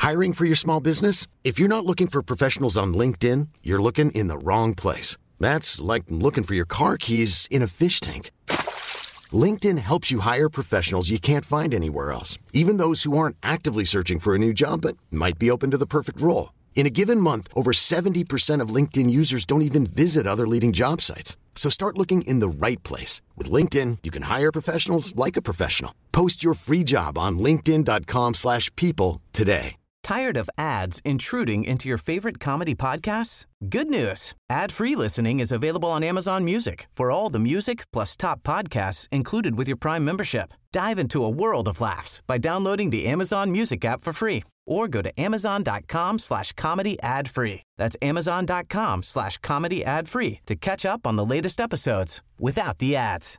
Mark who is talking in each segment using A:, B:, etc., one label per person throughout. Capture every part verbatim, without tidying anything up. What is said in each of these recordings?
A: Hiring for your small business? If you're not looking for professionals on LinkedIn, you're looking in the wrong place. That's like looking for your car keys in a fish tank. LinkedIn helps you hire professionals you can't find anywhere else, even those who aren't actively searching for a new job but might be open to the perfect role. In a given month, over seventy percent of LinkedIn users don't even visit other leading job sites. So start looking in the right place. With LinkedIn, you can hire professionals like a professional. Post your free job on linkedin dot com slash people today.
B: Tired of ads intruding into your favorite comedy podcasts? Good news. Ad-free listening is available on Amazon Music for all the music plus top podcasts included with your Prime membership. Dive into a world of laughs by downloading the Amazon Music app for free or go to amazon.com slash comedy ad free. That's amazon.com slash comedy ad free to catch up on the latest episodes without the ads.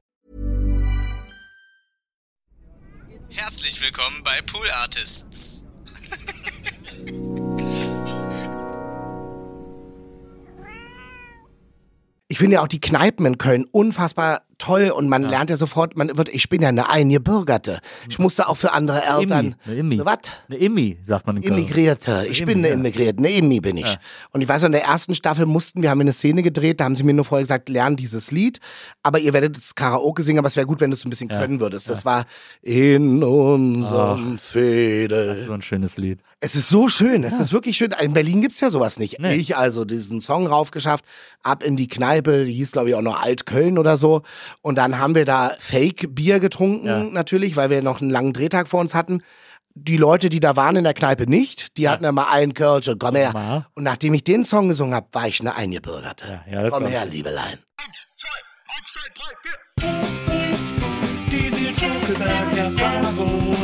C: Herzlich willkommen bei Pool Artists.
D: Ich finde ja auch die Kneipen in Köln unfassbar toll und man ja. lernt ja sofort, man wird, ich bin ja eine Eingebürgerte. Ich musste auch für andere Eltern.
E: Eine Immi.
D: Was?
E: Eine Immi, sagt man in Köln.
D: Immigrierte. Ich Immi, bin eine ja. Immigrierte. Eine Immi bin ich. Ja. Und ich weiß, in der ersten Staffel mussten wir, haben wir eine Szene gedreht, da haben sie mir nur vorher gesagt, lern dieses Lied, aber ihr werdet das Karaoke singen, aber es wäre gut, wenn du es ein bisschen ja. können würdest. Das ja. war in unserem Fädel.
E: Das ist so ein schönes Lied.
D: Es ist so schön, es ja. ist wirklich schön. In Berlin gibt's ja sowas nicht.
E: Nee.
D: Ich also diesen Song raufgeschafft, ab in die Kneipe, die hieß glaube ich auch noch Altköln oder so. Und dann haben wir da Fake-Bier getrunken ja. natürlich, weil wir noch einen langen Drehtag vor uns hatten. Die Leute, die da waren in der Kneipe nicht, die ja. hatten immer einen Kölsch und komm her. Ja. Und nachdem ich den Song gesungen habe, war ich eine Eingebürgerte.
E: Ja, ja,
D: komm her, Liebelein.
F: Eins, zwei, eins, zwei, drei, vier. Die Nils Bokelberg-Erfahrung.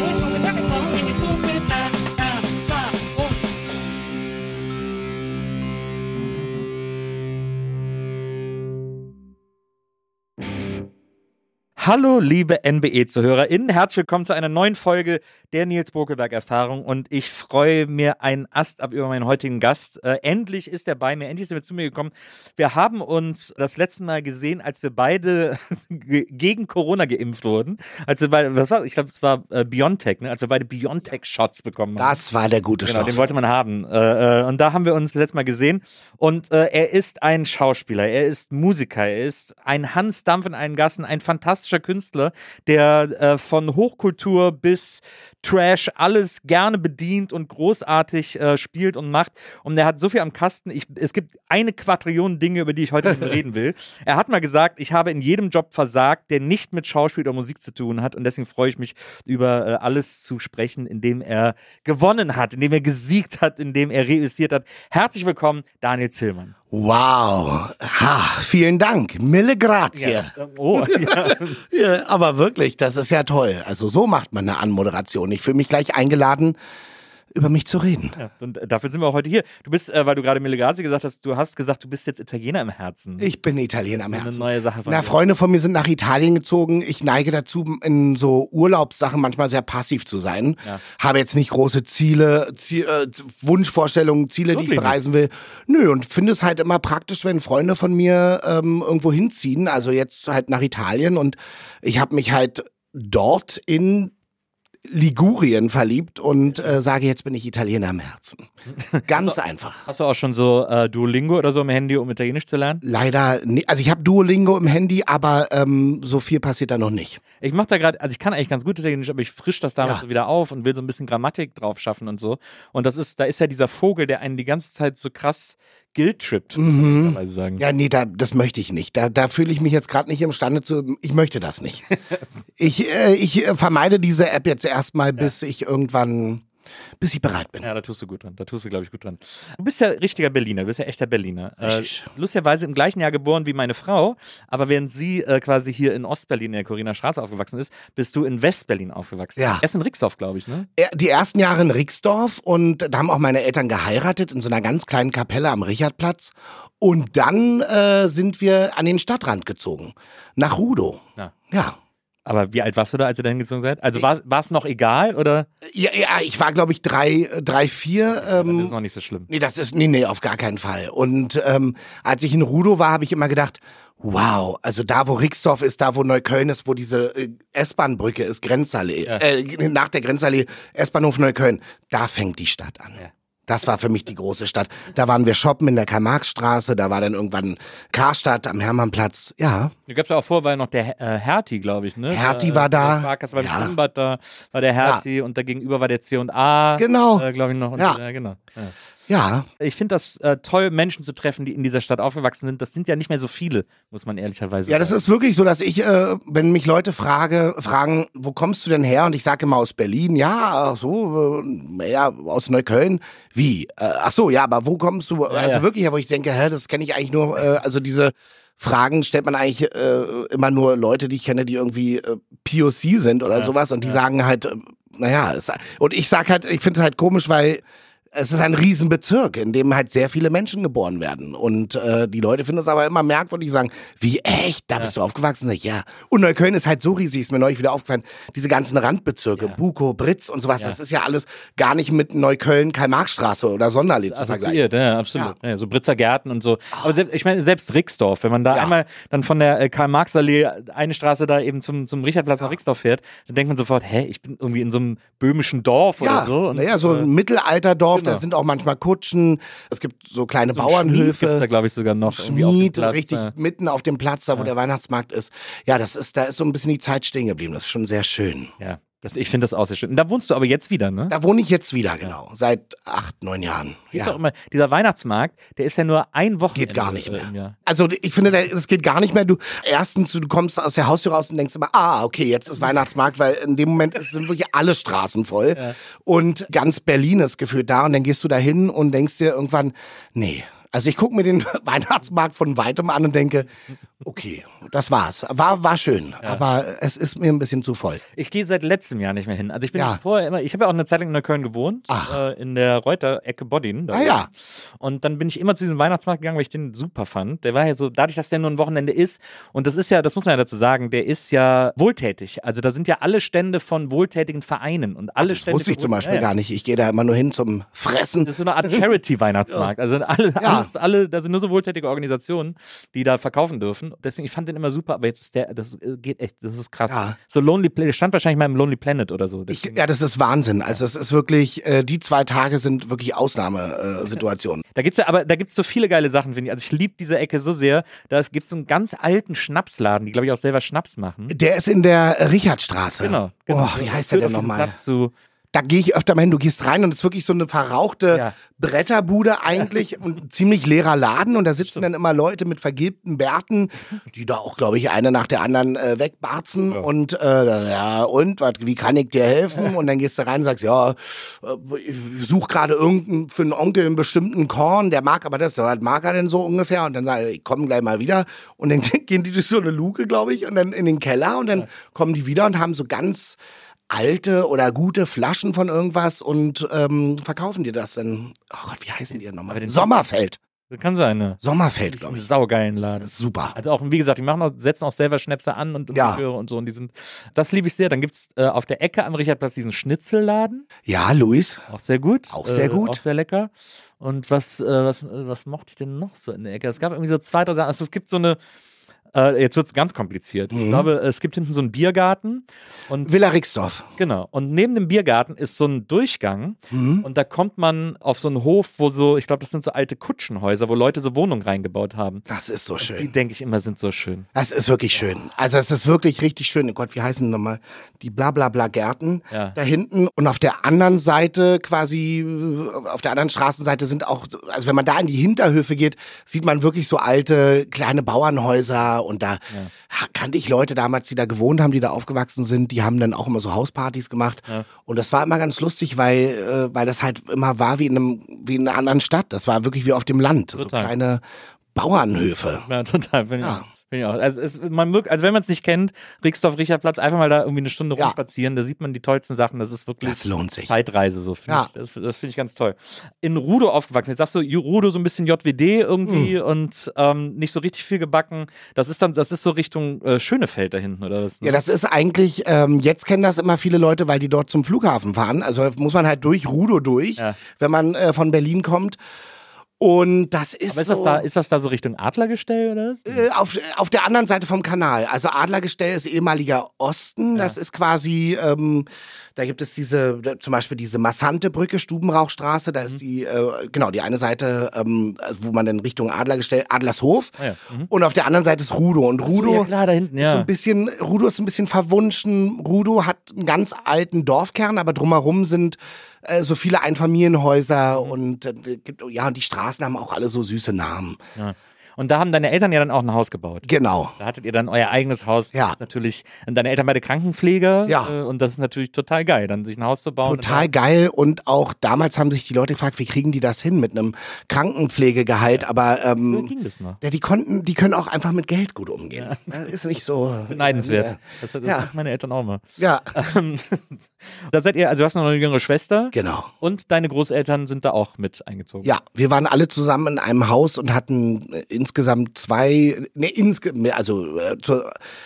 E: Hallo liebe N B E-ZuhörerInnen, herzlich willkommen zu einer neuen Folge der Nils Bokelberg-Erfahrung und ich freue mir einen Ast ab über meinen heutigen Gast. Äh, endlich ist er bei mir, endlich sind wir zu mir gekommen. Wir haben uns das letzte Mal gesehen, als wir beide gegen Corona geimpft wurden. Als wir beide, was war, ich glaube, es war äh, BioNTech, ne? Als wir beide BioNTech-Shots bekommen haben.
D: Das war der gute
E: genau,
D: Stoff.
E: Den wollte man haben. Äh, äh, und da haben wir uns das letzte Mal gesehen. Und äh, er ist ein Schauspieler, er ist Musiker, er ist ein Hans Dampf in allen Gassen, ein fantastischer Künstler, der äh, von Hochkultur bis Trash alles gerne bedient und großartig äh, spielt und macht. Und er hat so viel am Kasten. Ich, es gibt eine Quadrillion Dinge, über die ich heute mit ihm reden will. Er hat mal gesagt, ich habe in jedem Job versagt, der nicht mit Schauspiel oder Musik zu tun hat. Und deswegen freue ich mich, über äh, alles zu sprechen, in dem er gewonnen hat, in dem er gesiegt hat, in dem er reüssiert hat. Herzlich willkommen, Daniel Zillmann.
D: Wow, ha, vielen Dank, mille grazie.
E: Ja. Oh, ja.
D: Ja, aber wirklich, das ist ja toll. Also so macht man eine Anmoderation. Ich fühle mich gleich eingeladen, über mich zu reden.
E: Ja, und dafür sind wir auch heute hier. Du bist, äh, weil du gerade Mille Grazie gesagt hast, du hast gesagt, du bist jetzt Italiener im Herzen.
D: Ich bin Italiener im Herzen.
E: Das ist eine neue Sache von
D: Na,
E: dir.
D: Freunde von mir sind nach Italien gezogen. Ich neige dazu, in so Urlaubssachen manchmal sehr passiv zu sein.
E: Ja.
D: Habe jetzt nicht große Ziele, Ziel, äh, Wunschvorstellungen, Ziele,
E: Wirklich
D: die ich bereisen will. Nö, und finde es halt immer praktisch, wenn Freunde von mir ähm, irgendwo hinziehen. Also jetzt halt nach Italien. Und ich habe mich halt dort in Ligurien verliebt und äh, sage, jetzt bin ich Italiener im Herzen. Ganz
E: also,
D: einfach.
E: Hast du auch schon so äh, Duolingo oder so im Handy, um Italienisch zu lernen?
D: Leider nicht. Also ich habe Duolingo im Handy, aber ähm, so viel passiert da noch nicht.
E: Ich mache da gerade, also ich kann eigentlich ganz gut Italienisch, aber ich frisch das damals
D: Ja.
E: so wieder auf und will so ein bisschen Grammatik drauf schaffen und so. Und das ist, da ist ja dieser Vogel, der einen die ganze Zeit so krass guilt-trippt,
D: Mhm.
E: kann man sagen.
D: Ja, nee, da, das möchte ich nicht. Da, da fühle ich mich jetzt gerade nicht imstande zu. Ich möchte das nicht. ich äh, ich äh, vermeide diese App jetzt erstmal, bis ich irgendwann, bis ich bereit bin.
E: Ja, da tust du gut dran. Da tust du, glaube ich, gut dran. Du bist ja richtiger Berliner, du bist ja echter Berliner.
D: Richtig.
E: Äh, lustigerweise im gleichen Jahr geboren wie meine Frau, aber während sie äh, quasi hier in Ostberlin in der Coriner Straße aufgewachsen ist, bist du in Westberlin aufgewachsen.
D: Ja.
E: Erst in Rixdorf, glaube ich, ne?
D: Ja, die ersten Jahre in Rixdorf und da haben auch meine Eltern geheiratet in so einer ganz kleinen Kapelle am Richardplatz. Und dann äh, sind wir an den Stadtrand gezogen, nach Rudow.
E: Ja.
D: Ja.
E: Aber wie alt warst du da, als ihr da hingezogen seid? Also war es noch egal, oder?
D: Ja, ja, ich war, glaube ich, drei, drei, vier. Ähm,
E: das ist noch nicht so schlimm.
D: Nee, das ist, nee, nee, auf gar keinen Fall. Und ähm, als ich in Rudow war, habe ich immer gedacht, wow, also da, wo Rixdorf ist, da, wo Neukölln ist, wo diese äh, S-Bahn-Brücke ist, Grenzallee,
E: Ja.
D: äh, nach der Grenzallee, S-Bahnhof Neukölln, da fängt die Stadt an.
E: Ja.
D: Das war für mich die große Stadt. Da waren wir shoppen in der Karl-Marx-Straße, da war dann irgendwann Karstadt am Hermannplatz. Ja.
E: Da gab es ja auch vor, war noch der äh, Hertie, glaube ich, ne?
D: Hertie
E: äh,
D: war da.
E: Der Sparkasse war im
D: Ja.
E: Schwimmbad, da war der Hertie und da gegenüber war der C und A.
D: Genau.
E: Äh, glaube ich noch. Und,
D: Ja.
E: äh, genau. Ja.
D: Ja.
E: Ich finde das äh, toll, Menschen zu treffen, die in dieser Stadt aufgewachsen sind. Das sind ja nicht mehr so viele, muss man ehrlicherweise
D: Ja, das
E: sagen.
D: ist wirklich so, dass ich, äh, wenn mich Leute frage, fragen, wo kommst du denn her? Und ich sage immer aus Berlin. Ja, ach so, äh, ja, aus Neukölln. Wie? Äh, ach so, ja, aber wo kommst du? Also
E: ja.
D: wirklich, wo ich denke, hä, das kenne ich eigentlich nur, äh, also diese Fragen stellt man eigentlich äh, immer nur Leute, die ich kenne, die irgendwie äh, P O C sind oder
E: Ja,
D: sowas. Und die
E: ja.
D: sagen halt, äh, naja, es, und ich sag halt, ich finde es halt komisch, weil es ist ein Riesenbezirk, in dem halt sehr viele Menschen geboren werden. Und äh, die Leute finden es aber immer merkwürdig, sagen, wie, echt, da bist du aufgewachsen? Sag ich, ja. Und Neukölln ist halt so riesig, ist mir neulich wieder aufgefallen, diese ganzen Randbezirke,
E: Ja.
D: Bukow, Britz und sowas,
E: Ja.
D: das ist ja alles gar nicht mit Neukölln, Karl-Marx-Straße oder Sonderlee zu vergleichen.
E: Assoziiert, ja, absolut. Ja. so Britzer Gärten und so. Aber selbst, ich meine, selbst Rixdorf, wenn man da
D: Ja.
E: einmal dann von der äh, Karl-Marx-Allee eine Straße da eben zum, zum Richardplatz nach Rixdorf fährt, dann denkt man sofort, hä, ich bin irgendwie in so einem böhmischen Dorf oder
D: Ja,
E: so. Und,
D: naja, so
E: äh,
D: ein Mittelalterdorf,
E: genau.
D: da sind auch manchmal Kutschen, es gibt so kleine
E: so ein Schmied gibt's da,
D: Bauernhöfe.
E: glaube ich, sogar noch. irgendwie auf dem
D: Schmied,
E: Platz,
D: richtig
E: ja.
D: mitten auf dem Platz, da wo der Weihnachtsmarkt ist. Ja, das ist, da ist so ein bisschen die Zeit stehen geblieben. Das ist schon sehr schön.
E: Ja, das, ich finde das auch sehr schön. Und da wohnst du aber jetzt wieder, ne?
D: Da wohne ich jetzt wieder, genau. Seit acht, neun Jahren.
E: Ist
D: Ja.
E: doch immer, dieser Weihnachtsmarkt, der ist ja nur ein Wochenende.
D: Geht gar nicht mehr.
E: äh, im Jahr.
D: Also ich finde, das geht gar nicht mehr. Du erstens, du kommst aus der Haustür raus und denkst immer, ah, okay, jetzt ist Weihnachtsmarkt, weil in dem Moment sind wirklich alle Straßen voll.
E: Ja.
D: Und ganz Berlin ist gefühlt da und dann gehst du da hin und denkst dir irgendwann, nee. Also ich gucke mir den Weihnachtsmarkt von weitem an und denke, okay, das war's. War, war schön, aber es ist mir ein bisschen zu voll.
E: Ich gehe seit letztem Jahr nicht mehr hin. Also ich bin
D: Ja.
E: vorher immer, ich habe ja auch eine Zeit lang in Neukölln gewohnt,
D: Ach.
E: äh, in der Reuter-Ecke Boddin. da
D: Ah
E: oben.
D: ja.
E: Und dann bin ich immer zu diesem Weihnachtsmarkt gegangen, weil ich den super fand. Der war ja so, dadurch, dass der nur ein Wochenende ist, und das ist ja, das muss man ja dazu sagen, der ist ja wohltätig. Also da sind ja alle Stände von wohltätigen Vereinen und alle
D: Das
E: Stände.
D: wusste ich
E: für
D: zum
E: wohl-
D: Beispiel
E: ja, ja.
D: gar nicht. Ich gehe da immer nur hin zum Fressen.
E: Das ist so eine Art Charity-Weihnachtsmarkt. Also alle,
D: Ja.
E: alles, alle, da sind nur so wohltätige Organisationen, die da verkaufen dürfen. Deswegen, ich fand den immer super, aber jetzt ist der, das geht echt, das ist krass.
D: Ja.
E: So Lonely Planet, der stand wahrscheinlich mal im Lonely Planet oder so.
D: Ich,
E: Deswegen-
D: ja, das ist Wahnsinn. Also es ist wirklich, äh, die zwei Tage sind wirklich Ausnahmesituationen. Äh, Situationen.
E: Da gibt's ja, aber da gibt's so viele geile Sachen, finde ich. Also ich liebe diese Ecke so sehr. Da gibt's so einen ganz alten Schnapsladen, die, glaube ich, auch selber Schnaps machen.
D: Der ist in der äh, Richardstraße.
E: Genau. genau.
D: Oh, wie heißt
E: Führt
D: der denn
E: auf diesen
D: nochmal?
E: Platz zu.
D: Da gehe ich öfter mal hin, du gehst rein und es ist wirklich so eine verrauchte
E: Ja.
D: Bretterbude eigentlich und ein ziemlich leerer Laden und da sitzen dann immer Leute mit vergilbten Bärten, die da auch, glaube ich, eine nach der anderen äh, wegbarzen
E: Ja.
D: und äh, ja, und, wat, wie kann ich dir helfen? Und dann gehst du rein und sagst, ja, äh, ich such gerade irgendeinen, für einen Onkel einen bestimmten Korn, der mag aber das, was mag er denn so ungefähr? Und dann sage ich, ich komme gleich mal wieder und dann gehen die durch so eine Luke, glaube ich, und dann in den Keller und dann kommen die wieder und haben so ganz alte oder gute Flaschen von irgendwas und ähm, verkaufen dir das dann. Oh Gott, wie heißen die denn nochmal?
E: Aber den-
D: Sommerfeld.
E: Das kann sein, ne?
D: Sommerfeld,
E: Das ist
D: glaube
E: ein
D: ich.
E: saugeilen Laden.
D: Das ist super.
E: Also auch, wie gesagt, die machen auch, setzen auch selber Schnäpse an und, und
D: Ja.
E: Liköre und so. Und die sind, das liebe ich sehr. Dann gibt's äh, auf der Ecke am Richardplatz diesen Schnitzelladen.
D: Ja, Luis.
E: Auch sehr gut.
D: Auch sehr
E: äh,
D: gut.
E: Auch sehr lecker. Und was, äh, was, äh, was mochte ich denn noch so in der Ecke? Es gab irgendwie so zwei, drei Sachen. Also es gibt so eine, äh, jetzt wird es ganz kompliziert. Ich
D: Mhm.
E: glaube, es gibt hinten so einen Biergarten. Und
D: Villa Rixdorf.
E: genau. Und neben dem Biergarten ist so ein Durchgang.
D: Mhm.
E: Und da kommt man auf so einen Hof, wo so, ich glaube, das sind so alte Kutschenhäuser, wo Leute so Wohnungen reingebaut haben.
D: Das ist so
E: Die,
D: schön.
E: denke ich immer, sind so schön.
D: Das ist wirklich schön. Also es ist wirklich richtig schön. Oh Gott, wie heißen die nochmal? Die Blablabla-Gärten
E: Ja.
D: da hinten. Und auf der anderen Seite quasi, auf der anderen Straßenseite sind auch, also wenn man da in die Hinterhöfe geht, sieht man wirklich so alte kleine Bauernhäuser. Und da kannte ich Leute damals, die da gewohnt haben, die da aufgewachsen sind. Die haben dann auch immer so Hauspartys gemacht.
E: Ja.
D: Und das war immer ganz lustig, weil, äh, weil das halt immer war wie in, einem, wie in einer anderen Stadt. Das war wirklich wie auf dem Land. So
E: Total.
D: kleine Bauernhöfe.
E: Ja, total. Finde
D: Ja.
E: ich, Bin ich auch. Also, es, man wirkt, also wenn man es nicht kennt, Rixdorf-Richardplatz, einfach mal da irgendwie eine Stunde
D: Ja.
E: rumspazieren, da sieht man die tollsten Sachen. Das ist wirklich
D: Das lohnt sich.
E: Zeitreise, so finde
D: Ja.
E: ich. Das, das finde ich ganz toll. In Rudo aufgewachsen. Jetzt sagst du, Rudo so ein bisschen J W D irgendwie
D: Hm.
E: und ähm, nicht so richtig viel gebacken. Das ist dann, das ist so Richtung äh, Schönefeld da hinten, oder was? Ne?
D: Ja, das ist eigentlich, ähm, jetzt kennen das immer viele Leute, weil die dort zum Flughafen fahren. Also muss man halt durch Rudo durch,
E: Ja.
D: wenn man äh, von Berlin kommt. Und das ist,
E: Aber ist
D: so,
E: das da, ist das da so Richtung Adlergestell oder was?
D: äh, auf, auf der anderen Seite vom Kanal. Also Adlergestell ist ehemaliger Osten.
E: Ja.
D: Das ist quasi, ähm, da gibt es diese, zum Beispiel diese Massante-Brücke, Stubenrauchstraße. Da ist
E: Mhm.
D: die, äh, genau, die eine Seite, ähm, wo man dann Richtung Adlergestell, Adlershof.
E: Ah, ja. Mhm.
D: Und auf der anderen Seite ist Rudo. Und
E: Ach so,
D: Rudo
E: ja klar, da hinten,
D: ist so
E: ja.
D: ein bisschen, Rudo ist ein bisschen verwunschen. Rudo hat einen ganz alten Dorfkern, aber drumherum sind äh, so viele Einfamilienhäuser
E: Mhm.
D: und äh, gibt, ja, und die Straßen haben auch alle so süße Namen.
E: Ja. Und da haben deine Eltern ja dann auch ein Haus gebaut.
D: Genau.
E: Da hattet ihr dann euer eigenes Haus.
D: Ja.
E: Das ist natürlich, und deine Eltern beide Krankenpfleger.
D: Ja.
E: Äh, und das ist natürlich total geil, dann sich ein Haus zu bauen.
D: Total geil und auch damals haben sich die Leute gefragt, wie kriegen die das hin mit einem Krankenpflegegehalt, aber
E: Wie
D: ähm,
E: ging das noch?
D: ja, die konnten, die können auch einfach mit Geld gut umgehen. Das ist nicht so
E: Beneidenswert. Das, das
D: Ja.
E: machen meine Eltern auch mal.
D: Ja,
E: Ähm, da seid ihr, also du hast noch eine jüngere Schwester
D: genau.
E: und deine Großeltern sind da auch mit eingezogen.
D: Ja, wir waren alle zusammen in einem Haus und hatten äh, insgesamt zwei, ne, insge also äh, zu,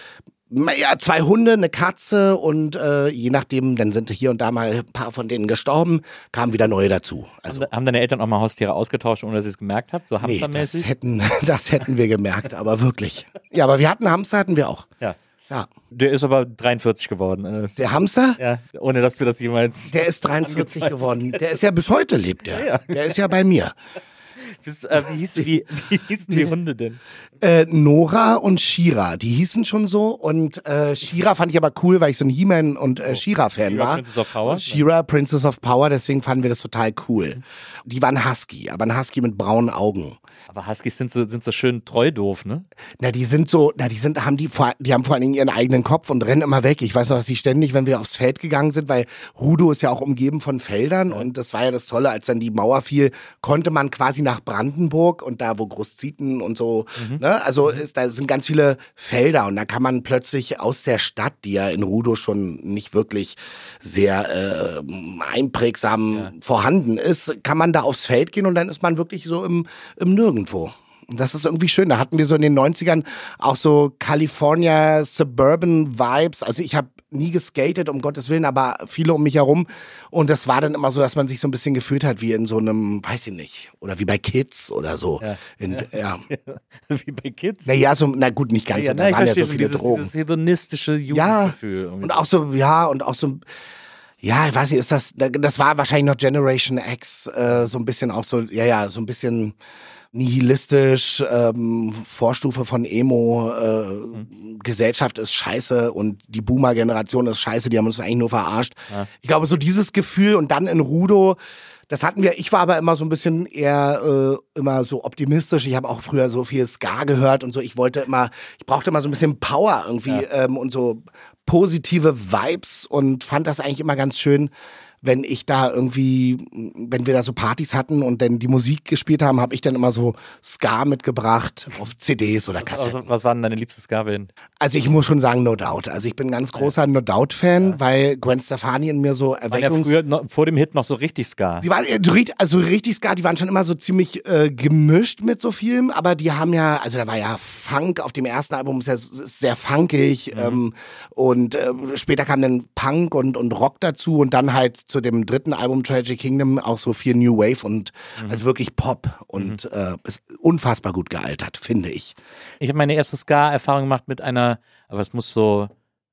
D: ja, zwei Hunde, eine Katze und äh, je nachdem, dann sind hier und da mal ein paar von denen gestorben, kamen wieder neue dazu. Also
E: Haben, haben deine Eltern auch mal Haustiere ausgetauscht, ohne dass ihr es gemerkt habt? So
D: nee, das
E: hamstermäßig?
D: hätten, das hätten wir gemerkt, aber wirklich. Ja, aber wir hatten Hamster, hatten wir auch.
E: Ja.
D: Ja,
E: Der ist aber dreiundvierzig geworden. Äh,
D: der Hamster,
E: Ja, ohne dass du das jemals.
D: der ist dreiundvierzig geworden. Der ist ja bis heute lebt der.
E: Ja.
D: Der ist ja bei mir.
E: Bist, äh, wie, hieß, wie, wie hießen die Hunde denn?
D: Äh, Nora und Shira, die hießen schon so. Und äh, Shira fand ich aber cool, weil ich so ein He-Man und äh, Shira-Fan
E: Shira,
D: war.
E: Princess of Power?
D: Und Shira, Princess of Power, deswegen fanden wir das total cool. Die waren Husky, aber ein Husky mit braunen Augen.
E: Aber Huskies sind so, sind so schön treu doof, ne?
D: Na, die sind so, na, die sind, haben die, vor, die haben vor allen Dingen ihren eigenen Kopf und rennen immer weg. Ich weiß noch, dass die ständig, wenn wir aufs Feld gegangen sind, weil Rudo ist ja auch umgeben von Feldern und das war ja das Tolle, als dann die Mauer fiel, konnte man quasi nach Brandenburg und da, wo Großzieten und so, ne, also ist, da sind ganz viele Felder und da kann man plötzlich aus der Stadt, die ja in Rudo schon nicht wirklich sehr äh, einprägsam
E: Ja.
D: vorhanden ist, kann man da aufs Feld gehen und dann ist man wirklich so im, im Nirgendwo. Und das ist irgendwie schön. Da hatten wir so in den neunzigern auch so California Suburban Vibes. Also ich habe nie geskatet, um Gottes Willen, aber viele um mich herum. Und das war dann immer so, dass man sich so ein bisschen gefühlt hat wie in so einem, weiß ich nicht, oder wie bei Kids oder so.
E: Ja.
D: In, ja.
E: Wie bei Kids.
D: Naja, so, na gut, nicht ganz.
E: ja,
D: so, da
E: na, ich
D: waren ja so
E: verstehe,
D: viele
E: dieses,
D: Drogen.
E: dieses hedonistische
D: Ja,
E: Jugendgefühl. irgendwie.
D: und auch so, ja, und auch so, ja, ich weiß nicht, ist das, das war wahrscheinlich noch Generation X, äh, so ein bisschen auch so, ja, ja, so ein bisschen nihilistisch, ähm, Vorstufe von Emo, äh,
E: Mhm.
D: Gesellschaft ist scheiße und die Boomer-Generation ist scheiße, die haben uns eigentlich nur verarscht.
E: Ja.
D: Ich glaube, so dieses Gefühl und dann in Rudo, das hatten wir, ich war aber immer so ein bisschen eher äh, immer so optimistisch. Ich habe auch früher so viel Ska gehört und so. Ich wollte immer, ich brauchte immer so ein bisschen Power irgendwie
E: Ja.
D: ähm, und so positive Vibes und fand das eigentlich immer ganz schön, wenn ich da irgendwie, wenn wir da so Partys hatten und dann die Musik gespielt haben, habe ich dann immer so Ska mitgebracht auf C Ds oder Kassetten.
E: Also, was war denn deine liebste Ska-Band?
D: Also ich muss schon sagen, No Doubt. Also ich bin ein ganz großer No Doubt-Fan, weil Gwen Stefani in mir so
E: Waren ja
D: Erweckungs...
E: früher noch, vor dem Hit noch so richtig Ska.
D: Die waren äh, so richtig- also richtig Ska, die waren schon immer so ziemlich äh, gemischt mit so vielem, aber die haben ja, also da war ja Funk auf dem ersten Album, ist ja s- ist sehr funkig ähm, und äh, später kam dann Punk und, und Rock dazu und dann halt zu dem dritten Album Tragic Kingdom auch so viel New Wave und also wirklich Pop und äh, ist unfassbar gut gealtert, finde ich.
E: Ich habe meine erste Ska-Erfahrung gemacht mit einer, aber es muss so,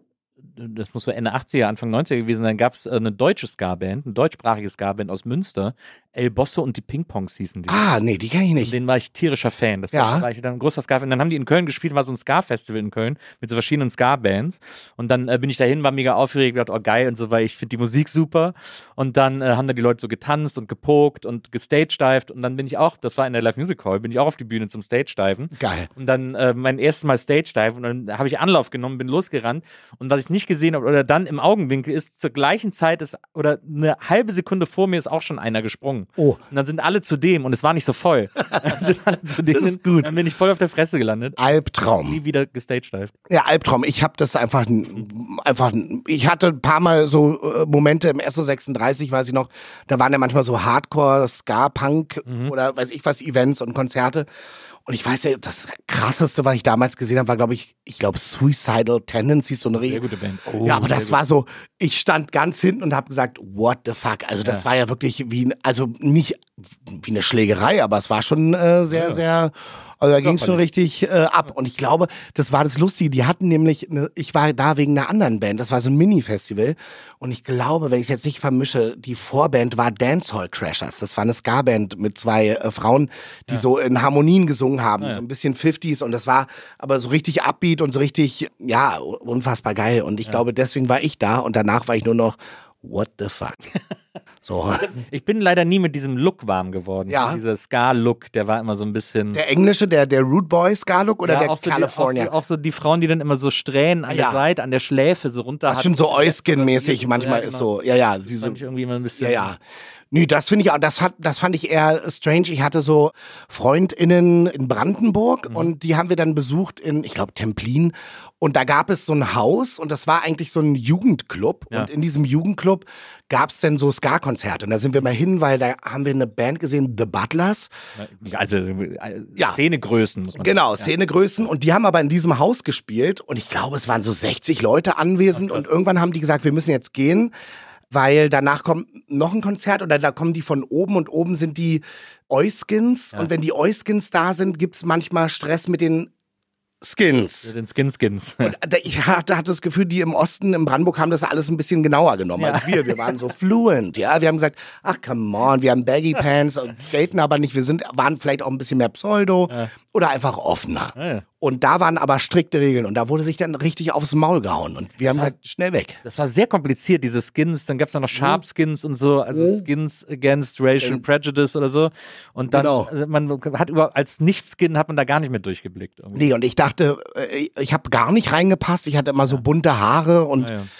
E: das muss so Ende achtziger, Anfang neunziger gewesen sein, gab es eine deutsche Ska-Band, eine deutschsprachige Ska-Band aus Münster, El Bosso und die Ping-Pongs hießen die.
D: Ah, nee, die kenne ich
E: Und
D: nicht.
E: denen war ich tierischer Fan. Das
D: Ja.
E: war, war ich dann ein großer Ska-Fan. Und dann haben die in Köln gespielt, war so ein Ska-Festival in Köln mit so verschiedenen Ska-Bands. Und dann äh, bin ich dahin, war mega aufgeregt, gedacht, oh geil und so, weil ich finde die Musik super. Und dann äh, haben da die Leute so getanzt und gepokt und gestagedived. Und dann bin ich auch, das war in der Live Music Hall, bin ich auch auf die Bühne zum Stage-Diven.
D: Geil.
E: Und dann äh, mein erstes Mal Stage-Dive und dann habe ich Anlauf genommen, bin losgerannt. Und was ich nicht gesehen habe oder dann im Augenwinkel ist, zur gleichen Zeit ist, oder eine halbe Sekunde vor mir ist auch schon einer gesprungen.
D: Oh.
E: Und dann sind alle zu dem und es war nicht so voll. Dann sind alle zu dem.
D: Das ist gut.
E: Dann bin ich voll auf der Fresse gelandet.
D: Albtraum.
E: Nie wieder gestagedived.
D: Ja, Albtraum. Ich habe das einfach, einfach, ich hatte ein paar Mal so äh, Momente im S O sechsunddreißig, weiß ich noch, da waren ja manchmal so Hardcore, Ska-Punk
E: Mhm.
D: oder weiß ich was, Events und Konzerte. Und ich weiß ja, das Krasseste, was ich damals gesehen habe, war, glaube ich, ich glaube, Suicidal Tendencies, so eine
E: Sehr
D: Re-
E: gute Band. Oh,
D: Ja, aber
E: sehr
D: das
E: gut.
D: war so, ich stand ganz hinten und habe gesagt, what the fuck? Also das
E: Ja.
D: war ja wirklich wie, also nicht wie eine Schlägerei, aber es war schon äh, sehr,
E: Ja.
D: sehr, also da ging es schon
E: Körperlich.
D: richtig äh, ab. Und ich glaube, das war das Lustige, die hatten nämlich, eine, ich war da wegen einer anderen Band, das war so ein Mini-Festival. Und ich glaube, wenn ich es jetzt nicht vermische, die Vorband war Dancehall Crashers. Das war eine Ska-Band mit zwei äh, Frauen, die so in Harmonien gesungen haben,
E: ja.
D: so ein bisschen fünfziger und das war aber so richtig upbeat und so richtig, ja, unfassbar geil. Und ich glaube, deswegen war ich da und danach war ich nur noch, what the fuck? So.
E: Ich bin leider nie mit diesem Look warm geworden.
D: Ja.
E: Dieser Ska-Look, der war immer so ein bisschen.
D: Der englische, der, der Rude Boy Ska-Look oder
E: ja,
D: der
E: auch so
D: California?
E: Die, auch, so, auch so die Frauen, die dann immer so Strähnen an
D: Ah,
E: der
D: ja.
E: Seite, an der Schläfe so runter
D: Das ist
E: hatten.
D: schon so Euskin-mäßig,
E: Ja,
D: manchmal
E: genau.
D: ist so, ja, ja, sie
E: Das
D: so,
E: fand ich irgendwie immer ein bisschen.
D: ja, ja. Nee, das finde ich auch, das hat, das fand ich eher strange. Ich hatte so FreundInnen in Brandenburg
E: Mhm.
D: und die haben wir dann besucht in, ich glaube, Templin. Und da gab es so ein Haus und das war eigentlich so ein Jugendclub.
E: Ja.
D: Und in diesem Jugendclub gab es dann so Ska-Konzerte. Und da sind wir mal hin, weil da haben wir eine Band gesehen, The Butlers.
E: Also äh,
D: Ja.
E: Szenegrößen, muss man
D: Genau,
E: sagen.
D: Szenegrößen. Und die haben aber in diesem Haus gespielt. Und ich glaube, es waren so sechzig Leute anwesend.
E: Ach, krass.
D: Und irgendwann haben die gesagt, wir müssen jetzt gehen, weil danach kommt noch ein Konzert oder da kommen die von oben und oben sind die Euskins.
E: Ja.
D: Und wenn die Euskins da sind, gibt es manchmal Stress mit den Skins.
E: Mit den Skin-Skins.
D: Und da- ich hatte, hatte das Gefühl, die im Osten, in Brandenburg, haben das alles ein bisschen genauer genommen
E: Ja.
D: als wir. Wir waren so fluent, ja. Wir haben gesagt, ach, come on, wir haben Baggy Pants und skaten aber nicht. Wir sind, waren vielleicht auch ein bisschen mehr Pseudo oder einfach offener.
E: Ja, ja.
D: Und da waren aber strikte Regeln und da wurde sich dann richtig aufs Maul gehauen. Und wir haben
E: Das heißt-
D: gesagt, schnell weg.
E: Das war sehr kompliziert, diese Skins. Dann gab es noch Sharp Skins und so, also
D: Mhm.
E: Skins against Racial Prejudice oder so. Und dann,
D: Genau.
E: also man hat über, als Nicht-Skin hat man da gar nicht mehr durchgeblickt. Irgendwie.
D: Nee, und ich dachte, äh, ich habe gar nicht reingepasst. Ich hatte immer so bunte Haare und
E: Ja, ja.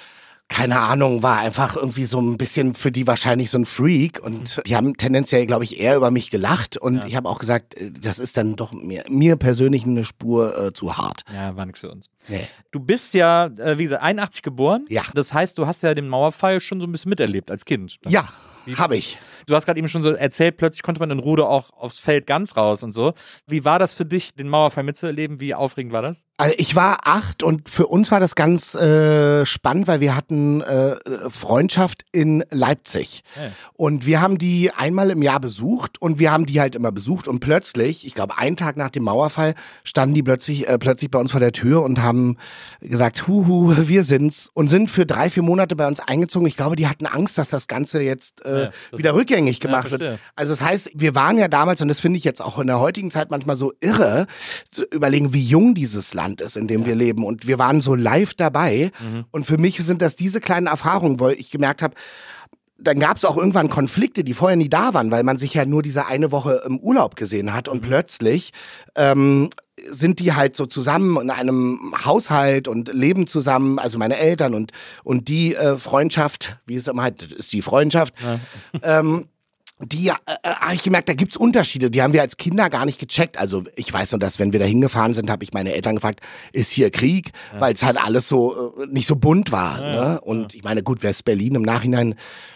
D: keine Ahnung, war einfach irgendwie so ein bisschen für die wahrscheinlich so ein Freak und die haben tendenziell, glaube ich, eher über mich gelacht und ich habe auch gesagt, äh, das ist dann doch mir, mir persönlich eine Spur äh, zu hart.
E: Ja, war nichts für uns.
D: Nee.
E: Du bist ja, äh, wie gesagt, einundachtzig geboren.
D: Ja.
E: Das heißt, du hast ja den Mauerfall schon so ein bisschen miterlebt als Kind.
D: Ja, habe ich.
E: Du hast gerade eben schon so erzählt, plötzlich konnte man in Rude auch aufs Feld ganz raus und so. Wie war das für dich, den Mauerfall mitzuerleben? Wie aufregend war das?
D: Also ich war acht und für uns war das ganz äh, spannend, weil wir hatten äh, Freundschaft in Leipzig.
E: Ja.
D: Und wir haben die einmal im Jahr besucht und wir haben die halt immer besucht und plötzlich, ich glaube einen Tag nach dem Mauerfall, standen die plötzlich, äh, plötzlich bei uns vor der Tür und haben gesagt, huhu, wir sind's und sind für drei, vier Monate bei uns eingezogen. Ich glaube, die hatten Angst, dass das Ganze jetzt äh,
E: Ja, das
D: wieder rückgängig gemacht
E: Ja,
D: wird.
E: verstehe.
D: Also das heißt, wir waren ja damals, und das finde ich jetzt auch in der heutigen Zeit manchmal so irre, zu überlegen, wie jung dieses Land ist, in dem wir leben. Und wir waren so live dabei.
E: Mhm.
D: Und für mich sind das diese kleinen Erfahrungen, wo ich gemerkt habe, dann gab es auch irgendwann Konflikte, die vorher nie da waren, weil man sich ja nur diese eine Woche im Urlaub gesehen hat. Und plötzlich ähm, sind die halt so zusammen in einem Haushalt und leben zusammen, also meine Eltern und, und die äh, Freundschaft, wie es immer halt ist, die Freundschaft. Ähm, die, äh, äh, habe ich gemerkt, da gibt's Unterschiede, die haben wir als Kinder gar nicht gecheckt. Also ich weiß nur, dass wenn wir da hingefahren sind, habe ich meine Eltern gefragt, ist hier Krieg? Ja. Weil es halt alles so äh, nicht so bunt war. Ja, ne? Und ja. Ich meine, gut, West-Berlin im Nachhinein,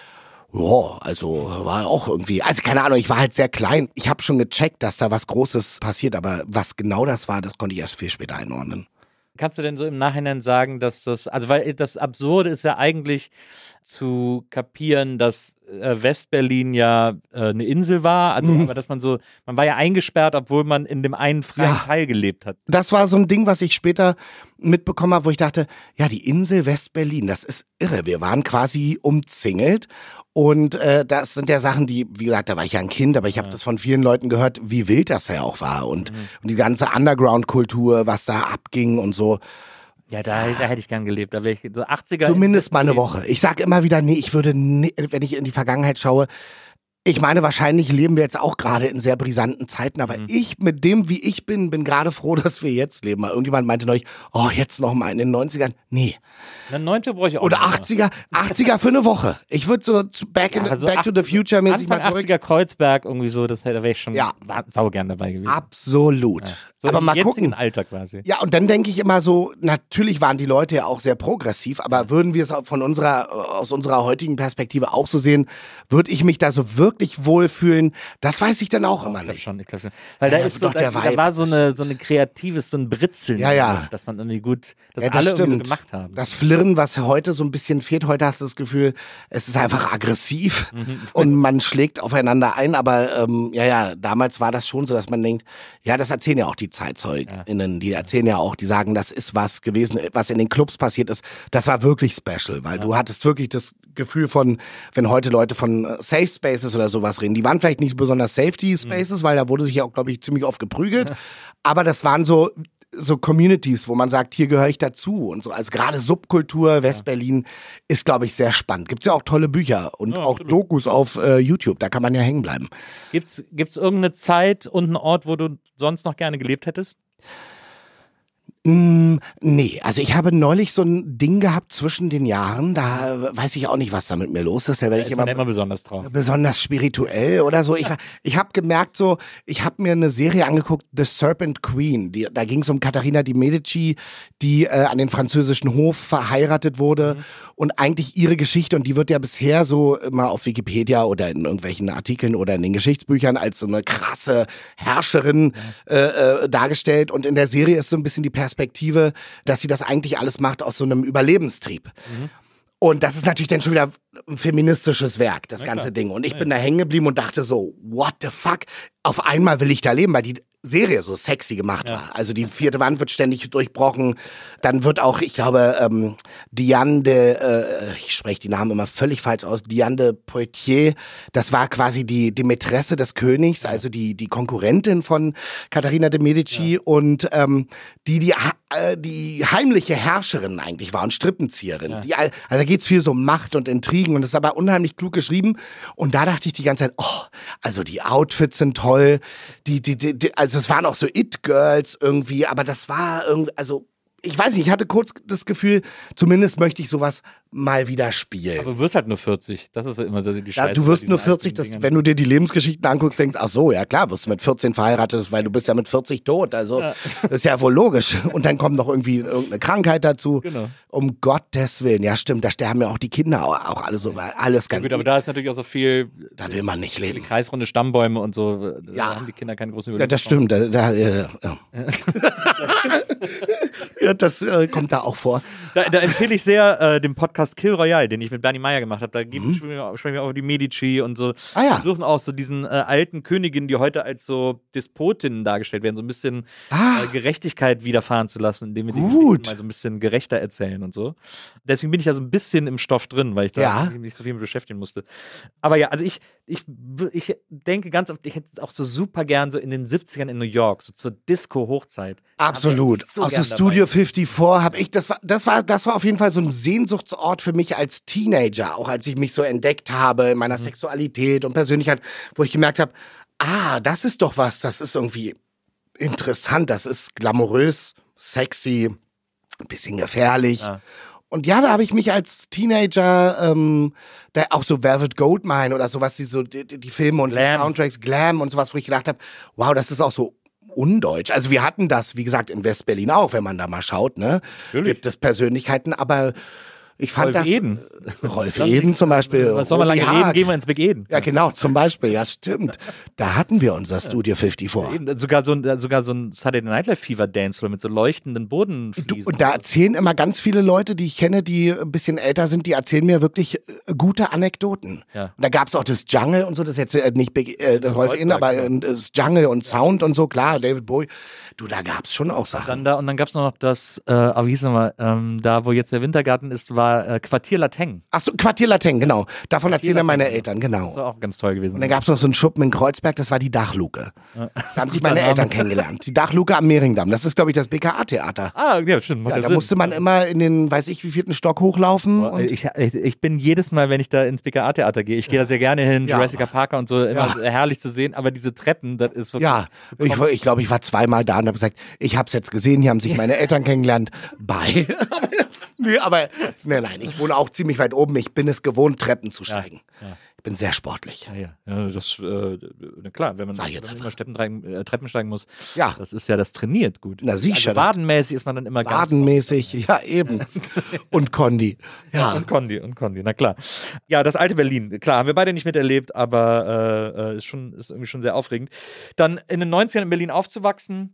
D: ja, also war auch irgendwie, also keine Ahnung, ich war halt sehr klein. Ich habe schon gecheckt, dass da was Großes passiert, aber was genau das war, das konnte ich erst viel später einordnen.
E: Kannst du denn so im Nachhinein sagen, dass das, also weil das Absurde ist ja eigentlich zu kapieren, dass äh, West-Berlin ja äh, eine Insel war, also
D: Mhm.
E: aber dass man so, man war ja eingesperrt, obwohl man in dem einen freien
D: Ja.
E: Teil gelebt hat.
D: Das war so ein Ding, was ich später mitbekommen habe, wo ich dachte, ja, die Insel West-Berlin, das ist irre. Wir waren quasi umzingelt. Und äh, das sind ja Sachen, die, wie gesagt, da war ich ja ein Kind, aber ich habe
E: Ja.
D: das von vielen Leuten gehört, wie wild das ja auch war. Und,
E: Mhm.
D: und die ganze Underground-Kultur, was da abging und so.
E: Ja, da, da hätte ich gern gelebt. Da wäre ich so achtziger.
D: Zumindest mal eine Woche. Ich sage immer wieder, nee, ich würde, nie, wenn ich in die Vergangenheit schaue, Ich meine, wahrscheinlich leben wir jetzt auch gerade in sehr brisanten Zeiten, aber
E: Mhm.
D: ich, mit dem, wie ich bin, bin gerade froh, dass wir jetzt leben. Weil irgendjemand meinte neulich, oh, jetzt noch mal in den neunzigern. Nee.
E: Eine neunte brauche ich auch
D: Oder
E: nicht mehr.
D: achtziger, achtziger für eine Woche. Ich würde so zu back, in,
E: Ja, so
D: back to the future mäßig
E: Anfang
D: mal zurück.
E: achtziger Kreuzberg irgendwie so, das, da wäre ich schon
D: Ja.
E: saugern dabei gewesen.
D: Absolut.
E: Ja. So
D: aber
E: im
D: mal
E: jetzigen
D: gucken.
E: Alter quasi.
D: Ja, und dann denke ich immer so, natürlich waren die Leute ja auch sehr progressiv, aber würden wir es auch von unserer, aus unserer heutigen Perspektive auch so sehen, würde ich mich da so wirklich wohlfühlen? Das weiß ich dann auch immer
E: Ich glaube
D: nicht.
E: schon, ich glaube schon. Weil da
D: Ja,
E: ist so,
D: doch, der
E: da, da
D: Vibe.
E: war so eine, so eine kreatives, so ein Britzeln,
D: Ja, ja.
E: dass man irgendwie gut, dass
D: Ja,
E: alle irgendwie so
D: stimmt.
E: gemacht haben.
D: Das Flirren, was heute so ein bisschen fehlt, heute hast du das Gefühl, es ist einfach aggressiv
E: Mhm.
D: und man schlägt aufeinander ein, aber ähm, ja, ja, damals war das schon so, dass man denkt, ja, das erzählen ja auch die ZeitzeugenInnen, die erzählen ja auch, die sagen, das ist was gewesen, was in den Clubs passiert ist, das war wirklich special, weil du hattest wirklich das Gefühl von, wenn heute Leute von äh, Safe Spaces oder sowas reden, die waren vielleicht nicht besonders Safety Spaces, weil da wurde sich ja auch, glaube ich, ziemlich oft geprügelt, aber das waren so so Communities, wo man sagt, hier gehöre ich dazu und so. Also gerade Subkultur Westberlin ist, glaube ich, sehr spannend. Gibt's ja auch tolle Bücher und
E: Ja,
D: auch
E: absolut.
D: Dokus auf äh, YouTube, da kann man ja hängen bleiben.
E: Gibt's, gibt's irgendeine Zeit und einen Ort, wo du sonst noch gerne gelebt hättest?
D: Mm, nee, also ich habe neulich so ein Ding gehabt zwischen den Jahren, da weiß ich auch nicht, was da mit mir los ist. Da werde
E: Da
D: ich
E: ist
D: immer
E: man immer besonders drauf.
D: besonders spirituell oder so. Ich, war- ich habe gemerkt, so, ich habe mir eine Serie angeguckt, The Serpent Queen. Die, da ging es um Katharina de Medici, die äh, an den französischen Hof verheiratet wurde und eigentlich ihre Geschichte, und die wird ja bisher so immer auf Wikipedia oder in irgendwelchen Artikeln oder in den Geschichtsbüchern als so eine krasse Herrscherin äh, äh, dargestellt, und in der Serie ist so ein bisschen die Perspektive, dass sie das eigentlich alles macht aus so einem Überlebenstrieb. Und das ist natürlich dann schon wieder ein feministisches Werk, das ganze Ding. Und ich bin da hängen geblieben und dachte so, what the fuck? Auf einmal will ich da leben, weil die Serie so sexy gemacht war. Also die vierte Wand wird ständig durchbrochen. Dann wird auch, ich glaube, ähm, Diane de, äh, ich spreche die Namen immer völlig falsch aus, Diane de Poitiers, das war quasi die, die Mätresse des Königs, also die, die Konkurrentin von Katharina de Medici, und ähm, die, die, äh, die heimliche Herrscherin eigentlich war und Strippenzieherin. Die, also da geht's viel so um Macht und Intrigen, und das ist aber unheimlich klug geschrieben. Und da dachte ich die ganze Zeit, oh, also die Outfits sind toll, die, die, die, die also es waren auch so It-Girls irgendwie, aber das war irgendwie, also ich weiß nicht, ich hatte kurz das Gefühl, zumindest möchte ich sowas mal wieder spielen.
E: Aber du wirst halt nur vierzig. Das ist ja immer so die
D: Ja,
E: Scheiße
D: du
E: bei
D: wirst
E: diesen
D: nur vierzig,
E: alten
D: das,
E: Dingern.
D: wenn du dir die Lebensgeschichten anguckst, denkst, ach so, ja klar, wirst du mit vierzehn verheiratet, weil du bist ja mit vierzig tot, also das ist ja wohl logisch. Und dann kommt noch irgendwie irgendeine Krankheit dazu.
E: Genau.
D: Um Gottes Willen, ja stimmt, da sterben ja auch die Kinder auch, auch alle so, weil alles ganz,
E: Gut, aber da ist natürlich auch so viel,
D: da will man nicht
E: viele
D: leben.
E: kreisrunde Stammbäume und so. Da
D: Ja.
E: haben die Kinder keine großen
D: Ja, das stimmt. Da, da, äh, ja. ja, das äh, kommt da auch vor.
E: Da, da empfehle ich sehr äh, den Podcast Kill Royale, den ich mit Bernie Meyer gemacht habe. Da
D: Mhm.
E: geben, sprechen, wir, sprechen wir auch über die Medici und so.
D: Ah ja.
E: Wir suchen auch so diesen äh, alten Königinnen, die heute als so Despotinnen dargestellt werden, so ein bisschen
D: Ah.
E: äh, Gerechtigkeit widerfahren zu lassen, indem wir die
D: Gut.
E: Geschichten mal so ein bisschen gerechter erzählen und so. Deswegen bin ich da so ein bisschen im Stoff drin, weil ich da
D: Ja.
E: mich nicht so viel mit beschäftigen musste. Aber ja, also ich, ich, ich denke ganz oft, ich hätte es auch so super gern so in den siebzigern in New York, so zur Disco-Hochzeit.
D: Absolut.
E: Da wär ich so
D: Aus
E: gern
D: dem Studio
E: dabei.
D: vierundfünfzig habe ich, das war, das war, das war auf jeden Fall so ein Sehnsuchtsort für mich als Teenager, auch als ich mich so entdeckt habe in meiner Sexualität und Persönlichkeit, wo ich gemerkt habe, ah, das ist doch was, das ist irgendwie interessant, das ist glamourös, sexy, ein bisschen gefährlich.
E: Ja.
D: Und ja, da habe ich mich als Teenager, ähm, da auch so Velvet Goldmine oder sowas, die, so, die, die Filme und
E: Glam.
D: die Soundtracks, Glam und sowas, wo ich gedacht habe, wow, das ist auch so undeutsch. Also wir hatten das, wie gesagt, in West-Berlin auch, wenn man da mal schaut, ne?
E: Natürlich.
D: Gibt es Persönlichkeiten, aber ich fand
E: Rolf
D: das...
E: Eden.
D: Rolf Eden zum Beispiel.
E: Was soll man lange
D: Romy
E: reden?
D: Haag.
E: Gehen wir ins Big Eden.
D: Ja, genau, zum Beispiel, ja, stimmt. Da hatten wir unser Studio vierundfünfzig.
E: Eben, sogar so ein, sogar so ein Saturday Night Live Fever Dancefloor mit so leuchtenden
D: Du,
E: Bodenfliesen.
D: und da erzählen immer ganz viele Leute, die ich kenne, die ein bisschen älter sind, die erzählen mir wirklich äh, gute Anekdoten.
E: Ja.
D: Und da gab es auch das Jungle und so, das ist jetzt äh, nicht Big, äh, das Rolf
E: Kreuzberg,
D: Eden, aber
E: ja.
D: äh, das Jungle und Sound und so, klar, David Bowie. Du, da gab es schon auch Sachen.
E: Dann da, und dann gab es noch das, äh, aber wie hieß es nochmal, ähm, da wo jetzt der Wintergarten ist, war war äh, Quartier Lateng.
D: Achso, Quartier Lateng, genau. Davon erzählen ja meine
E: Lateng.
D: Eltern, genau.
E: Das war auch ganz toll gewesen.
D: Und dann gab es noch so einen Schuppen in Kreuzberg, das war die Dachluke. Da haben sich meine Eltern kennengelernt. Die Dachluke am Mehringdamm. Das ist, glaube ich, das B K A-Theater.
E: Ah, ja, stimmt.
D: Ja, da
E: Sinn.
D: musste man immer in den, weiß ich, wie vierten Stock hochlaufen.
E: Boah,
D: Und
E: ich, ich, ich bin jedes Mal, wenn ich da ins B K A-Theater gehe, ich gehe da sehr gerne hin,
D: Ja.
E: Jurassic Park und so, immer
D: Ja.
E: herrlich zu sehen, aber diese Treppen, das ist wirklich...
D: ja, ich, ich glaube, ich war zweimal da und habe gesagt, ich habe es jetzt gesehen, hier haben sich meine Eltern kennengelernt. Bye. nee, aber nein, nein, ich wohne auch ziemlich weit oben. Ich bin es gewohnt, Treppen zu steigen.
E: ja.
D: Ich bin sehr sportlich.
E: Ja, ja, ja, das, äh, na klar, wenn man,
D: Sag
E: wenn
D: jetzt
E: man
D: einfach.
E: immer Treppen, steigen- äh, Treppen steigen muss,
D: Ja.
E: das ist ja, das trainiert gut.
D: Na, sicher.
E: Also wadenmäßig ist man dann immer ganz...
D: Badenmäßig, ja eben. Und Kondi. Ja.
E: Und Kondi, und Kondi, na klar. Ja, das alte Berlin, klar, haben wir beide nicht miterlebt, aber äh, äh, ist, schon, ist irgendwie schon sehr aufregend. Dann in den neunzigern in Berlin aufzuwachsen,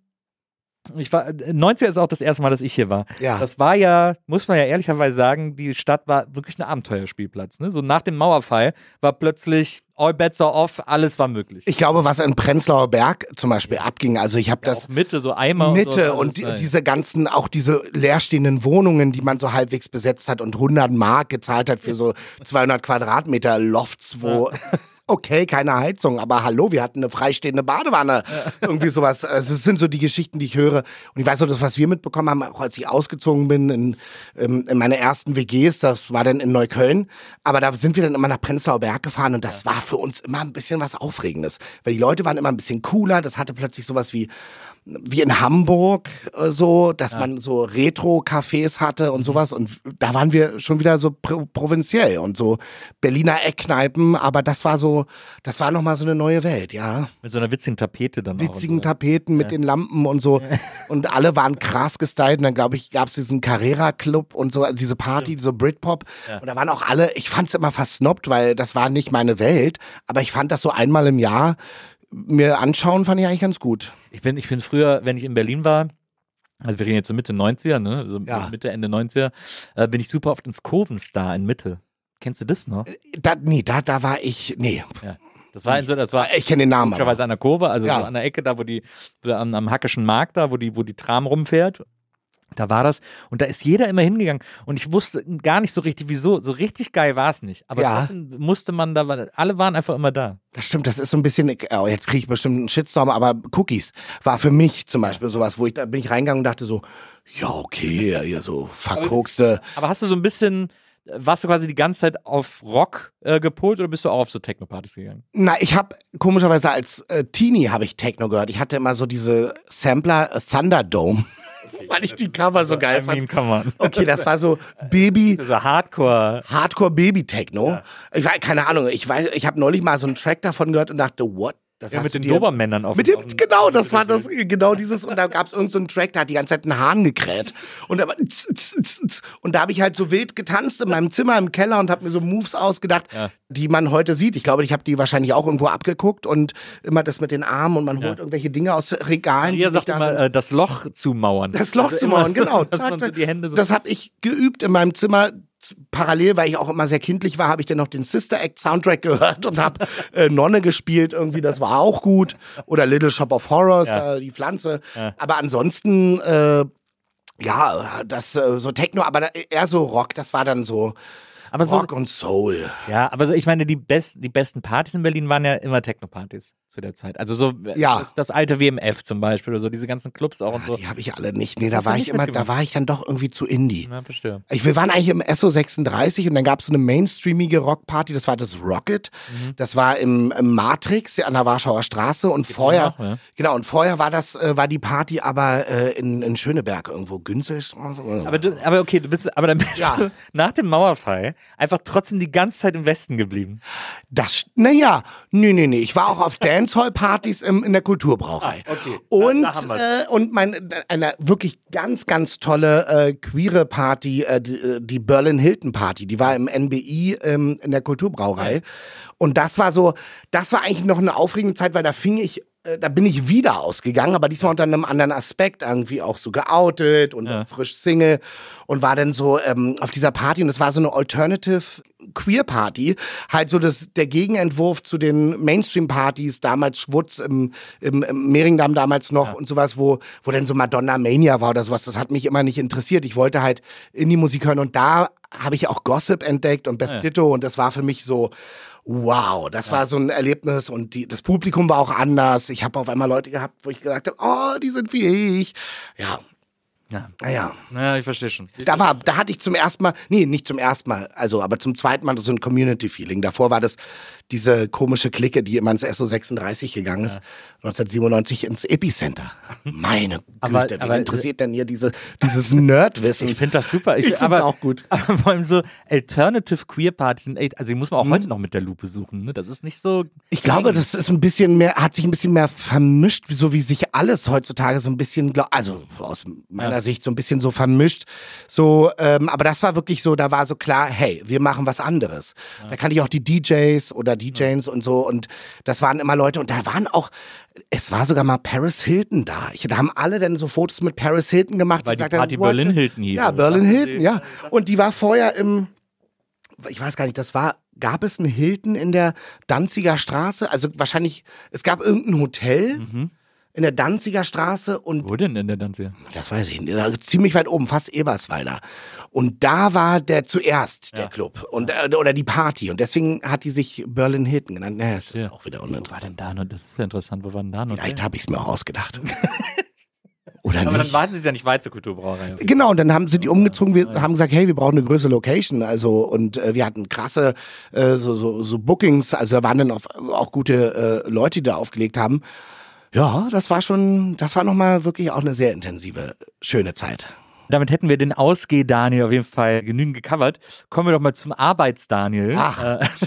E: ich war, neunziger ist auch das erste Mal, dass ich hier war.
D: Ja.
E: Das war ja, muss man ja ehrlicherweise sagen, die Stadt war wirklich ein Abenteuerspielplatz. Ne? So nach dem Mauerfall war plötzlich all bets are off, alles war möglich.
D: Ich glaube, was in Prenzlauer Berg zum Beispiel abging, also ich habe
E: Ja,
D: das
E: auch Mitte, so Eimer
D: Mitte
E: und, so,
D: und die,
E: alles,
D: diese ganzen, auch diese leerstehenden Wohnungen, die man so halbwegs besetzt hat und hundert Mark gezahlt hat für so zweihundert Quadratmeter Lofts, wo... Okay, keine Heizung, aber hallo, wir hatten eine freistehende Badewanne. Irgendwie sowas. Also es sind so die Geschichten, die ich höre. Und ich weiß noch, das, was wir mitbekommen haben, auch als ich ausgezogen bin in, in meine ersten W Gs, das war dann in Neukölln. Aber da sind wir dann immer nach Prenzlauer Berg gefahren und das war für uns immer ein bisschen was Aufregendes. Weil die Leute waren immer ein bisschen cooler. Das hatte plötzlich sowas wie wie in Hamburg äh, so, dass
E: Ja.
D: man so Retro-Cafés hatte und sowas und da waren wir schon wieder so pro provinziell und so Berliner Eckkneipen, aber das war so, das war nochmal so eine neue Welt, ja.
E: mit so einer witzigen Tapete dann
D: Witzigen
E: auch.
D: Tapeten mit den Lampen und so und alle waren krass gestylt und dann glaube ich gab es diesen Carrera-Club und so, diese Party, so Britpop
E: Ja.
D: und da waren auch alle, ich fand es immer versnobbt, weil das war nicht meine Welt, aber ich fand das so einmal im Jahr mir anschauen, fand ich eigentlich ganz gut.
E: Ich bin, ich bin früher, wenn ich in Berlin war, also wir reden jetzt so Mitte neunziger, ne? Also
D: Ja.
E: Mitte, Ende neunziger, äh, bin ich super oft ins Kurvenstar in Mitte. Kennst du das noch?
D: Da, nee, da, da war ich, nee.
E: Ja. Das war in so, das war
D: Ich kenne den Namen.
E: komischerweise
D: Aber.
E: an der Kurve, also
D: Ja.
E: so an der Ecke, da wo die, wo am, am Hackischen Markt da, wo die, wo die Tram rumfährt. Da war das. Und da ist jeder immer hingegangen. Und ich wusste gar nicht so richtig, wieso. So richtig geil war es nicht. Aber
D: Ja.
E: trotzdem musste man da, alle waren einfach immer da.
D: Das stimmt, das ist so ein bisschen, oh, jetzt kriege ich bestimmt einen Shitstorm, aber Cookies war für mich zum Beispiel sowas, wo ich, da bin ich reingegangen und dachte so, ja, okay, hier so verkokste.
E: Aber hast du so ein bisschen, warst du quasi die ganze Zeit auf Rock äh, gepolt oder bist du auch auf so Techno-Partys gegangen?
D: Na, ich habe komischerweise als äh, Teenie habe ich Techno gehört. Ich hatte immer so diese Sampler äh, Thunderdome, weil ich die Cover so geil
E: I
D: fand.
E: mean, come on.
D: Okay, das war so Baby,
E: So Hardcore.
D: Hardcore Baby Techno. Ich weiß, keine Ahnung, ich weiß, ich habe neulich mal so einen Track davon gehört und dachte, what? Das
E: Ja,
D: hast
E: mit
D: du
E: den
D: dir-
E: Dobermännern auf
D: Mit
E: dem-
D: dem,
E: auf dem-
D: genau, das war das, genau dieses, und da gab es irgendeinen so einen Track, da hat die ganze Zeit einen Hahn gekräht. Und, da war, tz, tz, tz, tz. und da habe ich halt so wild getanzt in meinem Zimmer im Keller und habe mir so Moves ausgedacht,
E: Ja.
D: die man heute sieht. Ich glaube, ich habe die wahrscheinlich auch irgendwo abgeguckt und immer das mit den Armen und man
E: Ja.
D: holt irgendwelche Dinge aus Regalen.
E: Ihr
D: die
E: sagt
D: nicht da
E: immer,
D: sind.
E: äh, das Loch zumauern.
D: Das Loch
E: Also
D: zu
E: immer
D: mauern,
E: so,
D: genau.
E: Dass man so die Hände so
D: Das habe ich geübt in meinem Zimmer. Parallel, weil ich auch immer sehr kindlich war, habe ich dann noch den Sister Act Soundtrack gehört und habe äh, Nonne gespielt irgendwie, das war auch gut. Oder Little Shop of Horrors,
E: Ja.
D: äh, die Pflanze.
E: Ja.
D: Aber ansonsten, äh, ja, das äh, so Techno, aber da, eher so Rock, das war dann so
E: aber so,
D: Rock und Soul.
E: ja, aber so, ich meine, die, best, die besten Partys in Berlin waren ja immer Techno-Partys zu der Zeit. Also so äh,
D: Ja.
E: das, das alte W M F zum Beispiel oder so, diese ganzen Clubs auch und so.
D: Die habe ich alle nicht. Nee, da
E: Hast du
D: war
E: nicht
D: ich immer, da
E: mitgemacht?
D: war ich dann doch irgendwie zu Indie.
E: Ja, verstehe.
D: Ich, wir waren eigentlich im S O sechsunddreißig und dann gab es so eine mainstreamige Rockparty, das war das Rocket.
E: Mhm.
D: Das war im, im Matrix an der Warschauer Straße und vorher,
E: noch, ja.
D: genau, und vorher war das, äh, war die Party aber äh, in, in Schöneberg irgendwo, Günzelstraße.
E: Aber, du, aber okay, du bist, aber dann bist
D: Ja.
E: du nach dem Mauerfall einfach trotzdem die ganze Zeit im Westen geblieben.
D: Das, naja, nee, nee, nee. Ich war auch auf Dancehall-Partys im, in der Kulturbrauerei.
E: Ah, okay.
D: Und,
E: Da- da haben wir's.
D: äh, und mein, eine wirklich ganz, ganz tolle äh, queere Party, äh, die, äh, die Berlin Hilton Party, die war im N B I ähm, in der Kulturbrauerei. Und das war so, das war eigentlich noch eine aufregende Zeit, weil da fing ich, äh, da bin ich wieder ausgegangen, aber diesmal unter einem anderen Aspekt, irgendwie auch so geoutet und
E: Ja.
D: frisch Single und war dann so ähm, auf dieser Party und es war so eine Alternative Queer Party, halt so das, der Gegenentwurf zu den Mainstream-Partys, damals Schwutz im, im, im Mehringdamm damals noch und sowas, wo, wo dann so Madonna Mania war oder sowas, das hat mich immer nicht interessiert. Ich wollte halt Indie-Musik hören und da habe ich auch Gossip entdeckt und Beth
E: Ja.
D: Ditto und das war für mich so, wow, das war so ein Erlebnis und die, das Publikum war auch anders. Ich habe auf einmal Leute gehabt, wo ich gesagt habe, oh, die sind wie ich. Ja,
E: Ja.
D: naja.
E: Ja, ich verstehe schon. Ich
D: Da war, da hatte ich zum ersten Mal, nee, nicht zum ersten Mal, also, aber zum zweiten Mal so ein Community-Feeling. Davor war das diese komische Clique, die immer ins S O sechsunddreißig gegangen ist, neunzehnhundertsiebenundneunzig ins Epicenter. Meine Güte,
E: Aber-
D: wen
E: aber-
D: interessiert denn hier diese, dieses Nerdwissen?
E: Ich finde das super. Ich,
D: Ich find's
E: aber,
D: auch gut.
E: Aber vor allem so Alternative Queer Partys sind echt, also die muss man auch heute noch mit der Lupe suchen. Ne? Das ist nicht so.
D: Ich glaube, das ist ein bisschen mehr, hat sich ein bisschen mehr vermischt, so wie sich alles heutzutage so ein bisschen, glaub- also aus meiner
E: Ja.
D: Sicht so ein bisschen so vermischt. So, ähm, aber das war wirklich so, da war so klar, hey, wir machen was anderes. Da kannte ich auch die D Js oder D Js und so und das waren immer Leute und da waren auch, es war sogar mal Paris Hilton da. Ich, da haben alle dann so Fotos mit Paris Hilton gemacht.
E: Weil
D: und
E: die
D: gesagt haben,
E: Party
D: what
E: Berlin
D: the-
E: Hilton hieß.
D: Ja,
E: oder?
D: Berlin
E: Ach,
D: Hilton, ja. Und die war vorher im, ich weiß gar nicht, das war, gab es einen Hilton in der Danziger Straße? Also wahrscheinlich, es gab irgendein Hotel in der Danziger Straße und
E: Wo denn in der Danziger?
D: das weiß ich nicht, da ziemlich weit oben, fast Eberswalder. Und da war der zuerst, der
E: Ja.
D: Club und äh, oder die Party und deswegen hat die sich Berlin Hilton genannt. Naja, das ist
E: Ja.
D: auch wieder
E: Wo war
D: uninteressant.
E: denn da noch? Das ist ja interessant. Wo war denn da noch?
D: Vielleicht habe ich es mir auch ausgedacht. Oder
E: Aber dann
D: nicht?
E: warten sie ja nicht weit zur Kulturbrauerei.
D: Genau, und dann haben sie die umgezogen, wir haben gesagt, hey, wir brauchen eine größere Location, also und äh, wir hatten krasse äh, so, so, so Bookings, also da waren dann auf, auch gute äh, Leute, die da aufgelegt haben. Ja, das war schon, das war nochmal wirklich auch eine sehr intensive, schöne Zeit.
E: Damit hätten wir den Ausgeh-Daniel auf jeden Fall genügend gecovert. Kommen wir doch mal zum Arbeits-Daniel.
D: Ach,
E: Äh,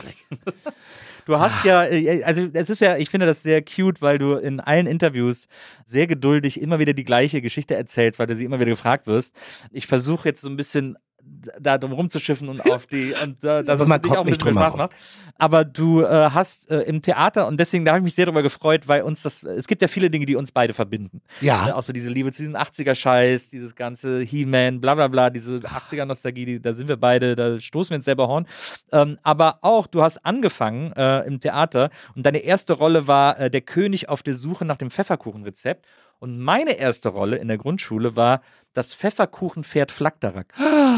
E: Du hast ja, äh, also es ist ja, ich finde das sehr cute, weil du in allen Interviews sehr geduldig immer wieder die gleiche Geschichte erzählst, weil du sie immer wieder gefragt wirst. Ich versuche jetzt so ein bisschen da drum rumzuschiffen und auf die und äh, dass
D: Aber
E: es
D: man
E: für dich
D: kommt
E: auch ein
D: nicht
E: bisschen
D: drum
E: Spaß
D: herum.
E: macht. Aber du äh, hast äh, im Theater und deswegen, da habe ich mich sehr darüber gefreut, weil uns das, es gibt ja viele Dinge, die uns beide verbinden.
D: Ja.
E: Ne, auch so diese Liebe zu diesem achtziger-Scheiß, dieses ganze He-Man, bla bla bla, diese achtziger-Nostalgie, die, da sind wir beide, da stoßen wir ins selber Horn. Ähm, aber auch, du hast angefangen äh, im Theater und deine erste Rolle war äh, der König auf der Suche nach dem Pfefferkuchenrezept. Und meine erste Rolle in der Grundschule war das Pfefferkuchenpferd Flakdarak.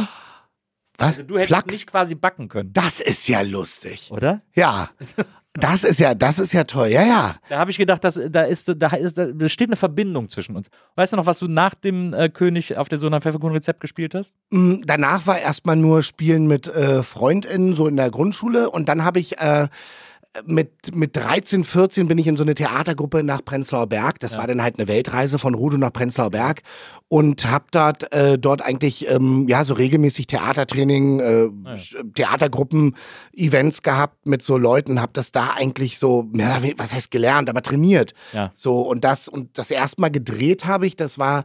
D: Was?
E: Also du hättest
D: Flack?
E: nicht quasi backen können,
D: Das ist ja lustig.
E: oder?
D: Ja. Das ist ja, das ist ja toll. Ja, ja.
E: Da habe ich gedacht, dass, da ist, so- da ist, da besteht eine Verbindung zwischen uns. Weißt du noch, was du nach dem äh, König auf der Suche nach Pfefferkuchenrezept gespielt hast?
D: Mm, Danach war erstmal nur Spielen mit äh, FreundInnen, so in der Grundschule. Und dann habe ich äh, mit, mit dreizehn, vierzehn bin ich in so eine Theatergruppe nach Prenzlauer Berg. Das war dann halt eine Weltreise von Rudo nach Prenzlauer Berg. Und habe dort, äh, dort eigentlich ähm, ja so regelmäßig Theatertraining, äh, Theatergruppen, Events gehabt mit so Leuten. Habe das da eigentlich so, ja, was heißt gelernt, aber trainiert.
E: Ja.
D: So und das und das erste Mal gedreht habe ich, das war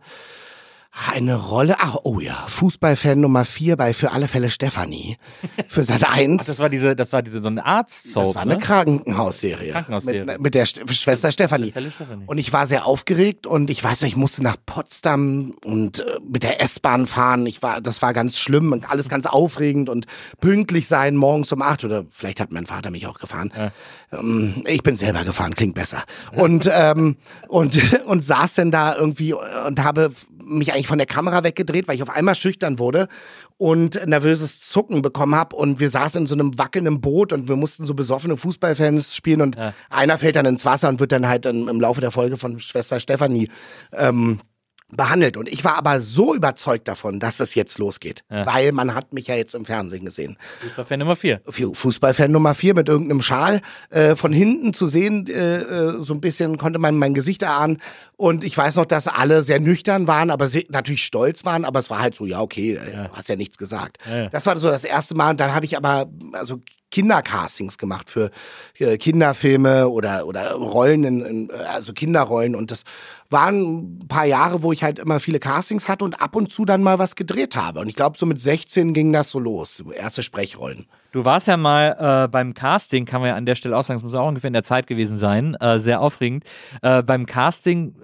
D: eine Rolle, ach, oh ja, Fußballfan Nummer vier bei Für alle Fälle Stefanie. Für Sat eins.
E: Ach, das war diese, das war diese so eine Arzt-Soap,
D: Das war eine
E: ne?
D: Krankenhausserie.
E: Krankenhausserie.
D: Mit, mit der St Schwester Stefanie.
E: Fälle Stefanie.
D: Und ich war sehr aufgeregt und ich weiß noch, ich musste nach Potsdam und äh, mit der S-Bahn fahren. Ich war, das war ganz schlimm und alles ganz aufregend und pünktlich sein morgens um acht oder vielleicht hat mein Vater mich auch gefahren. Ähm, ich bin selber gefahren, klingt besser. Und, ähm, und, und saß dann da irgendwie und habe mich eigentlich von der Kamera weggedreht, weil ich auf einmal schüchtern wurde und nervöses Zucken bekommen habe und wir saßen in so einem wackelnden Boot und wir mussten so besoffene Fußballfans spielen und
E: Ja.
D: einer fällt dann ins Wasser und wird dann halt dann im Laufe der Folge von Schwester Stefanie ähm, behandelt. Und ich war aber so überzeugt davon, dass das jetzt losgeht,
E: Ja.
D: weil man hat mich ja jetzt im Fernsehen gesehen.
E: Fußballfan Nummer vier.
D: Fu- Fußballfan Nummer vier mit irgendeinem Schal äh, von hinten zu sehen, äh, äh, so ein bisschen konnte man mein Gesicht erahnen. Und ich weiß noch, dass alle sehr nüchtern waren, aber sehr, natürlich stolz waren, aber es war halt so, ja, okay, äh,
E: Ja.
D: du hast ja nichts gesagt.
E: Ja, ja.
D: Das war so das erste Mal. Und dann habe ich aber also Kindercastings gemacht für äh, Kinderfilme oder, oder Rollen, in, in, also Kinderrollen. Und das waren ein paar Jahre, wo ich halt immer viele Castings hatte und ab und zu dann mal was gedreht habe. Und ich glaube, so mit sechzehn ging das so los, so erste Sprechrollen.
E: Du warst ja mal äh, beim Casting, kann man ja an der Stelle auch sagen, es muss auch ungefähr in der Zeit gewesen sein, äh, sehr aufregend. Äh, beim Casting äh,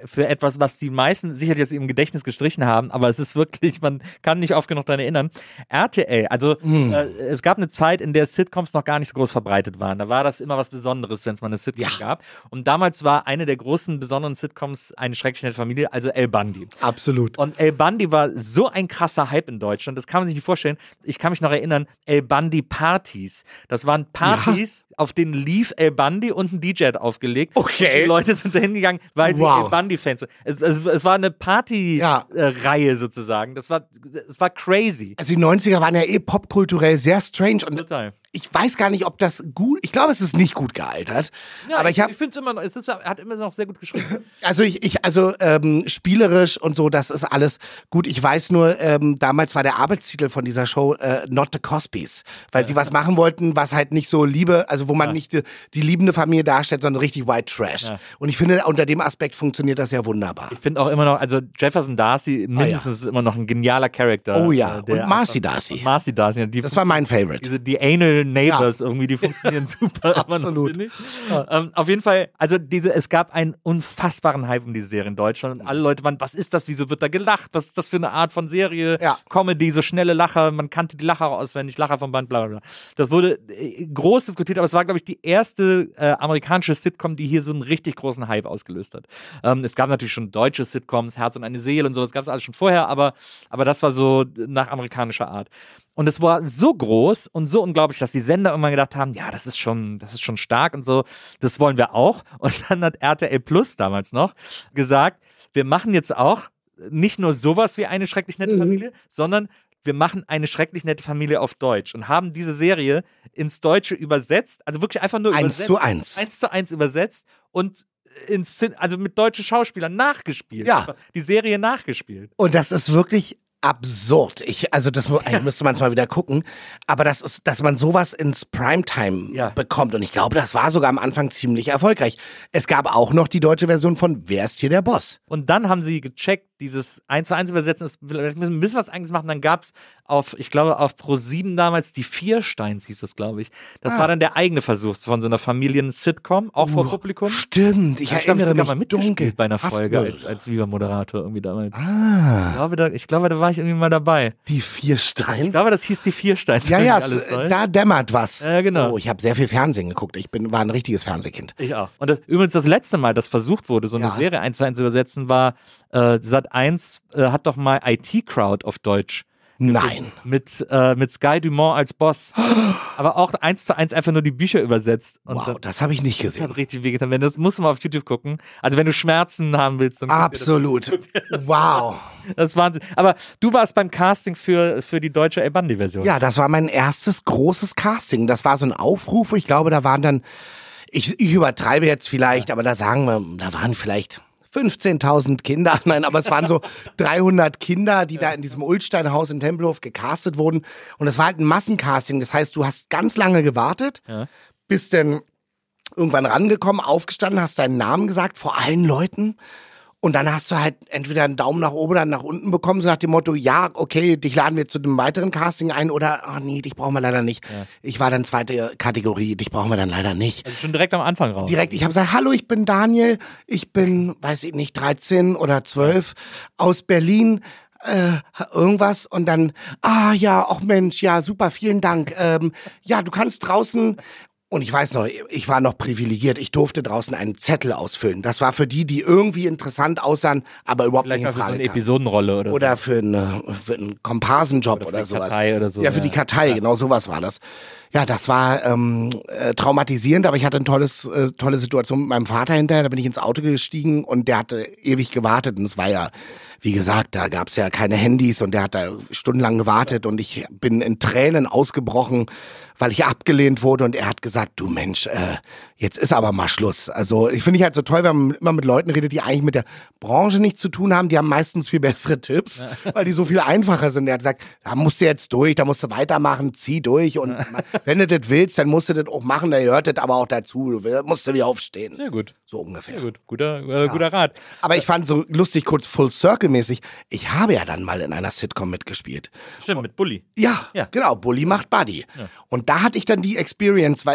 E: für etwas, was die meisten sicherlich aus ihrem Gedächtnis gestrichen haben, aber es ist wirklich, man kann nicht oft genug daran erinnern. R T L, also mm. äh, es gab eine Zeit, in der Sitcoms noch gar nicht so groß verbreitet waren. Da war das immer was Besonderes, wenn es mal eine Sitcom ja. gab. Und damals war eine der großen besonderen Sitcoms Eine schrecklich nette Familie, also El Bundy.
D: Absolut.
E: Und El Bundy war so ein krasser Hype in Deutschland, das kann man sich nicht vorstellen. Ich kann mich noch erinnern, El Bundy Partys. Das waren Partys, ja. auf denen lief El Bundy und ein D J hat aufgelegt.
D: Okay.
E: Die Leute sind dahin gegangen, weil wow. sie El Bundy-Fans sind. Es, es, es war eine Party-Reihe ja. sozusagen. Das war, es war crazy.
D: Also die neunziger waren ja eh popkulturell sehr strange. Und
E: total.
D: Ich weiß gar nicht, ob das gut, ich glaube, es ist nicht gut gealtert.
E: Ja,
D: aber ich,
E: ich, ich finde es immer noch, es ist, er hat immer noch sehr gut geschrieben.
D: Also ich, ich also ähm, spielerisch und so, das ist alles gut. Ich weiß nur, ähm, damals war der Arbeitstitel von dieser Show äh, Not the Cosbys, weil ja. sie was machen wollten, was halt nicht so Liebe, also wo man ja. nicht die, die liebende Familie darstellt, sondern richtig White Trash. Ja. Und ich finde, unter dem Aspekt funktioniert das ja wunderbar.
E: Ich finde auch immer noch, also Jefferson Darcy mindestens ah, ja. immer noch ein genialer Charakter.
D: Oh ja,
E: äh,
D: und Marcy Darcy.
E: Und Marcy Darcy. Die
D: das war mein Favorite.
E: Diese, die Anal Neighbors ja. irgendwie, die funktionieren super.
D: Absolut.
E: Noch, ja. ähm, auf jeden Fall, also diese, es gab einen unfassbaren Hype um diese Serie in Deutschland und alle Leute waren, was ist das, wieso wird da gelacht, was ist das für eine Art von Serie,
D: ja.
E: Comedy, so schnelle Lacher, man kannte die Lacher auswendig, Lacher vom Band, bla bla bla. Das wurde äh, groß diskutiert, aber es war, glaube ich, die erste äh, amerikanische Sitcom, die hier so einen richtig großen Hype ausgelöst hat. Ähm, es gab natürlich schon deutsche Sitcoms, Herz und eine Seele und so, das gab es alles schon vorher, aber, aber das war so nach amerikanischer Art. Und es war so groß und so unglaublich, dass die Sender irgendwann gedacht haben, ja, das ist schon, das ist schon stark und so, das wollen wir auch. Und dann hat R T L Plus damals noch gesagt, wir machen jetzt auch nicht nur sowas wie Eine schrecklich nette Familie, mhm. sondern wir machen Eine schrecklich nette Familie auf Deutsch und haben diese Serie ins Deutsche übersetzt, also wirklich einfach nur
D: eins
E: übersetzt.
D: zu eins.
E: Eins zu eins übersetzt und ins, also mit deutschen Schauspielern nachgespielt.
D: Ja.
E: Die Serie nachgespielt.
D: Und das ist wirklich absurd. Ich, also das eigentlich müsste man es mal wieder gucken. Aber das ist, dass man sowas ins Primetime
E: ja. bekommt.
D: Und ich glaube, das war sogar am Anfang ziemlich erfolgreich. Es gab auch noch die deutsche Version von Wer ist hier der Boss?
E: Und dann haben sie gecheckt, dieses eins zu eins übersetzen, ist, vielleicht müssen wir ein bisschen was eigenes machen. Dann gab es auf, ich glaube, auf ProSieben damals die Viersteins, hieß das, glaube ich. Das ah. war dann der eigene Versuch von so einer Familien-Sitcom, auch vor uh, Publikum.
D: Stimmt, ich, ich erinnere
E: glaub, ich
D: mich
E: mal mitgespielt
D: dunkel.
E: bei einer Folge als, als Viva-Moderator irgendwie damals.
D: Ah.
E: Ich glaube, da, ich glaube, da war ich irgendwie mal dabei.
D: Die Viersteins?
E: Ich glaube, das hieß die Viersteins.
D: Ja, ja, da dämmert was.
E: Ja, genau.
D: Oh, ich habe sehr viel Fernsehen geguckt. Ich bin, war ein richtiges Fernsehkind.
E: Ich auch. Und das, übrigens das letzte Mal, das versucht wurde, so eine
D: ja.
E: Serie eins zu eins zu übersetzen, war äh, Sat eins äh, hat doch mal I T-Crowd auf Deutsch.
D: Nein.
E: Mit, äh, mit Sky Dumont als Boss. Aber auch eins zu eins einfach nur die Bücher übersetzt. Und
D: wow,
E: das,
D: das habe ich nicht gesehen.
E: Das hat richtig wehgetan. Wenn das musst du mal auf YouTube gucken. Also wenn du Schmerzen haben willst, dann
D: absolut.
E: Guck dir das,
D: wow.
E: Das ist Wahnsinn. Aber du warst beim Casting für, für die deutsche El Bundy-Version.
D: Ja, das war mein erstes großes Casting. Das war so ein Aufruf. Ich glaube, da waren dann, ich, ich übertreibe jetzt vielleicht, ja. aber da sagen wir, da waren vielleicht fünfzehntausend Kinder, nein, aber es waren so dreihundert Kinder, die ja. da in diesem Ulstein-Haus in Tempelhof gecastet wurden. Und es war halt ein Massencasting. Das heißt, du hast ganz lange gewartet, ja. bist dann irgendwann rangekommen, aufgestanden, hast deinen Namen gesagt vor allen Leuten. Und dann hast du halt entweder einen Daumen nach oben oder nach unten bekommen, so nach dem Motto, ja, okay, dich laden wir zu einem weiteren Casting ein oder, ach nee, dich brauchen wir leider nicht. Ja. Ich war dann zweite Kategorie, dich brauchen wir dann leider nicht.
E: Also schon direkt am Anfang raus.
D: Direkt, ich habe gesagt, hallo, ich bin Daniel, ich bin, weiß ich nicht, dreizehn oder zwölf aus Berlin. Äh, irgendwas und dann, ah ja, ach Mensch, ja, super, vielen Dank. Ähm, ja, du kannst draußen... Und ich weiß noch, ich war noch privilegiert. Ich durfte draußen einen Zettel ausfüllen. Das war für die, die irgendwie interessant aussahen, aber überhaupt
E: Vielleicht
D: nicht in Frage
E: für so eine
D: kamen.
E: Episodenrolle oder so.
D: Oder für, eine, für einen Komparsenjob oder,
E: oder für
D: sowas.
E: Die Kartei oder so.
D: Ja, für ja. die Kartei, ja. genau sowas war das. Ja, das war ähm, äh, traumatisierend, aber ich hatte eine tolles, äh, tolle Situation mit meinem Vater hinterher. Da bin ich ins Auto gestiegen und der hatte ewig gewartet. Und es war ja, wie gesagt, da gab es ja keine Handys und der hat da stundenlang gewartet. Und ich bin in Tränen ausgebrochen, weil ich abgelehnt wurde. Und er hat gesagt, du Mensch, äh, jetzt ist aber mal Schluss. Also ich finde ich halt so toll, wenn man immer mit Leuten redet, die eigentlich mit der Branche nichts zu tun haben. Die haben meistens viel bessere Tipps, ja. weil die so viel einfacher sind. Er hat gesagt, da musst du jetzt durch, da musst du weitermachen, zieh durch. Und wenn du das willst, dann musst du das auch machen. Da gehört das aber auch dazu. Du musst du wieder aufstehen.
E: Sehr gut.
D: So ungefähr.
E: Sehr gut. Guter, äh, ja. guter Rat.
D: Aber ich fand so lustig, kurz Full Circle-mäßig, ich habe ja dann mal in einer Sitcom mitgespielt.
E: Stimmt, mit Bully.
D: Ja, ja. genau. Bully macht Buddy. Ja. Und da hatte ich dann die Experience, weil ich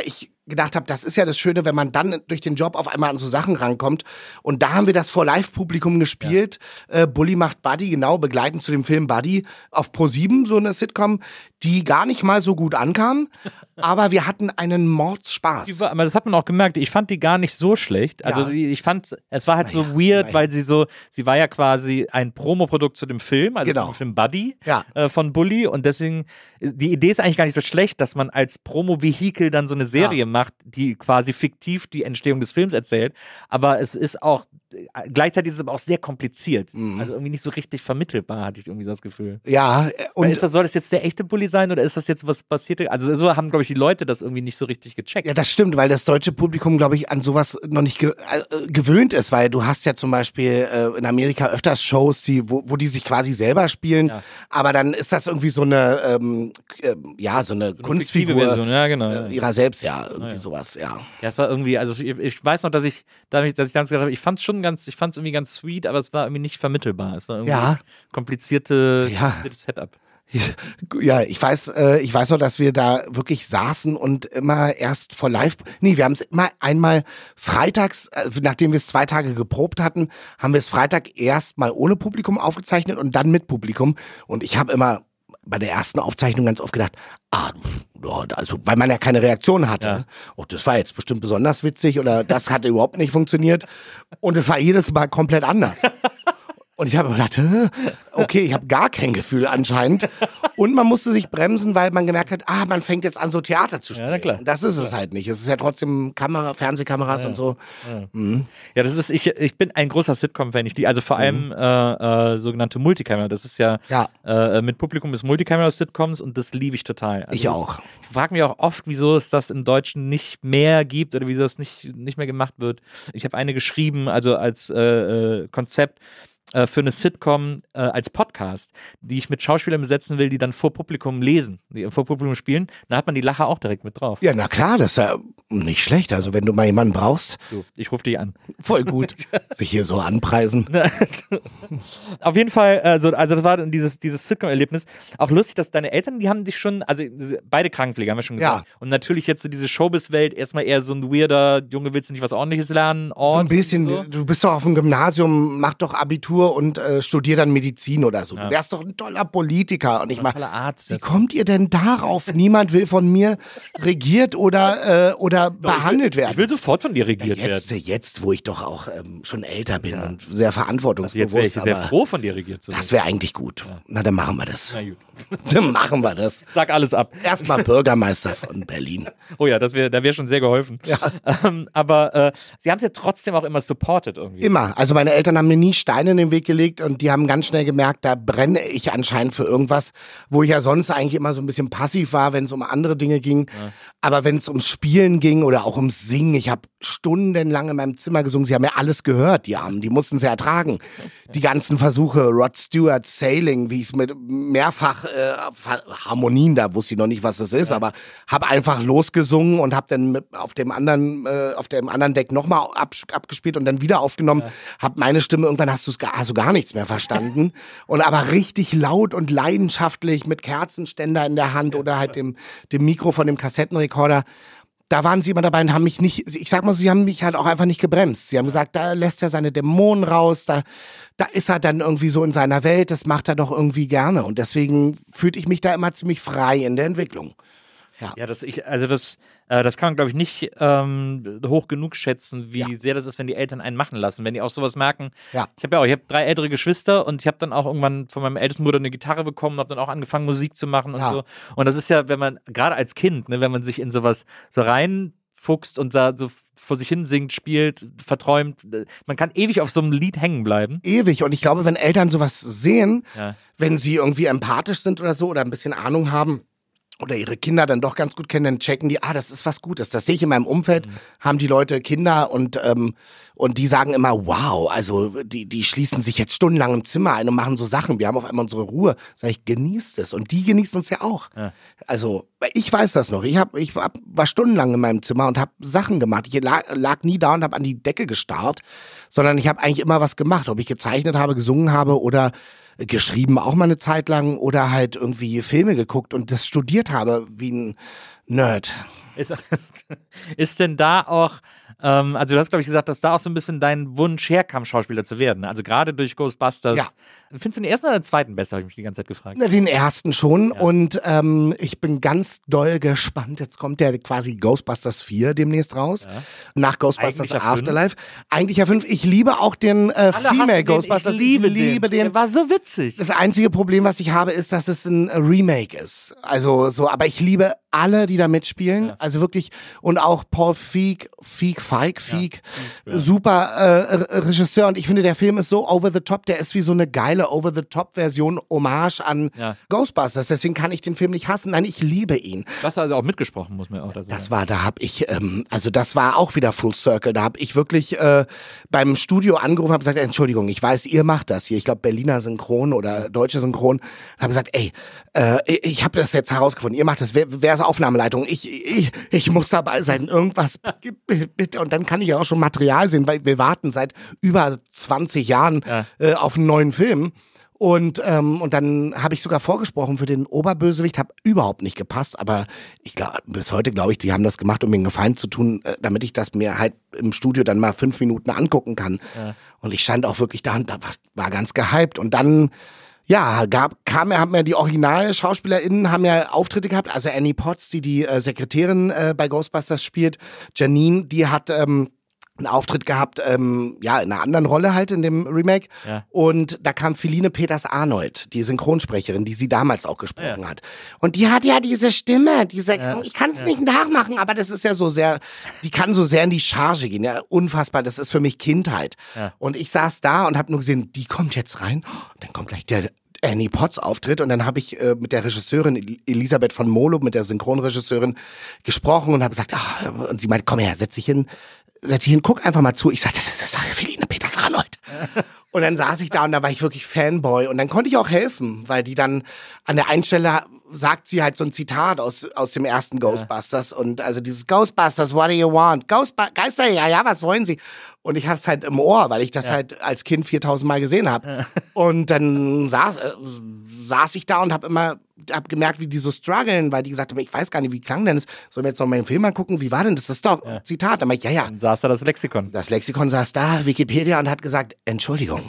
D: gedacht habe, das ist ja das Schöne, wenn man dann durch den Job auf einmal an so Sachen rankommt. Und da haben wir das vor Live-Publikum gespielt. Ja. Äh, Bully macht Buddy, genau, begleitend zu dem Film Buddy auf ProSieben, so eine Sitcom, die gar nicht mal so gut ankam. Aber wir hatten einen Mordspaß.
E: Aber das hat man auch gemerkt. Ich fand die gar nicht so schlecht. Also
D: Ja.
E: ich fand, es war halt
D: Naja,
E: so weird,
D: naja.
E: weil sie so, sie war ja quasi ein Promoprodukt zu dem Film, also
D: Genau.
E: zum Film Buddy
D: Ja.
E: äh, von Bully. Und deswegen, die Idee ist eigentlich gar nicht so schlecht, dass man als Promo-Vehikel dann so eine Serie
D: Ja.
E: macht, die quasi fiktiv die Entstehung des Films erzählt. Aber es ist auch, gleichzeitig ist es aber auch sehr kompliziert.
D: Mhm.
E: Also irgendwie nicht so richtig vermittelbar, hatte ich irgendwie das Gefühl.
D: Ja, äh,
E: Weil
D: und
E: ist das, soll das jetzt der echte Bully sein oder ist das jetzt was passierte? Also so haben, glaube ich, die Leute das irgendwie nicht so richtig gecheckt.
D: ja, das stimmt, weil das deutsche Publikum, glaube ich, an sowas noch nicht ge äh, gewöhnt ist, weil du hast ja zum Beispiel äh, in Amerika öfters Shows, die, wo, wo die sich quasi selber spielen,
E: Ja.
D: aber dann ist das irgendwie so eine, ähm, äh, ja, so eine
E: fiktive
D: Kunstfigur
E: Version, ja, genau.
D: äh, ihrer selbst, ja, irgendwie sowas, ja.
E: Ja, es war irgendwie, also ich, ich weiß noch, dass ich, dass ich, dass ich damals gedacht habe, ich fand es schon ganz, ich fand es irgendwie ganz sweet, aber es war irgendwie nicht vermittelbar. Es war irgendwie
D: Ja.
E: komplizierte,
D: Ja.
E: kompliziertes Setup.
D: Ja, ich weiß, äh, ich weiß noch, dass wir da wirklich saßen und immer erst vor Live, nee, wir haben es immer einmal freitags, äh, nachdem wir es zwei Tage geprobt hatten, haben wir es Freitag erst mal ohne Publikum aufgezeichnet und dann mit Publikum. Und ich habe immer bei der ersten Aufzeichnung ganz oft gedacht, ah, ja, also, weil man ja keine Reaktion hatte.
E: Ja.
D: Oh, das war jetzt bestimmt besonders witzig oder das hat überhaupt nicht funktioniert. Und es war jedes Mal komplett anders. Und ich habe gedacht, hä? Okay, ich habe gar kein Gefühl anscheinend. Und man musste sich bremsen, weil man gemerkt hat, ah, man fängt jetzt an, so Theater zu spielen.
E: Ja, na klar.
D: Und das ist es halt nicht. Es ist ja trotzdem Kamera, Fernsehkameras und so.
E: Ja, das ist, ich, ich bin ein großer Sitcom-Fan. Ich, die, also vor allem äh, äh, sogenannte Multicamera. Das ist ja,
D: Ja.
E: äh, mit Publikum ist Multicamera-Sitcoms und das liebe ich total. Also
D: Ich
E: das,
D: auch.
E: Ich frage mich auch oft, wieso es das im Deutschen nicht mehr gibt oder wieso es nicht, nicht mehr gemacht wird. Ich habe eine geschrieben, also als äh, äh, Konzept äh, für eine Sitcom äh, als Podcast, die ich mit Schauspielern besetzen will, die dann vor Publikum lesen, die vor Publikum spielen. Da hat man die Lacher auch direkt mit drauf.
D: Ja, na klar, das ist ja nicht schlecht. Also wenn du mal jemanden brauchst,
E: So, ich rufe dich an.
D: voll gut. Sich hier so anpreisen.
E: Auf jeden Fall, also, also das war dann dieses, dieses Sitcom-Erlebnis. Auch lustig, dass deine Eltern, die haben dich schon, also beide Krankenpfleger, haben wir schon gesagt.
D: Ja.
E: Und natürlich jetzt so diese Showbiz-Welt, erstmal eher so ein weirder, Junge, willst du nicht was Ordentliches lernen? Ort
D: So ein bisschen,
E: und so.
D: du bist doch auf dem Gymnasium, mach doch Abitur und äh, studier dann Medizin oder so.
E: Ja.
D: Du wärst doch ein toller Politiker. Und ich
E: Ein
D: mal,
E: toller Arzt.
D: wie
E: jetzt.
D: kommt ihr denn darauf? Niemand will von mir regiert oder, äh, oder behandelt werden.
E: Ich will sofort von dir regiert
D: Jetzt,
E: werden.
D: jetzt, wo ich doch auch ähm, schon älter bin
E: Ja.
D: und sehr
E: Also
D: verantwortungsbewusst,
E: jetzt wäre ich sehr
D: aber
E: froh, von dir regiert zu werden.
D: das wäre eigentlich gut. Na, dann machen wir das.
E: Na gut.
D: Dann machen wir das.
E: Sag alles ab.
D: Erstmal Bürgermeister von Berlin.
E: Oh ja, das wäre, da wäre schon sehr geholfen.
D: Ja.
E: Ähm, aber äh, sie haben es ja trotzdem auch immer supported irgendwie.
D: Immer. Also meine Eltern haben mir nie Steine in den Weg gelegt und die haben ganz schnell gemerkt, da brenne ich anscheinend für irgendwas, wo ich ja sonst eigentlich immer so ein bisschen passiv war, wenn es um andere Dinge ging. Ja. Aber wenn es ums Spielen ging oder auch ums Singen, ich habe stundenlang in meinem Zimmer gesungen. Sie haben ja alles gehört, die Armen. Die mussten es ja ertragen. Die ganzen Versuche, Rod Stewart, Sailing, wie ich es mit mehrfach äh, Harmonien, da wusste ich noch nicht, was das ist, ja. aber habe einfach losgesungen und habe dann mit, auf dem anderen äh, auf dem anderen Deck nochmal ab, abgespielt und dann wieder aufgenommen. Ja. Habe meine Stimme, irgendwann hast du gar, hast du gar nichts mehr verstanden. Und aber richtig laut und leidenschaftlich mit Kerzenständer in der Hand oder halt dem, dem Mikro von dem Kassettenrekorder. Da waren sie immer dabei und haben mich nicht, ich sag mal, sie haben mich halt auch einfach nicht gebremst. Sie haben gesagt, da lässt er seine Dämonen raus, da, da ist er dann irgendwie so in seiner Welt, das macht er doch irgendwie gerne. Und deswegen fühlte ich mich da immer ziemlich frei in der Entwicklung. Ja,
E: ja das, ich, also das, äh, das kann man, glaube ich, nicht ähm, hoch genug schätzen, wie ja. sehr das ist, wenn die Eltern einen machen lassen. Wenn die auch sowas merken.
D: Ja.
E: Ich habe ja auch, ich habe drei ältere Geschwister und ich habe dann auch irgendwann von meinem ältesten Bruder eine Gitarre bekommen, habe dann auch angefangen, Musik zu machen und
D: ja.
E: so. Und das ist ja, wenn man, gerade als Kind, ne, wenn man sich in sowas so reinfuchst und da so vor sich hin singt, spielt, verträumt, man kann ewig auf so einem Lied hängen bleiben.
D: Ewig. Und ich glaube, wenn Eltern sowas sehen,
E: ja.
D: wenn sie irgendwie empathisch sind oder so oder ein bisschen Ahnung haben, oder ihre Kinder dann doch ganz gut kennen, dann checken die, ah, das ist was Gutes. Das sehe ich in meinem Umfeld, mhm. haben die Leute Kinder und ähm, und die sagen immer, wow, also die die schließen sich jetzt stundenlang im Zimmer ein und machen so Sachen. Wir haben auf einmal unsere Ruhe. Sag ich, genießt es. Und die genießen uns ja auch. Ja. Also ich weiß das noch. Ich hab, ich war, war stundenlang in meinem Zimmer und habe Sachen gemacht. Ich lag, lag nie da und habe an die Decke gestarrt, sondern ich habe eigentlich immer was gemacht. Ob ich gezeichnet habe, gesungen habe oder geschrieben auch mal eine Zeit lang oder halt irgendwie Filme geguckt und das studiert habe wie ein Nerd.
E: Ist, ist denn da auch, ähm, also du hast, glaube ich, gesagt, dass da auch so ein bisschen dein Wunsch herkam, Schauspieler zu werden. Also gerade durch Ghostbusters.
D: Ja.
E: Findest du den ersten oder den zweiten besser, habe ich mich die ganze Zeit gefragt.
D: Na, den ersten schon.
E: Ja.
D: Und ähm, ich bin ganz doll gespannt. Jetzt kommt ja quasi Ghostbusters vier demnächst raus.
E: Ja.
D: Nach Ghostbusters
E: Eigentlich ja
D: Afterlife. Eigentlich ja fünf. Ich liebe auch den äh,
E: Alle hassen
D: Female
E: den,
D: Ghostbusters.
E: Ich liebe,
D: ich liebe den.
E: Der war so witzig.
D: Das einzige Problem, was ich habe, ist, dass es ein Remake ist. Also so, aber ich liebe alle, die da mitspielen.
E: Ja.
D: Also wirklich. Und auch Paul Feig, Feig, Feig, Feig.
E: Ja.
D: Super äh, Regisseur. Und ich finde, der Film ist so over the top. Der ist wie so eine geile Over-the-Top-Version, Hommage an
E: Ja.
D: Ghostbusters. Deswegen kann ich den Film nicht hassen. Nein, ich liebe ihn.
E: Du hast also auch mitgesprochen, muss man auch dazu sagen.
D: Das war, da habe ich, ähm, also das war auch wieder Full Circle. Da habe ich wirklich äh, beim Studio angerufen, habe gesagt, Entschuldigung, ich weiß, ihr macht das hier. Ich glaube Berliner Synchron oder deutsche Synchron. Und habe gesagt, ey, äh, ich habe das jetzt herausgefunden. Ihr macht das. Wer, wer ist Aufnahmeleitung? Ich, ich, ich muss dabei sein. Irgendwas bitte. Und dann kann ich ja auch schon Material sehen, weil wir warten seit über zwanzig Jahren
E: Ja.
D: äh, auf einen neuen Film. Und, ähm, und dann habe ich sogar vorgesprochen für den Oberbösewicht, habe überhaupt nicht gepasst, aber ich glaube, bis heute glaube ich, die haben das gemacht, um mir einen Gefallen zu tun, äh, damit ich das mir halt im Studio dann mal fünf Minuten angucken kann.
E: Ja.
D: Und ich stand auch wirklich da und da war, war ganz gehypt. Und dann, ja, gab, kam, haben ja die Original-SchauspielerInnen haben ja Auftritte gehabt, also Annie Potts, die die äh, Sekretärin äh, bei Ghostbusters spielt, Janine, die hat ähm, einen Auftritt gehabt, ähm, ja, in einer anderen Rolle halt in dem Remake.
E: Ja.
D: Und da kam Feline Peters-Arnold, die Synchronsprecherin, die sie damals auch gesprochen
E: Ja.
D: hat. Und die hat ja diese Stimme, diese,
E: Ja.
D: ich kann es nicht nachmachen, aber das ist ja so sehr, die kann so sehr in die Charge gehen, ja, unfassbar, das ist für mich Kindheit.
E: Ja.
D: Und ich saß da und habe nur gesehen, die kommt jetzt rein, und dann kommt gleich der Annie Potts Auftritt und dann habe ich äh, mit der Regisseurin El- Elisabeth von Molo, mit der Synchronregisseurin gesprochen und habe gesagt, ah, und sie meinte, komm her, setz dich hin, setz dich hin, guck einfach mal zu. Ich sagte, das ist Feline Peters-Arnold. Und dann saß ich da und da war ich wirklich Fanboy und dann konnte ich auch helfen, weil die dann an der einen Stelle sagt sie halt so ein Zitat aus, aus dem ersten Ghostbusters und also dieses Ghostbusters, what do you want? Ghostbusters, Geister, ja, ja, was wollen sie? Und ich hatte es halt im Ohr, weil ich das
E: Ja.
D: halt als Kind viertausend Mal gesehen habe. Und dann saß, äh, saß ich da und habe immer hab gemerkt, wie die so strugglen, weil die gesagt haben, ich weiß gar nicht, wie klang denn das? Sollen wir jetzt noch mal den Film angucken? Wie war denn das? Das ist doch ein Zitat. Dann meinte ich, ja, ja.
E: Dann saß da das Lexikon.
D: Das Lexikon saß da, Wikipedia, und hat gesagt, Entschuldigung.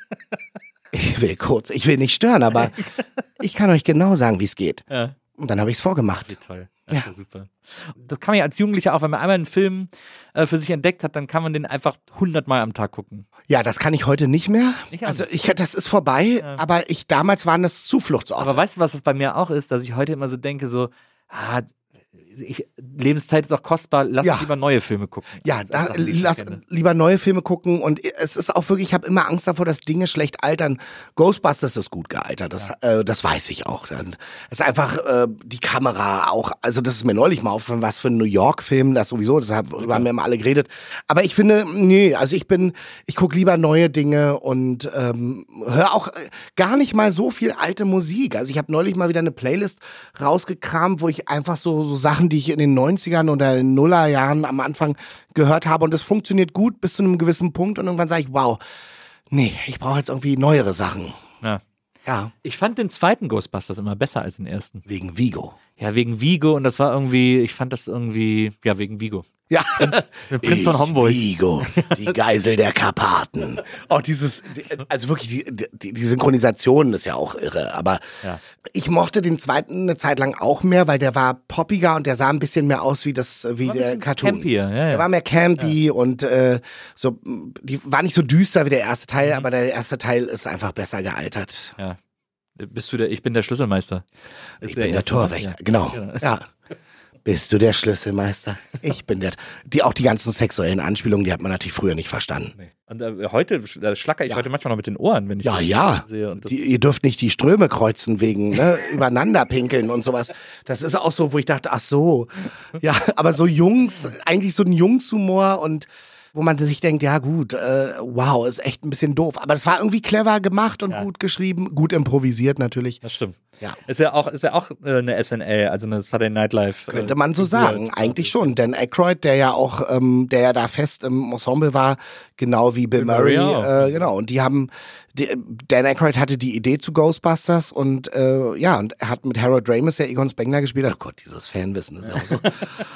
D: Ich will kurz, ich will nicht stören, aber ich kann euch genau sagen, wie es geht.
E: Ja.
D: Und dann habe ich es vorgemacht.
E: Wie toll. Das ist ja super. Das kann man ja als Jugendlicher auch, wenn man einmal einen Film äh, für sich entdeckt hat, dann kann man den einfach hundertmal am Tag gucken.
D: Ja, das kann ich heute nicht mehr.
E: Ich auch
D: Also
E: nicht.
D: ich, das ist vorbei,
E: Ja.
D: aber ich damals waren das Zufluchtsorte.
E: Aber weißt du, was es bei mir auch ist, dass ich heute immer so denke, so, ah, ich, Lebenszeit ist auch kostbar, lass
D: Ja.
E: uns lieber neue Filme gucken.
D: Ja,
E: als
D: da,
E: Sachen, die ich
D: lass
E: schon kenne.
D: lieber neue Filme gucken und es ist auch wirklich, ich habe immer Angst davor, dass Dinge schlecht altern. Ghostbusters ist gut gealtert, das, äh, das weiß ich auch. Dann ist einfach äh, die Kamera auch, also das ist mir neulich mal aufgefallen, was für ein New York-Film, das sowieso, deshalb
E: Okay.
D: haben wir immer alle geredet. Aber ich finde, nee, also ich bin, ich gucke lieber neue Dinge und ähm, höre auch äh, gar nicht mal so viel alte Musik. Also ich habe neulich mal wieder eine Playlist rausgekramt, wo ich einfach so, so Sachen, die ich in den neunzigern oder in den Nullerjahren am Anfang gehört habe und es funktioniert gut bis zu einem gewissen Punkt und irgendwann sage ich, wow, nee, ich brauche jetzt irgendwie neuere Sachen.
E: Ja.
D: Ja,
E: Ich fand den zweiten Ghostbusters immer besser als den ersten.
D: wegen Vigo.
E: Ja, wegen Vigo und das war irgendwie, ich fand das irgendwie, ja, wegen Vigo.
D: Ja,
E: Der Prinz von Homburg.
D: Vigo, die Geisel der Karpaten. Auch dieses, also wirklich, die, die, die Synchronisation ist ja auch irre, aber
E: Ja.
D: ich mochte den zweiten eine Zeit lang auch mehr, weil der war poppiger und der sah ein bisschen mehr aus wie das, wie
E: War ein
D: der
E: bisschen
D: Cartoon.
E: campier, ja,
D: Der
E: ja.
D: war mehr campy und äh, so, die war nicht so düster wie der erste Teil,
E: Mhm.
D: aber der erste Teil ist einfach besser gealtert.
E: Ja. Bist du der, ich bin der Schlüsselmeister. Ist
D: Ich bin der
E: erste,
D: Torwächter,
E: ja.
D: genau.
E: Genau.
D: Ja. Bist du der Schlüsselmeister? Ich bin der. Die, auch die ganzen sexuellen Anspielungen, die hat man natürlich früher nicht verstanden.
E: Nee. Und äh, heute äh, schlacker ich
D: Ja.
E: heute manchmal noch mit den Ohren, wenn ich
D: Ja,
E: das
D: ja.
E: sehe. Und das,
D: Die, ihr dürft nicht die Ströme kreuzen wegen ne, übereinander pinkeln und sowas. Das ist auch so, wo ich dachte, ach so. Ja, aber so Jungs, eigentlich so ein Jungshumor und wo man sich denkt, ja gut, äh, wow, ist echt ein bisschen doof. Aber es war irgendwie clever gemacht und
E: Ja.
D: gut geschrieben, gut improvisiert natürlich.
E: das stimmt.
D: Ja.
E: Ist ja auch, ist ja auch äh, eine S N L, also eine Saturday Night Live.
D: Könnte
E: äh,
D: man so
E: Figur.
D: sagen, eigentlich schon. Dan Aykroyd, der ja auch, ähm, der ja da fest im Ensemble war, genau wie Bill,
E: Bill
D: Murray,
E: Murray auch.
D: äh, genau. Und die haben, die, Dan Aykroyd hatte die Idee zu Ghostbusters und äh, ja, und er hat mit Harold Ramis ja Egon Spengler gespielt. Oh Gott, dieses Fanwissen ist ja auch so.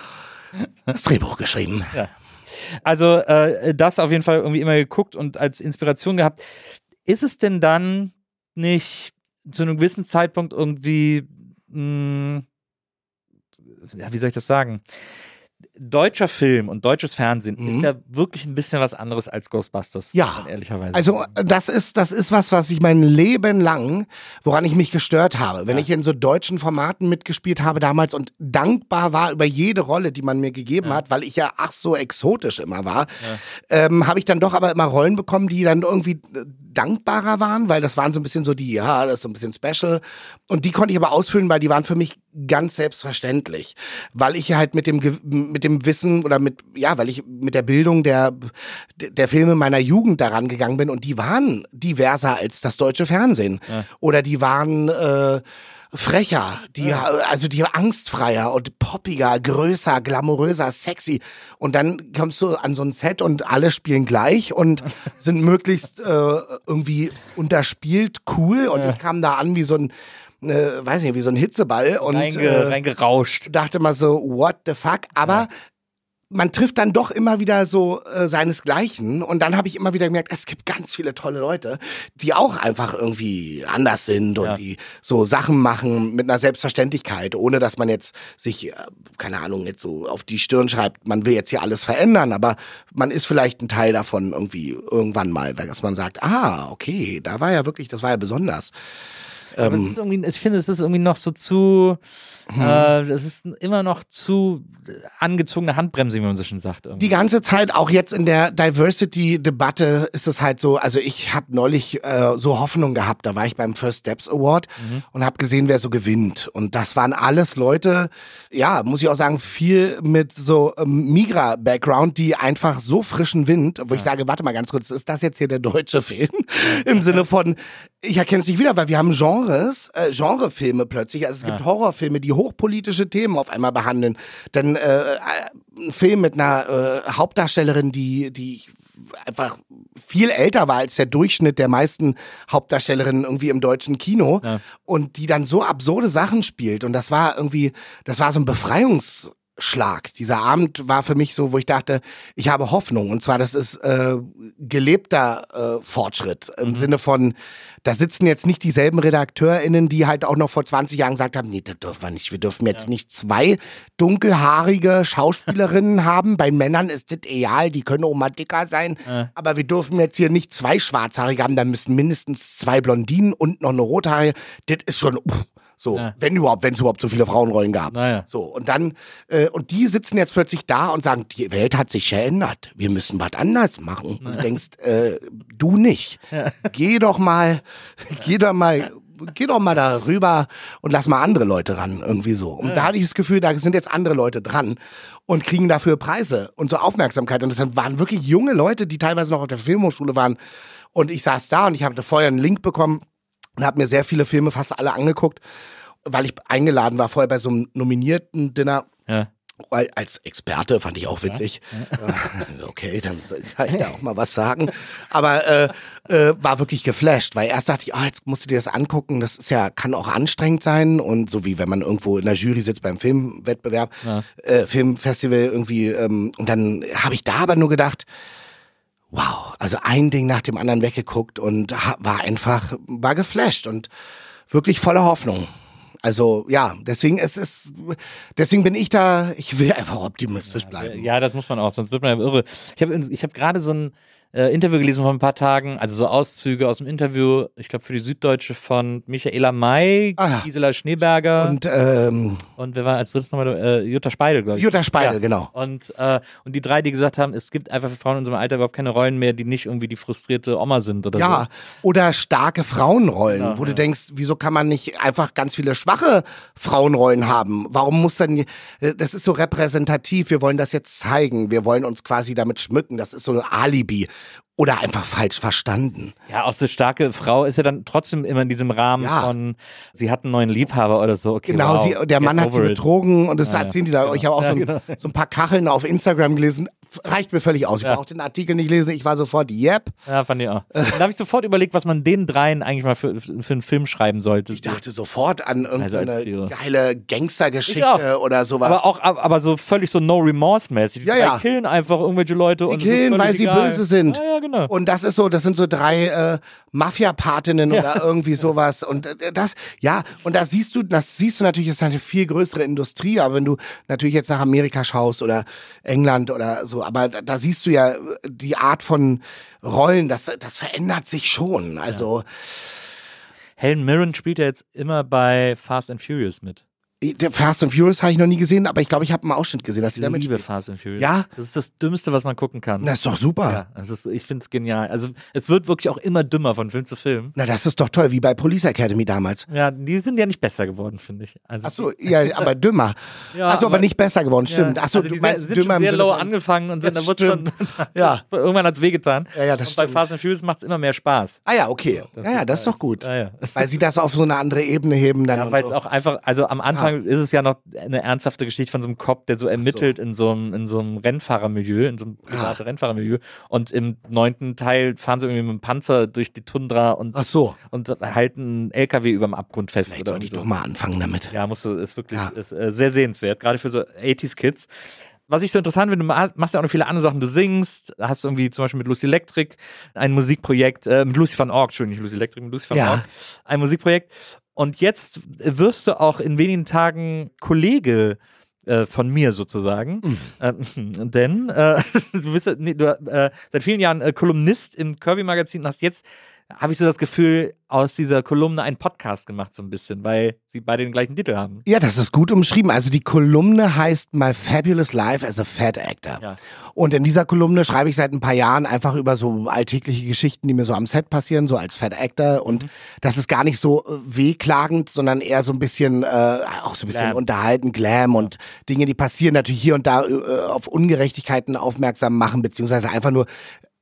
D: das Drehbuch geschrieben.
E: Ja. Also äh, das auf jeden Fall irgendwie immer geguckt und als Inspiration gehabt. Ist es denn dann nicht zu einem gewissen Zeitpunkt irgendwie, mh, ja, wie soll ich das sagen? Deutscher Film und deutsches Fernsehen
D: Mhm.
E: ist ja wirklich ein bisschen was anderes als Ghostbusters.
D: Ja.
E: muss man ehrlicherweise.
D: Also das ist, das ist was, was ich mein Leben lang, woran ich mich gestört habe. Wenn
E: Ja.
D: ich in so deutschen Formaten mitgespielt habe damals und dankbar war über jede Rolle, die man mir gegeben
E: Ja.
D: hat, weil ich ja ach so exotisch immer war, ähm, habe ich dann doch aber immer Rollen bekommen, die dann irgendwie äh, dankbarer waren, weil das waren so ein bisschen so die, ja, das ist so ein bisschen special. Und die konnte ich aber ausfüllen, weil die waren für mich ganz selbstverständlich. Weil ich halt mit dem, Ge- mit dem Wissen oder mit, ja, weil ich mit der Bildung der, der Filme meiner Jugend daran gegangen bin und die waren diverser als das deutsche Fernsehen.
E: Ja.
D: Oder die waren, äh, frecher, die, also die angstfreier und poppiger, größer, glamouröser, sexy. Und dann kommst du an so ein Set und alle spielen gleich und sind möglichst äh, irgendwie unterspielt, cool. Und ich kam da an wie so ein, äh, weiß nicht, wie so ein Hitzeball und
E: Reinge,
D: äh,
E: reingerauscht.
D: dachte mal so, what the fuck? Aber
E: Ja.
D: man trifft dann doch immer wieder so äh, seinesgleichen und dann habe ich immer wieder gemerkt, es gibt ganz viele tolle Leute, die auch einfach irgendwie anders sind und
E: Ja.
D: die so Sachen machen mit einer Selbstverständlichkeit, ohne dass man jetzt sich, äh, keine Ahnung, jetzt so auf die Stirn schreibt, man will jetzt hier alles verändern, aber man ist vielleicht ein Teil davon irgendwie irgendwann mal, dass man sagt, ah, okay, da war ja wirklich, das war ja besonders.
E: Aber es ist irgendwie, ich finde, es ist irgendwie noch so zu, äh, es ist immer noch zu angezogene Handbremse, wie man so schön sagt. Irgendwie.
D: Die ganze Zeit, auch jetzt in der Diversity-Debatte, ist es halt so, also ich habe neulich äh, so Hoffnung gehabt, da war ich beim First Steps Award
E: Mhm.
D: und habe gesehen, wer so gewinnt. Und das waren alles Leute, ja, muss ich auch sagen, viel mit so ähm, Migra-Background, die einfach so frischen Wind, wo ich sage, warte mal ganz kurz, ist das jetzt hier der deutsche Film? Im Sinne von, ich erkenne es nicht wieder, weil wir haben Genres, äh, Genrefilme plötzlich. Also es gibt
E: Ja.
D: Horrorfilme, die hochpolitische Themen auf einmal behandeln. Dann äh, ein Film mit einer äh, Hauptdarstellerin, die, die einfach viel älter war als der Durchschnitt der meisten Hauptdarstellerinnen irgendwie im deutschen Kino
E: Ja.
D: und die dann so absurde Sachen spielt. Und das war irgendwie, das war so ein Befreiungs Schlag. Dieser Abend war für mich so, wo ich dachte, ich habe Hoffnung. Und zwar, das ist äh, gelebter äh, Fortschritt. Im
E: Mhm.
D: Sinne von, da sitzen jetzt nicht dieselben RedakteurInnen, die halt auch noch vor zwanzig Jahren gesagt haben, nee, das dürfen wir nicht. Wir dürfen jetzt
E: Ja.
D: nicht zwei dunkelhaarige Schauspielerinnen haben. Bei Männern ist das egal, die können auch mal dicker sein.
E: Ja.
D: Aber wir dürfen jetzt hier nicht zwei Schwarzhaarige haben, dann müssen mindestens zwei Blondinen und noch eine Rothaarige. Das ist schon... Uff, so,
E: Ja.
D: wenn überhaupt, wenn es überhaupt so viele Frauenrollen gab.
E: Naja.
D: So, und dann, äh, und die sitzen jetzt plötzlich da und sagen, die Welt hat sich verändert. Wir müssen was anders machen. Und du denkst, äh, du nicht. Geh doch mal, geh doch mal, geh doch mal da rüber und lass mal andere Leute ran, irgendwie so. Und da hatte ich das Gefühl, da sind jetzt andere Leute dran und kriegen dafür Preise und so Aufmerksamkeit. Und das waren wirklich junge Leute, die teilweise noch auf der Filmhochschule waren. Und ich saß da und ich habe vorher einen Link bekommen und habe mir sehr viele Filme, fast alle angeguckt, weil ich eingeladen war vorher bei so einem nominierten Dinner.
E: Ja.
D: Weil als Experte fand ich auch witzig. Äh, Okay, dann kann ich da auch mal was sagen. Aber äh, äh, war wirklich geflasht, weil erst dachte ich, oh, jetzt musst du dir das angucken. Das ist ja, kann auch anstrengend sein und so wie wenn man irgendwo in der Jury sitzt beim Filmwettbewerb,
E: Ja.
D: äh, Filmfestival irgendwie. Ähm, und dann habe ich da aber nur gedacht, wow, also ein Ding nach dem anderen weggeguckt und ha- war einfach, war geflasht und wirklich voller Hoffnung. Also ja, deswegen es ist, deswegen bin ich da, ich will einfach optimistisch bleiben.
E: Ja, das muss man auch, sonst wird man ja irre. Ich habe ich hab gerade so ein äh, Interview gelesen vor ein paar Tagen, also so Auszüge aus dem Interview, ich glaube für die Süddeutsche von Michaela May,
D: Ah, ja.
E: Gisela Schneeberger und,
D: Und ähm,
E: wer war als drittes nochmal, äh, Jutta Speidel, glaube ich.
D: Jutta Speidel,
E: Ja.
D: genau.
E: Und, äh, und die drei, die gesagt haben, es gibt einfach für Frauen in unserem Alter überhaupt keine Rollen mehr, die nicht irgendwie die frustrierte Oma sind oder
D: Ja, oder starke Frauenrollen,
E: Genau,
D: wo du
E: ja.
D: denkst, wieso kann man nicht einfach ganz viele schwache Frauenrollen haben? Warum muss dann, das ist so repräsentativ, wir wollen das jetzt zeigen, wir wollen uns quasi damit schmücken, das ist so ein Alibi. Oder einfach falsch verstanden.
E: so. Ja, auch so starke Frau ist ja dann trotzdem immer in diesem Rahmen
D: Ja.
E: von, sie hat einen neuen Liebhaber oder so. Okay,
D: Genau,
E: wow,
D: sie, der
E: get
D: Mann hat sie
E: over it.
D: betrogen und das
E: Ja, ja.
D: erzählen die da.
E: Genau.
D: Ich habe auch
E: Ja,
D: so, ein,
E: genau.
D: so ein paar Kacheln auf Instagram gelesen. reicht mir völlig aus. Ich
E: Ja.
D: brauche den Artikel nicht lesen. Ich war sofort, yep.
E: Ja, fand ich auch. Dann habe ich sofort überlegt, was man den dreien eigentlich mal für, für einen Film schreiben sollte.
D: Ich dachte sofort an
E: Also als
D: irgendeine
E: Trio.
D: geile
E: Ich
D: Gangstergeschichte
E: auch.
D: oder sowas.
E: Aber auch aber, aber so völlig so No-Remorse-mäßig.
D: Ja,
E: Die
D: ja.
E: killen einfach irgendwelche Leute.
D: Die
E: und es ist
D: killen,
E: völlig
D: weil sie
E: egal.
D: böse sind.
E: Ja, ja, genau.
D: Und das ist so, das sind so drei äh, Mafia-Patinnen
E: Ja.
D: oder irgendwie sowas. Und äh, das, ja, und da siehst du, das siehst du natürlich, ist eine viel größere Industrie, aber wenn du natürlich jetzt nach Amerika schaust oder England oder so, aber da, da siehst du ja die Art von Rollen, das, das verändert sich schon. Also
E: Helen Mirren spielt ja jetzt immer bei Fast and Furious mit.
D: der Fast and Furious habe ich noch nie gesehen, aber ich glaube, ich habe einen Ausschnitt gesehen, dass sie
E: Ich
D: damit
E: liebe
D: spielt.
E: Fast and Furious.
D: Ja?
E: Das ist das Dümmste, was man gucken kann.
D: Das ist doch super.
E: Ja, das ist, ich finde es genial. Also es wird wirklich auch immer dümmer von Film zu Film.
D: Na, das ist doch toll, wie bei Police Academy damals.
E: Ja, die sind ja nicht besser geworden, finde ich. Also,
D: Ach so, ja, aber dümmer.
E: Ja,
D: Ach so, aber
E: aber-
D: nicht besser geworden, stimmt.
E: Ja,
D: Ach so,
E: also
D: du
E: die
D: meinst
E: sind
D: dümmer
E: schon
D: im
E: sehr
D: Sinne
E: low
D: von-
E: angefangen und dann
D: Ja,
E: wird's dann,
D: Ja.
E: irgendwann hat es wehgetan.
D: Ja, ja, das
E: und bei
D: stimmt.
E: Fast and Furious macht es immer mehr Spaß.
D: Ah ja, okay.
E: Das
D: ja, ja,
E: ist-
D: das ist doch gut.
E: Ja, ja.
D: Weil sie das auf so eine andere Ebene heben dann
E: Ja,
D: und
E: weil es
D: so.
E: auch einfach, also am Anfang ist es ja noch eine ernsthafte Geschichte von so einem Cop, der so ermittelt in so einem, in so einem Rennfahrermilieu, in so einem privaten Rennfahrermilieu. Und im neunten Teil fahren sie irgendwie mit dem Panzer durch die Tundra und,
D: Ach so.
E: und halten einen L K W über dem Abgrund fest.
D: Vielleicht
E: Oder
D: sollte ich
E: so.
D: doch mal anfangen damit.
E: Ja, musst du, ist wirklich
D: Ja.
E: ist, äh, sehr sehenswert, gerade für so achtziger-Kids. Was ich so interessant finde, du ma- machst ja auch noch viele andere Sachen. Du singst, hast irgendwie zum Beispiel mit Lucy Electric ein Musikprojekt, äh, mit Lucy van Org, Entschuldigung, nicht Lucy Electric, mit Lucy van
D: Ja.
E: Org, ein Musikprojekt. Und jetzt wirst du auch in wenigen Tagen Kollege äh, von mir sozusagen.
D: Mhm.
E: Äh, denn äh, du bist ja- nee, du, äh, seit vielen Jahren äh, Kolumnist im Kirby-Magazin und hast jetzt, habe ich so das Gefühl, aus dieser Kolumne einen Podcast gemacht so ein bisschen, weil sie beide den gleichen Titel haben.
D: Ja, das ist gut umschrieben. Also die Kolumne heißt My Fabulous Life as a Fat Actor.
E: Ja.
D: Und in dieser Kolumne schreibe ich seit ein paar Jahren einfach über so alltägliche Geschichten, die mir so am Set passieren, so als Fat Actor. Und das ist gar nicht so äh, wehklagend, sondern eher so ein bisschen, äh, auch so ein bisschen
E: Glam.
D: unterhalten, Glam und Dinge, die passieren, natürlich hier und da äh, auf Ungerechtigkeiten aufmerksam machen, beziehungsweise einfach nur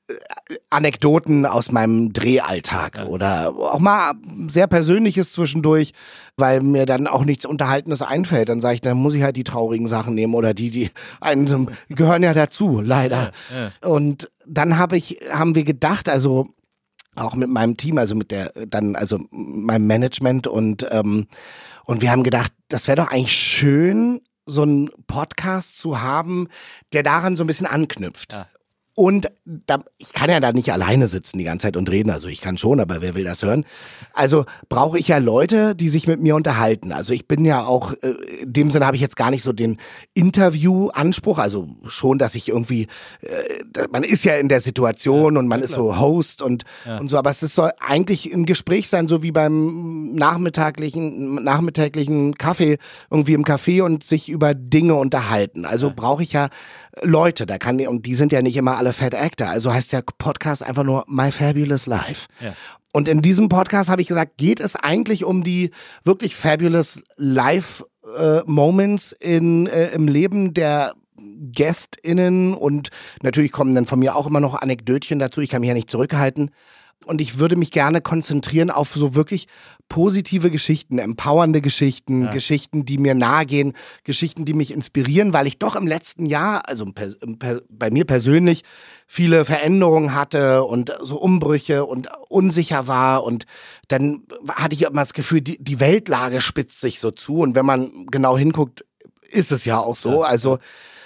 D: Anekdoten aus meinem Drehalltag oder auch mal sehr Persönliches zwischendurch, weil mir dann auch nichts Unterhaltenes einfällt. Dann sage ich, dann muss ich halt die traurigen Sachen nehmen oder die, die einem gehören ja dazu, leider. Und dann habe ich, haben wir gedacht, also auch mit meinem Team, also mit der, dann, also meinem Management und, ähm, und wir haben gedacht, das wäre doch eigentlich schön, so einen Podcast zu haben, der daran so ein bisschen anknüpft.
E: Ja.
D: Und da, ich kann ja da nicht alleine sitzen die ganze Zeit und reden, also ich kann schon, aber wer will das hören? Also brauche ich ja Leute, die sich mit mir unterhalten. Also ich bin ja auch, äh, in dem Sinne habe ich jetzt gar nicht so den Interview-Anspruch, also schon, dass ich irgendwie, äh, man ist ja in der Situation und man ist so Host und, und so, aber es ist soll eigentlich ein Gespräch sein, so wie beim nachmittaglichen, nachmittäglichen Kaffee, irgendwie im Café und sich über Dinge unterhalten. Also brauche ich ja Leute, da kann und die sind ja nicht immer alle Fat Actor, also heißt der Podcast einfach nur My Fabulous Life.
E: Ja.
D: Und in diesem Podcast habe ich gesagt, geht es eigentlich um die wirklich fabulous Life äh, Moments in äh, im Leben der GästInnen und natürlich kommen dann von mir auch immer noch Anekdötchen dazu, ich kann mich ja nicht zurückhalten. Und ich würde mich gerne konzentrieren auf so wirklich positive Geschichten, empowernde Geschichten,
E: Ja.
D: Geschichten, die mir nahe gehen, Geschichten, die mich inspirieren, weil ich doch im letzten Jahr, also per, per, bei mir persönlich, viele Veränderungen hatte und so Umbrüche und unsicher war. Und dann hatte ich immer das Gefühl, die, die Weltlage spitzt sich so zu. Und wenn man genau hinguckt, ist es ja auch so.
E: Ja.
D: Also,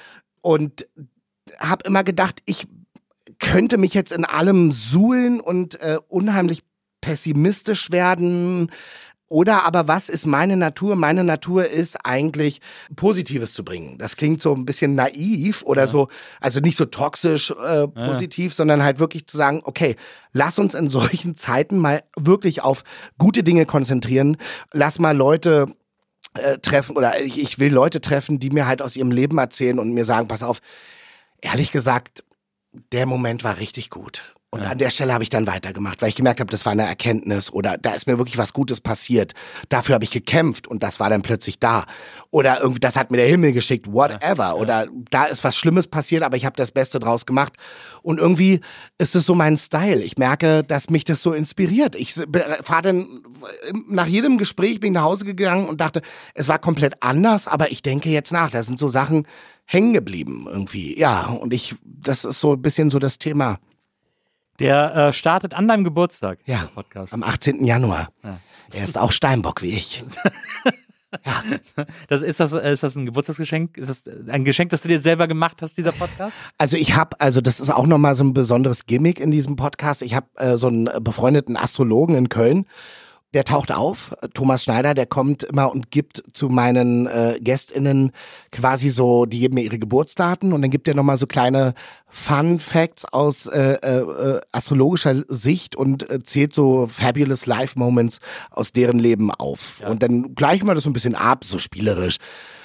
D: und habe immer gedacht, ich könnte mich jetzt in allem suhlen und äh, unheimlich pessimistisch werden. Oder aber was ist meine Natur? Meine Natur ist eigentlich Positives zu bringen. Das klingt so ein bisschen naiv oder so, also nicht so toxisch äh, positiv, sondern halt wirklich zu sagen, okay, lass uns in solchen Zeiten mal wirklich auf gute Dinge konzentrieren. Lass mal Leute äh, treffen oder ich, ich will Leute treffen, die mir halt aus ihrem Leben erzählen und mir sagen, pass auf, ehrlich gesagt, der Moment war richtig gut. Und
E: Ja.
D: an der Stelle habe ich dann weitergemacht, weil ich gemerkt habe, das war eine Erkenntnis oder da ist mir wirklich was Gutes passiert. Dafür habe ich gekämpft und das war dann plötzlich da. Oder irgendwie, das hat mir der Himmel geschickt, whatever. Ja. Oder da ist was Schlimmes passiert, aber ich habe das Beste draus gemacht. Und irgendwie ist es so mein Style. Ich merke, dass mich das so inspiriert. Ich fahre dann, nach jedem Gespräch bin ich nach Hause gegangen und dachte, es war komplett anders, aber ich denke jetzt nach. Das sind so Sachen, hängen geblieben irgendwie. Ja, und ich, das ist so ein bisschen so das Thema.
E: Der äh, startet an deinem Geburtstag,
D: Ja,
E: der Podcast.
D: am achtzehnten Januar.
E: Ja.
D: Er ist auch Steinbock wie ich.
E: Das, ist, das, ist das ein Geburtstagsgeschenk? Ist das ein Geschenk, das du dir selber gemacht hast, dieser Podcast?
D: Also ich habe, also das ist auch nochmal so ein besonderes Gimmick in diesem Podcast. Ich habe äh, so einen befreundeten Astrologen in Köln, der taucht auf, Thomas Schneider, der kommt immer und gibt zu meinen äh, GästInnen quasi so, die geben mir ihre Geburtsdaten und dann gibt er nochmal so kleine Fun Facts aus äh, äh, astrologischer Sicht und äh, zählt so fabulous Life Moments aus deren Leben auf. Ja. Und dann gleichen wir das so ein bisschen ab, so spielerisch.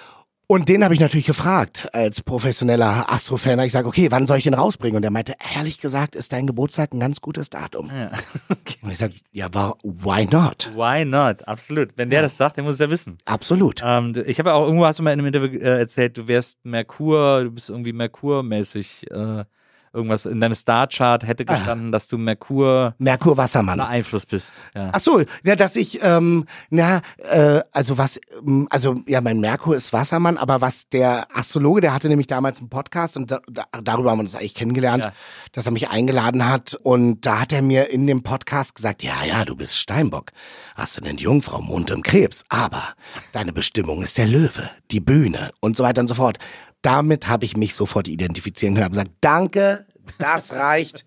D: Und den habe ich natürlich gefragt, als professioneller Astrofan. Ich sage, okay, wann soll ich den rausbringen? Und er meinte, ehrlich gesagt, ist dein Geburtstag ein ganz gutes Datum.
E: Ja. Okay.
D: Und ich sage, ja, war, why not?
E: Why not? Absolut. Wenn der ja. das sagt, der muss es ja wissen.
D: Absolut.
E: Ähm, ich habe auch irgendwo, hast du mal in einem Interview äh, erzählt, du wärst Merkur, du bist irgendwie Merkur-mäßig, äh, irgendwas in deinem Starchart hätte gestanden, ah. dass du Merkur
D: Merkur Wassermann
E: beeinflusst bist. Ja.
D: Ach so, ja, dass ich, ähm, na, äh, also was, ähm, also ja, mein Merkur ist Wassermann, aber was der Astrologe, der hatte nämlich damals einen Podcast und da, da, darüber haben wir uns eigentlich kennengelernt, ja. dass er mich eingeladen hat und da hat er mir in dem Podcast gesagt, ja, ja, du bist Steinbock, hast du denn Jungfrau, Mond im Krebs, aber deine Bestimmung ist der Löwe, die Bühne und so weiter und so fort. Damit habe ich mich sofort identifizieren können. Ich habe gesagt, danke, das reicht.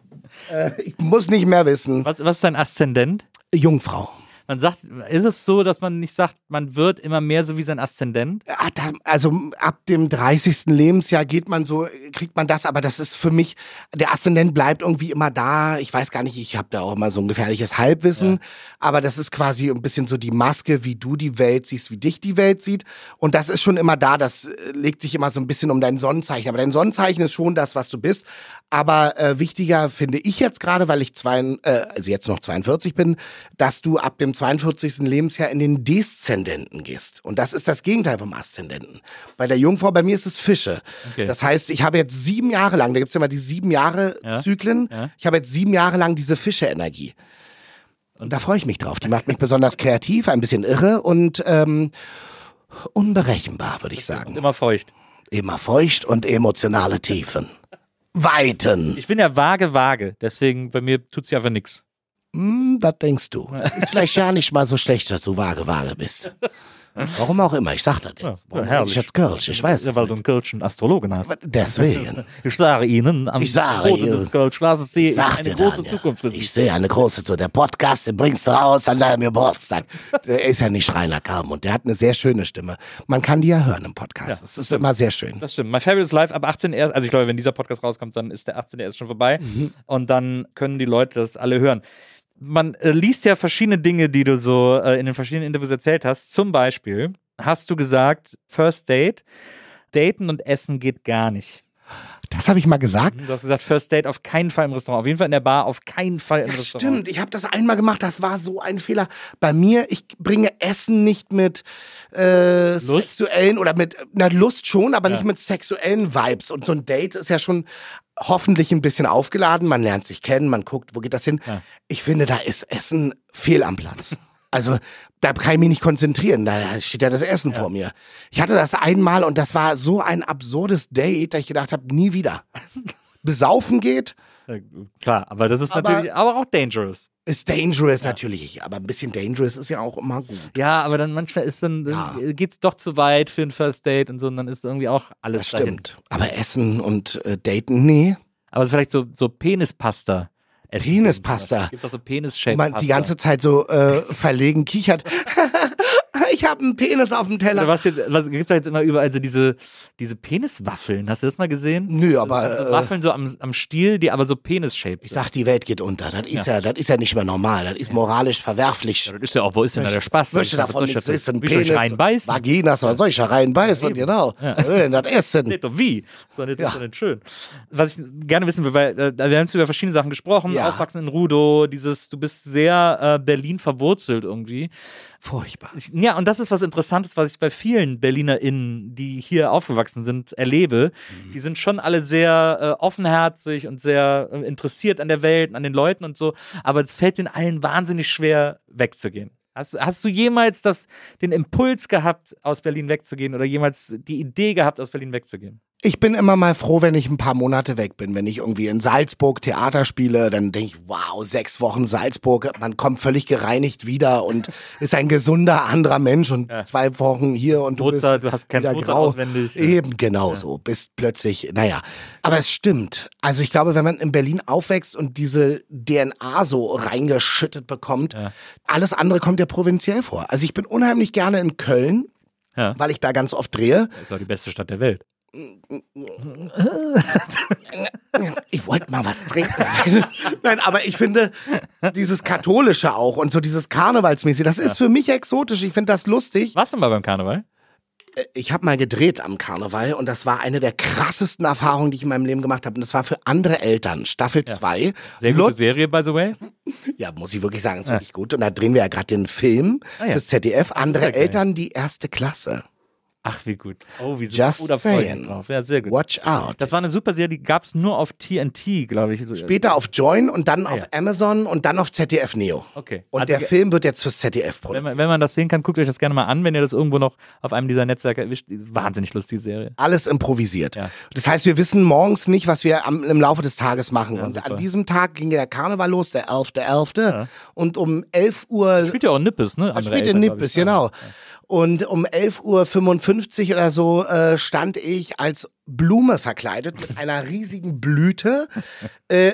D: äh, ich muss nicht mehr wissen.
E: Was, was ist dein Aszendent?
D: Jungfrau.
E: Man sagt, ist es so, dass man nicht sagt, man wird immer mehr so wie sein Aszendent?
D: Also ab dem dreißigsten Lebensjahr geht man so, kriegt man das, aber das ist für mich, der Aszendent bleibt irgendwie immer da. Ich weiß gar nicht, ich habe da auch immer so ein gefährliches Halbwissen, ja. aber das ist quasi ein bisschen so die Maske, wie du die Welt siehst, wie dich die Welt sieht. Und das ist schon immer da, das legt sich immer so ein bisschen um dein Sonnenzeichen. Aber dein Sonnenzeichen ist schon das, was du bist. Aber äh, wichtiger finde ich jetzt gerade, weil ich zwei, äh, also jetzt noch zweiundvierzig bin, dass du ab dem zweiundvierzigsten Lebensjahr in den Deszendenten gehst. Und das ist das Gegenteil vom Aszendenten. Bei der Jungfrau, bei mir ist es Fische. Okay. Das heißt, ich habe jetzt sieben Jahre lang, da gibt es ja immer die sieben Jahre ja. Zyklen, ja. ich habe jetzt sieben Jahre lang diese Fische-Energie. Und da freue ich mich drauf. Die macht mich besonders kreativ, ein bisschen irre und ähm, unberechenbar, würde ich sagen.
E: Und immer feucht.
D: Immer feucht und emotionale Tiefen. Weiten.
E: Ich bin ja vage, vage. Deswegen, bei mir tut sich einfach nichts.
D: Hm, das denkst du. Ist vielleicht ja nicht mal so schlecht, dass du vage, vage bist. Warum auch immer, ich sag das jetzt.
E: Ja, herrlich.
D: Ich jetzt Kölsch, ich weiß
E: ja, weil du einen Kölschen Astrologen hast.
D: Deswegen.
E: Ich sage Ihnen, am Boden des Kölschglasses sehe ich eine große
D: dann,
E: Zukunft für Sie.
D: Ich sehe eine große Zukunft. Der Podcast, den bringst du raus an deinem Geburtstag. Der ist ja nicht Rainer Kamm und der hat eine sehr schöne Stimme. Man kann die ja hören im Podcast. Ja, das ist stimmt. Immer sehr schön.
E: Das stimmt. My Fabulous Life ab achtzehn erst, also ich glaube, wenn dieser Podcast rauskommt, dann ist der achtzehnte erst schon vorbei. Mhm. Und dann können die Leute das alle hören. Man äh, liest ja verschiedene Dinge, die du so äh, in den verschiedenen Interviews erzählt hast. Zum Beispiel hast du gesagt, First Date, Daten und Essen geht gar nicht.
D: Das habe ich mal gesagt.
E: Du hast gesagt, First Date auf keinen Fall im Restaurant. Auf jeden Fall in der Bar, auf keinen Fall im
D: ja,
E: Restaurant.
D: Stimmt, ich habe das einmal gemacht, das war so ein Fehler. Bei mir, ich bringe Essen nicht mit äh, sexuellen oder mit, na Lust schon, aber ja. nicht mit sexuellen Vibes. Und so ein Date ist ja schon hoffentlich ein bisschen aufgeladen. Man lernt sich kennen, man guckt, wo geht das hin. Ja. Ich finde, da ist Essen fehl am Platz. Also da kann ich mich nicht konzentrieren, da steht ja das Essen ja. vor mir. Ich hatte das einmal und das war so ein absurdes Date, dass ich gedacht habe, nie wieder. Besaufen geht.
E: Ja, klar, aber das ist
D: aber
E: natürlich aber auch dangerous.
D: Ist dangerous ja. natürlich, aber ein bisschen dangerous ist ja auch immer gut.
E: Ja, aber dann manchmal ist dann,
D: ja.
E: dann geht's doch zu weit für ein First Date und so, und dann ist irgendwie auch alles
D: das
E: dahin.
D: Stimmt, aber Essen und äh, Daten, nee.
E: Aber vielleicht so, so Penispasta. Essen.
D: Penispasta.
E: Es gibt auch so Penis-Shape.
D: Man die ganze Zeit so äh, verlegen kichert. Ich habe einen Penis auf dem Teller.
E: Oder was jetzt, was gibt da jetzt immer überall so diese, diese Peniswaffeln? Hast du das mal gesehen?
D: Nö, aber
E: so
D: äh,
E: Waffeln so am, am Stiel, die aber so Penis-shaped.
D: Ich sag, die Welt geht unter. Das ist ja, ja das ist ja nicht mehr normal. Das ist ja. moralisch verwerflich.
E: Ja, das ist ja auch, wo ist denn da der Spaß?
D: Möchte davon nichts wissen. Penis,
E: ich reinbeißen?
D: Vaginas, was soll ich da reinbeißen? Ja, genau. Ja. Äh, das Essen.
E: Nicht doch wie? So, das ist ja. doch nicht schön. Was ich gerne wissen will, weil äh, wir haben über verschiedene Sachen gesprochen. Ja. Aufwachsen in Rudow, dieses, du bist sehr äh, Berlin verwurzelt irgendwie.
D: Furchtbar.
E: Ich, ja, und das ist was Interessantes, was ich bei vielen BerlinerInnen, die hier aufgewachsen sind, erlebe. Mhm. Die sind schon alle sehr äh, offenherzig und sehr äh, interessiert an der Welt, an den Leuten und so, aber es fällt ihnen allen wahnsinnig schwer, wegzugehen. Hast, hast du jemals das, den Impuls gehabt, aus Berlin wegzugehen oder jemals die Idee gehabt, aus Berlin wegzugehen?
D: Ich bin immer mal froh, wenn ich ein paar Monate weg bin. Wenn ich irgendwie in Salzburg Theater spiele, dann denke ich, wow, sechs Wochen Salzburg, man kommt völlig gereinigt wieder und ist ein gesunder anderer Mensch und ja. zwei Wochen hier und du
E: Mozart,
D: bist
E: du hast kein
D: wieder
E: Mozart
D: grau.
E: auswendig.
D: Eben, genau
E: ja.
D: so. Bist plötzlich, naja. Aber es stimmt. Also ich glaube, wenn man in Berlin aufwächst und diese D N A so reingeschüttet bekommt, ja. alles andere kommt dir provinziell vor. Also ich bin unheimlich gerne in Köln, ja. weil ich da ganz oft drehe.
E: Das ist auch die beste Stadt der Welt.
D: Ich wollte mal was trinken. Nein, aber ich finde dieses Katholische auch und so dieses Karnevalsmäßige, das ist für mich exotisch. Ich finde das lustig.
E: Warst du mal beim Karneval?
D: Ich habe mal gedreht am Karneval und das war eine der krassesten Erfahrungen, die ich in meinem Leben gemacht habe. Und das war für andere Eltern. Staffel zwei. Ja.
E: Sehr gute Lutz. Serie, by the way.
D: Ja, muss ich wirklich sagen, ist ja. wirklich gut. Und da drehen wir ja gerade den Film ah, ja. fürs Z D F. Andere Eltern, die erste Klasse.
E: Ach, wie gut. Oh, wie
D: Just
E: super
D: saying.
E: Drauf. Ja, sehr gut.
D: Watch out.
E: Das war eine super Serie, die gab es nur auf T N T, glaube ich.
D: Später auf Join und dann ah, auf ja. Amazon und dann auf Z D F Neo.
E: Okay.
D: Und
E: also,
D: der Film wird jetzt fürs Z D F produziert.
E: Wenn man, wenn man das sehen kann, guckt euch das gerne mal an, wenn ihr das irgendwo noch auf einem dieser Netzwerke erwischt. Wahnsinnig lustige Serie.
D: Alles improvisiert.
E: Ja.
D: Das heißt, wir wissen morgens nicht, was wir am, im Laufe des Tages machen.
E: Ja,
D: und
E: super.
D: An diesem Tag ging der Karneval los, der elfter elfter Ja. Und um elf Uhr...
E: Spielt ja auch Nippes, ne?
D: Andere spielt in Nippes, genau. Ja. Und um elf Uhr fünfundfünfzig oder so äh, stand ich als Blume verkleidet mit einer riesigen Blüte äh,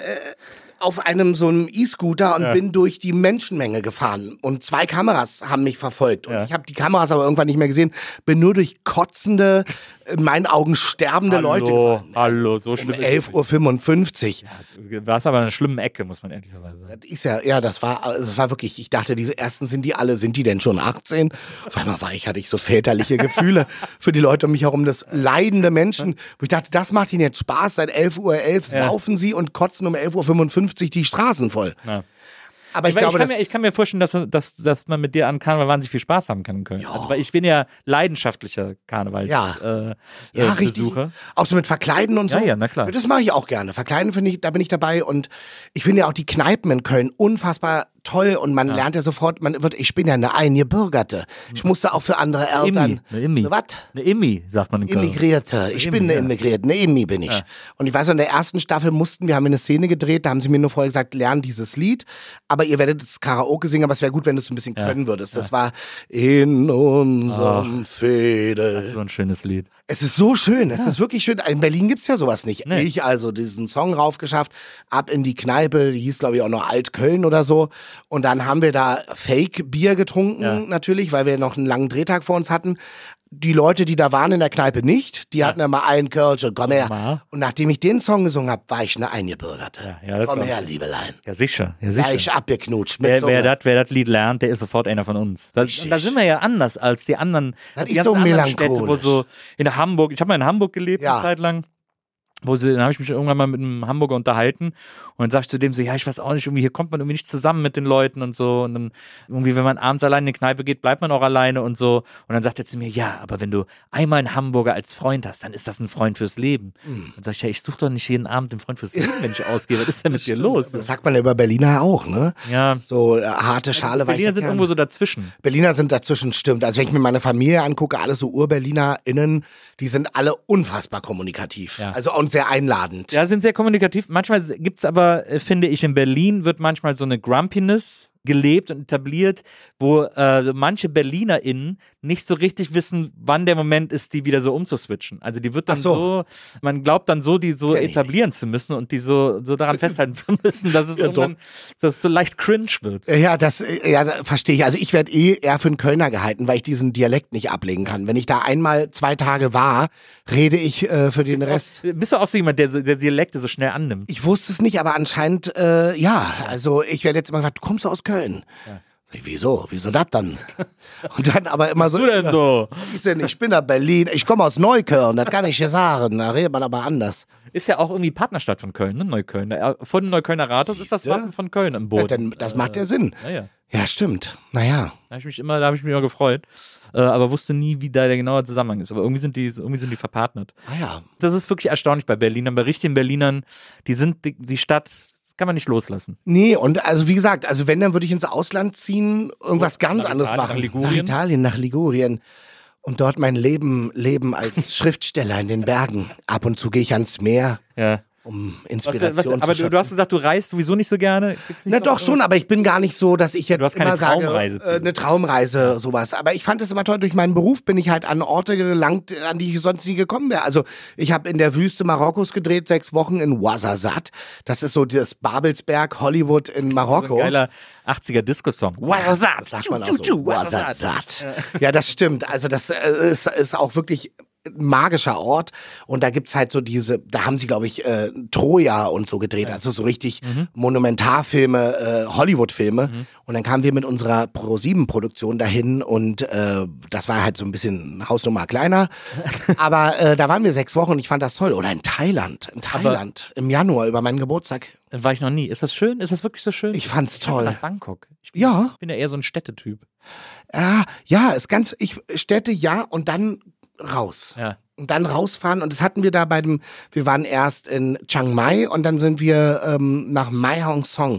D: auf einem so einem E-Scooter und ja. bin durch die Menschenmenge gefahren. Und zwei Kameras haben mich verfolgt. Und ja. ich habe die Kameras aber irgendwann nicht mehr gesehen. Bin nur durch kotzende, in meinen Augen sterbende
E: hallo,
D: Leute gefahren.
E: Hallo, so schlimm.
D: Um elf Uhr fünfundfünfzig
E: Ja, du warst aber in einer schlimmen Ecke, muss man ehrlicherweise sagen.
D: Das ist ja, ja, das war, das war wirklich, ich dachte, diese ersten sind die alle, sind die denn schon achtzehn? Auf einmal war ich, hatte ich so väterliche Gefühle für die Leute um mich herum, das leidende Menschen, wo ich dachte, das macht ihnen jetzt Spaß, seit elf Uhr elf ja. saufen sie und kotzen um elf Uhr fünfundfünfzig die Straßen voll.
E: Ja.
D: Aber ich,
E: ich,
D: glaube,
E: ich, kann mir, ich kann mir vorstellen, dass, dass, dass man mit dir an Karneval wahnsinnig viel Spaß haben kann in Köln. Also, weil ich bin ja leidenschaftlicher Karnevalsbesucher.
D: Ja, ja
E: äh,
D: richtig. Auch so mit Verkleiden und so.
E: Ja, ja, na klar.
D: Das mache ich auch gerne. Verkleiden finde ich, da bin ich dabei. Und ich finde ja auch die Kneipen in Köln unfassbar toll und man ja. lernt ja sofort, man wird, ich bin ja eine Eingebürgerte. Ich musste auch für andere Eltern.
E: Eine Immi.
D: Was?
E: Eine Immi, sagt man in Köln.
D: Immigrierte. Ich bin eine ja. Immigrierte. Eine Immi bin ich. Ja. Und ich weiß, in der ersten Staffel mussten wir, haben wir eine Szene gedreht, da haben sie mir nur vorher gesagt, lern dieses Lied, aber ihr werdet das Karaoke singen, aber es wäre gut, wenn du es ein bisschen ja. können würdest. Das ja. war in unserem Ach, Fädel.
E: Das ist so ein schönes Lied.
D: Es ist so schön, es ja. ist wirklich schön. In Berlin gibt's ja sowas nicht.
E: Nee.
D: Ich also diesen Song raufgeschafft, ab in die Kneipe, die hieß glaube ich auch noch Altköln oder so. Und dann haben wir da Fake-Bier getrunken, ja. natürlich, weil wir noch einen langen Drehtag vor uns hatten. Die Leute, die da waren in der Kneipe nicht, die ja. hatten ja mal einen Kölsch und komm her. Ja. Und nachdem ich den Song gesungen habe, war ich eine Eingebürgerte.
E: Ja, ja,
D: komm her, Liebelein.
E: Ja, sicher. Ja, sicher.
D: Da ich abgeknutscht mit
E: Wer,
D: Zunge.
E: wer das Lied lernt, der ist sofort einer von uns. Da, da sind wir ja anders als die anderen,
D: das
E: als die
D: ist so
E: anderen Städte, wo
D: melancholisch.
E: so in Hamburg, ich habe mal in Hamburg gelebt
D: ja.
E: eine Zeit lang. Wo sie, dann habe ich mich irgendwann mal mit einem Hamburger unterhalten und dann sag ich zu dem so, ja, ich weiß auch nicht, irgendwie hier kommt man irgendwie nicht zusammen mit den Leuten und so und dann irgendwie, wenn man abends allein in die Kneipe geht, bleibt man auch alleine und so und dann sagt er zu mir, ja, aber wenn du einmal einen Hamburger als Freund hast, dann ist das ein Freund fürs Leben. Mhm. Dann sag ich, ja, ich suche doch nicht jeden Abend einen Freund fürs Leben, wenn ich ausgehe, was ist denn mit dir los?
D: Das sagt man ja über Berliner auch, ne?
E: Ja.
D: So äh, harte Schale.
E: Also Berliner sind
D: Kern.
E: irgendwo so dazwischen.
D: Berliner sind dazwischen, stimmt. Also wenn ich mir meine Familie angucke, alle so UrberlinerInnen, die sind alle unfassbar kommunikativ. Ja. Also und sehr einladend.
E: Ja, sind sehr kommunikativ. Manchmal gibt es aber, finde ich, in Berlin wird manchmal so eine Grumpiness gelebt und etabliert, wo äh, manche BerlinerInnen nicht so richtig wissen, wann der Moment ist, die wieder so umzuswitchen. Also die wird dann so. so, man glaubt dann so, die so Kenn etablieren zu müssen und die so, so daran festhalten zu müssen, dass es ja, irgendwann dass es so leicht cringe wird.
D: Ja, das ja, verstehe ich. Also ich werde eh eher für einen Kölner gehalten, weil ich diesen Dialekt nicht ablegen kann. Wenn ich da einmal zwei Tage war, rede ich äh, für den Rest.
E: Auch, bist du auch so jemand, der, der Dialekte so schnell annimmt?
D: Ich wusste es nicht, aber anscheinend, äh, ja. Also ich werde jetzt immer gesagt, du kommst aus Köln. Ja. Wieso? Wieso das dann? Und dann aber immer so.
E: Was du denn so?
D: Ich, denn, ich bin da Berlin, ich komme aus Neukölln, das kann ich dir sagen. Da redet man aber anders.
E: Ist ja auch irgendwie Partnerstadt von Köln, ne? Neukölln. Vor dem Neuköllner Rathaus ist das Wappen von Köln im Boden.
D: Ja, denn, das macht ja Sinn.
E: Ja, ja.
D: Ja, stimmt. Naja.
E: Da habe ich mich immer, da habe ich mich immer gefreut, äh, aber wusste nie, wie da der genaue Zusammenhang ist. Aber irgendwie sind die, irgendwie sind die verpartnert.
D: Ah ja.
E: Das ist wirklich erstaunlich bei Berlinern, bei richtigen Berlinern. Die sind die, die Stadt kann man nicht loslassen.
D: Nee, und also wie gesagt, also wenn, dann würde ich ins Ausland ziehen, irgendwas ganz
E: nach
D: anderes
E: Italien,
D: machen.
E: nach Ligurien?
D: Nach Italien, nach Ligurien. Und dort mein Leben leben als Schriftsteller in den Bergen. Ab und zu gehe ich ans Meer,
E: Ja.
D: um
E: Was,
D: Inspiration
E: was,
D: zu
E: aber du,
D: schöpfen.
E: du hast gesagt, du reist sowieso nicht so gerne. Gibt's nicht
D: Na
E: noch
D: doch schon, aber ich bin gar nicht so, dass ich
E: Du hast
D: jetzt
E: keine
D: immer sage,
E: Traumreise
D: äh, eine Traumreise, sowas. Aber ich fand es immer toll, durch meinen Beruf bin ich halt an Orte gelangt, an die ich sonst nie gekommen wäre. Also ich habe in der Wüste Marokkos gedreht, sechs Wochen in Ouarzazate. Das ist so das Babelsberg, Hollywood in
E: So
D: Marokko.
E: ein geiler achtziger Disco-Song. Ouarzazate.
D: Das sagt man auch
E: Tschu,
D: so.
E: tschu,
D: Ouarzazate. Ja, das stimmt. Also das äh, ist, ist auch wirklich ein magischer Ort. Und da gibt's halt so diese, da haben sie, glaube ich, äh, Troja und so gedreht. Also so richtig
E: Mhm.
D: Monumentarfilme, äh, Hollywood-Filme. Und dann kamen wir mit unserer Pro sieben Produktion dahin und äh, das war halt so ein bisschen Hausnummer kleiner. Aber äh, da waren wir sechs Wochen und ich fand das toll. Oder in Thailand. In Thailand. Im Januar über meinen Geburtstag.
E: War ich noch nie. Ist das schön? Ist das wirklich so schön?
D: Ich fand's
E: Ich will
D: toll.
E: nach Bangkok. Ich bin,
D: Ja.
E: Ich bin ja eher so ein Städtetyp.
D: Ah, ja, ist ganz, ich Städte ja und dann raus.
E: Ja.
D: Und dann rausfahren. Und das hatten wir da bei dem, wir waren erst in Chiang Mai und dann sind wir ähm, nach Mae Hong Son.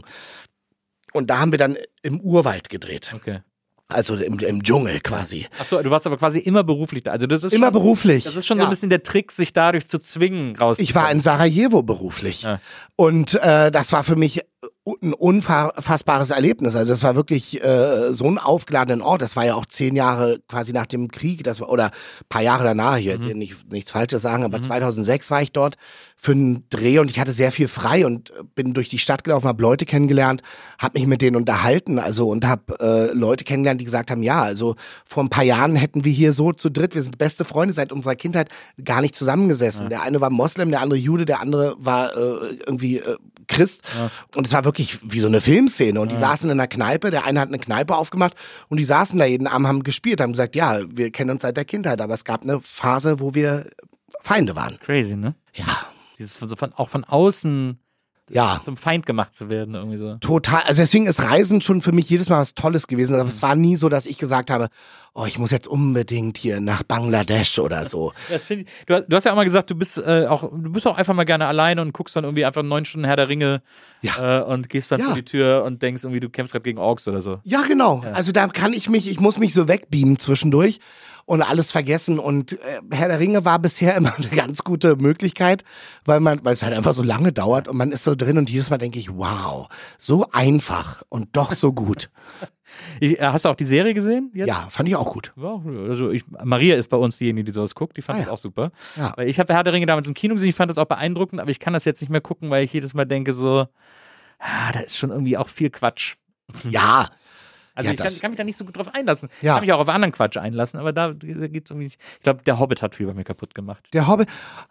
D: Und da haben wir dann im Urwald gedreht.
E: Okay.
D: Also im, im Dschungel quasi.
E: Achso, du warst aber quasi immer beruflich da. Also das ist
D: Immer
E: schon,
D: beruflich.
E: Das ist schon
D: ja.
E: so ein bisschen der Trick, sich dadurch zu zwingen, rauszukommen.
D: Ich war in Sarajevo beruflich.
E: Ja.
D: Und äh, das war für mich ein unfassbares Erlebnis. Also das war wirklich äh, so ein aufgeladenen Ort. Das war ja auch zehn Jahre quasi nach dem Krieg, das war, oder ein paar Jahre danach, ich will mhm. nicht, nichts Falsches sagen, aber mhm. zweitausendsechs war ich dort für einen Dreh und ich hatte sehr viel frei und bin durch die Stadt gelaufen, habe Leute kennengelernt, habe mich mit denen unterhalten, also und habe äh, Leute kennengelernt, die gesagt haben, ja, also vor ein paar Jahren hätten wir hier so zu dritt, wir sind beste Freunde seit unserer Kindheit, gar nicht zusammengesessen. Ja. Der eine war Moslem, der andere Jude, der andere war äh, irgendwie äh, Christ. Ja. Und es war wirklich wie so eine Filmszene. Und die ja. saßen in einer Kneipe, der eine hat eine Kneipe aufgemacht und die saßen da jeden Abend, haben gespielt, haben gesagt, ja, wir kennen uns seit der Kindheit, aber es gab eine Phase, wo wir Feinde waren.
E: Crazy, ne?
D: Ja.
E: Dieses von, von, auch von außen
D: ja.
E: zum Feind gemacht zu werden, irgendwie so.
D: Total. Also deswegen ist Reisen schon für mich jedes Mal was Tolles gewesen. Aber mhm. es war nie so, dass ich gesagt habe, oh, ich muss jetzt unbedingt hier nach Bangladesch oder so.
E: Das find ich, du, du hast ja auch mal gesagt, du bist äh, auch, du bist auch einfach mal gerne alleine und guckst dann irgendwie einfach neun Stunden Herr der Ringe
D: ja.
E: äh, und gehst dann
D: ja.
E: vor die Tür und denkst irgendwie, du kämpfst gerade gegen Orks oder so.
D: Ja, genau.
E: Ja.
D: Also da kann ich mich, ich muss mich so wegbeamen zwischendurch und alles vergessen. Und äh, Herr der Ringe war bisher immer eine ganz gute Möglichkeit, weil man, weil es halt einfach so lange dauert und man ist so drin und jedes Mal denke ich, wow, so einfach und doch so gut.
E: Ich, hast du auch die Serie gesehen? Jetzt?
D: Ja, fand ich auch gut.
E: Ja, also ich, Maria ist bei uns diejenige, die sowas guckt. Die fand
D: ah,
E: das
D: ja.
E: auch super.
D: Ja.
E: Weil ich habe Herr der Ringe damals im Kino gesehen. Ich fand das auch beeindruckend, aber ich kann das jetzt nicht mehr gucken, weil ich jedes Mal denke so, ah, da ist schon irgendwie auch viel Quatsch.
D: Ja.
E: Also
D: ja,
E: ich kann, kann mich da nicht so gut drauf einlassen.
D: Ja.
E: Ich kann mich auch auf anderen Quatsch einlassen, aber da, da geht's irgendwie nicht. Ich glaube, der Hobbit hat viel bei mir kaputt gemacht.
D: Der Hobbit.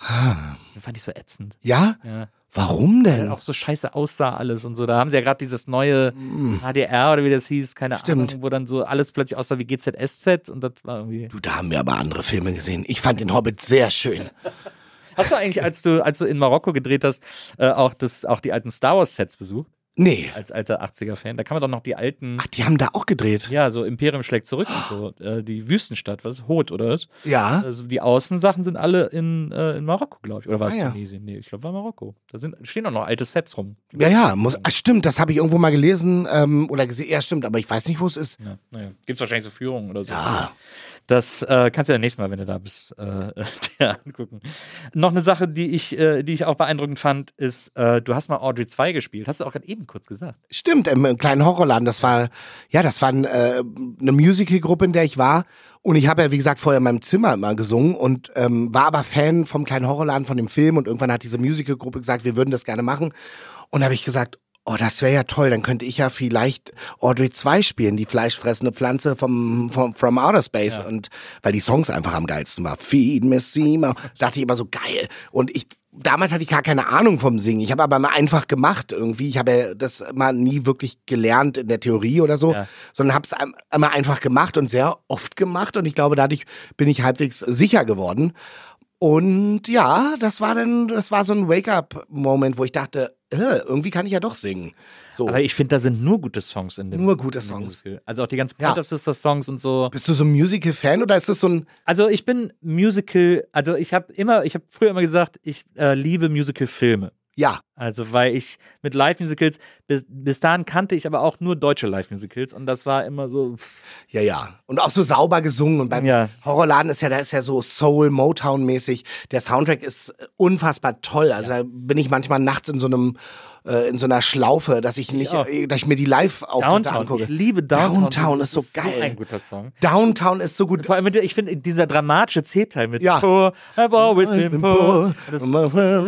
E: Den fand ich so ätzend.
D: Ja?
E: Ja.
D: Warum denn?
E: Weil auch so scheiße aussah alles und so. Da haben sie ja gerade dieses neue
D: mm.
E: H D R oder wie das hieß, keine
D: Stimmt.
E: Ahnung, wo dann so alles plötzlich aussah wie G Z S Z und das war irgendwie.
D: Du, da haben wir aber andere Filme gesehen. Ich fand den Hobbit sehr schön.
E: Hast du eigentlich, als du, als du in Marokko gedreht hast, äh, auch, das, auch die alten Star Wars Sets besucht?
D: Nee.
E: Als alter achtziger-Fan. Da kann man doch noch die alten.
D: Ach, die haben da auch gedreht?
E: Ja, so Imperium schlägt zurück und so. Äh, die Wüstenstadt, was ist Hoth, oder was?
D: Ja.
E: Also die Außensachen sind alle in, äh, in Marokko, glaube ich. Oder war es
D: ah, ja.
E: Tunesien? Nee, ich glaube, war Marokko. Da sind, stehen auch noch alte Sets rum.
D: Ja, ja, muss, ach, stimmt, das habe ich irgendwo mal gelesen ähm, oder gesehen. Ja, stimmt, aber ich weiß nicht, wo es ist.
E: Ja, naja. Gibt es wahrscheinlich so Führungen oder so.
D: Ja.
E: Das äh, kannst du ja nächstes Mal, wenn du da bist, äh, dir angucken. Noch eine Sache, die ich, äh, die ich auch beeindruckend fand, ist, äh, du hast mal Audrey zwei gespielt. Hast du auch gerade eben kurz gesagt.
D: Stimmt, im, im kleinen Horrorladen. Das war, ja, das war ein, äh, eine Musical-Gruppe, in der ich war. Und ich habe ja, wie gesagt, vorher in meinem Zimmer immer gesungen und ähm, war aber Fan vom kleinen Horrorladen, von dem Film. Und irgendwann hat diese Musical-Gruppe gesagt, wir würden das gerne machen. Und da habe ich gesagt, oh, das wäre ja toll, dann könnte ich ja vielleicht Audrey zwei spielen, die fleischfressende Pflanze vom, vom From Outer Space. Ja. Und weil die Songs einfach am geilsten waren. Feed me, Sima. Dachte ich immer so, geil. Und ich, damals hatte ich gar keine Ahnung vom Singen. Ich habe aber mal einfach gemacht irgendwie. Ich habe ja das mal nie wirklich gelernt in der Theorie oder so, ja. sondern habe es immer einfach gemacht und sehr oft gemacht. Und ich glaube, dadurch bin ich halbwegs sicher geworden. Und ja, das war dann, das war so ein Wake-up-Moment, wo ich dachte, äh, irgendwie kann ich ja doch singen. So.
E: Aber ich finde, da sind nur gute Songs in dem
D: Nur gute
E: in dem
D: Songs.
E: Musical. Also auch die ganzen
D: Ja.
E: Pointer Sisters Songs und so.
D: Bist du so ein Musical-Fan oder ist das so ein...
E: Also ich bin Musical, also ich habe immer, ich habe früher immer gesagt, ich äh, liebe Musical-Filme.
D: Ja.
E: Also, weil ich mit Live-Musicals, bis, bis dahin kannte ich aber auch nur deutsche Live-Musicals und das war immer so. Pff.
D: Ja, ja. Und auch so sauber gesungen. Und beim
E: Ja.
D: Horrorladen ist ja, da ist ja so Soul, Motown-mäßig. Der Soundtrack ist unfassbar toll. Also da bin ich manchmal nachts in so einem äh, in so einer Schlaufe, dass ich nicht,
E: auch.
D: äh, dass ich mir die Live-Auftritte
E: Downtown,
D: angucke.
E: ich liebe Downtown.
D: Downtown
E: Das
D: ist so geil.
E: so ein guter Song.
D: Downtown ist so gut.
E: Vor allem, mit der- ich finde, dieser dramatische C-Teil mit
D: Ja.
E: Poor, I've always been
D: bin
E: poor.
D: poor.
E: Und das- Und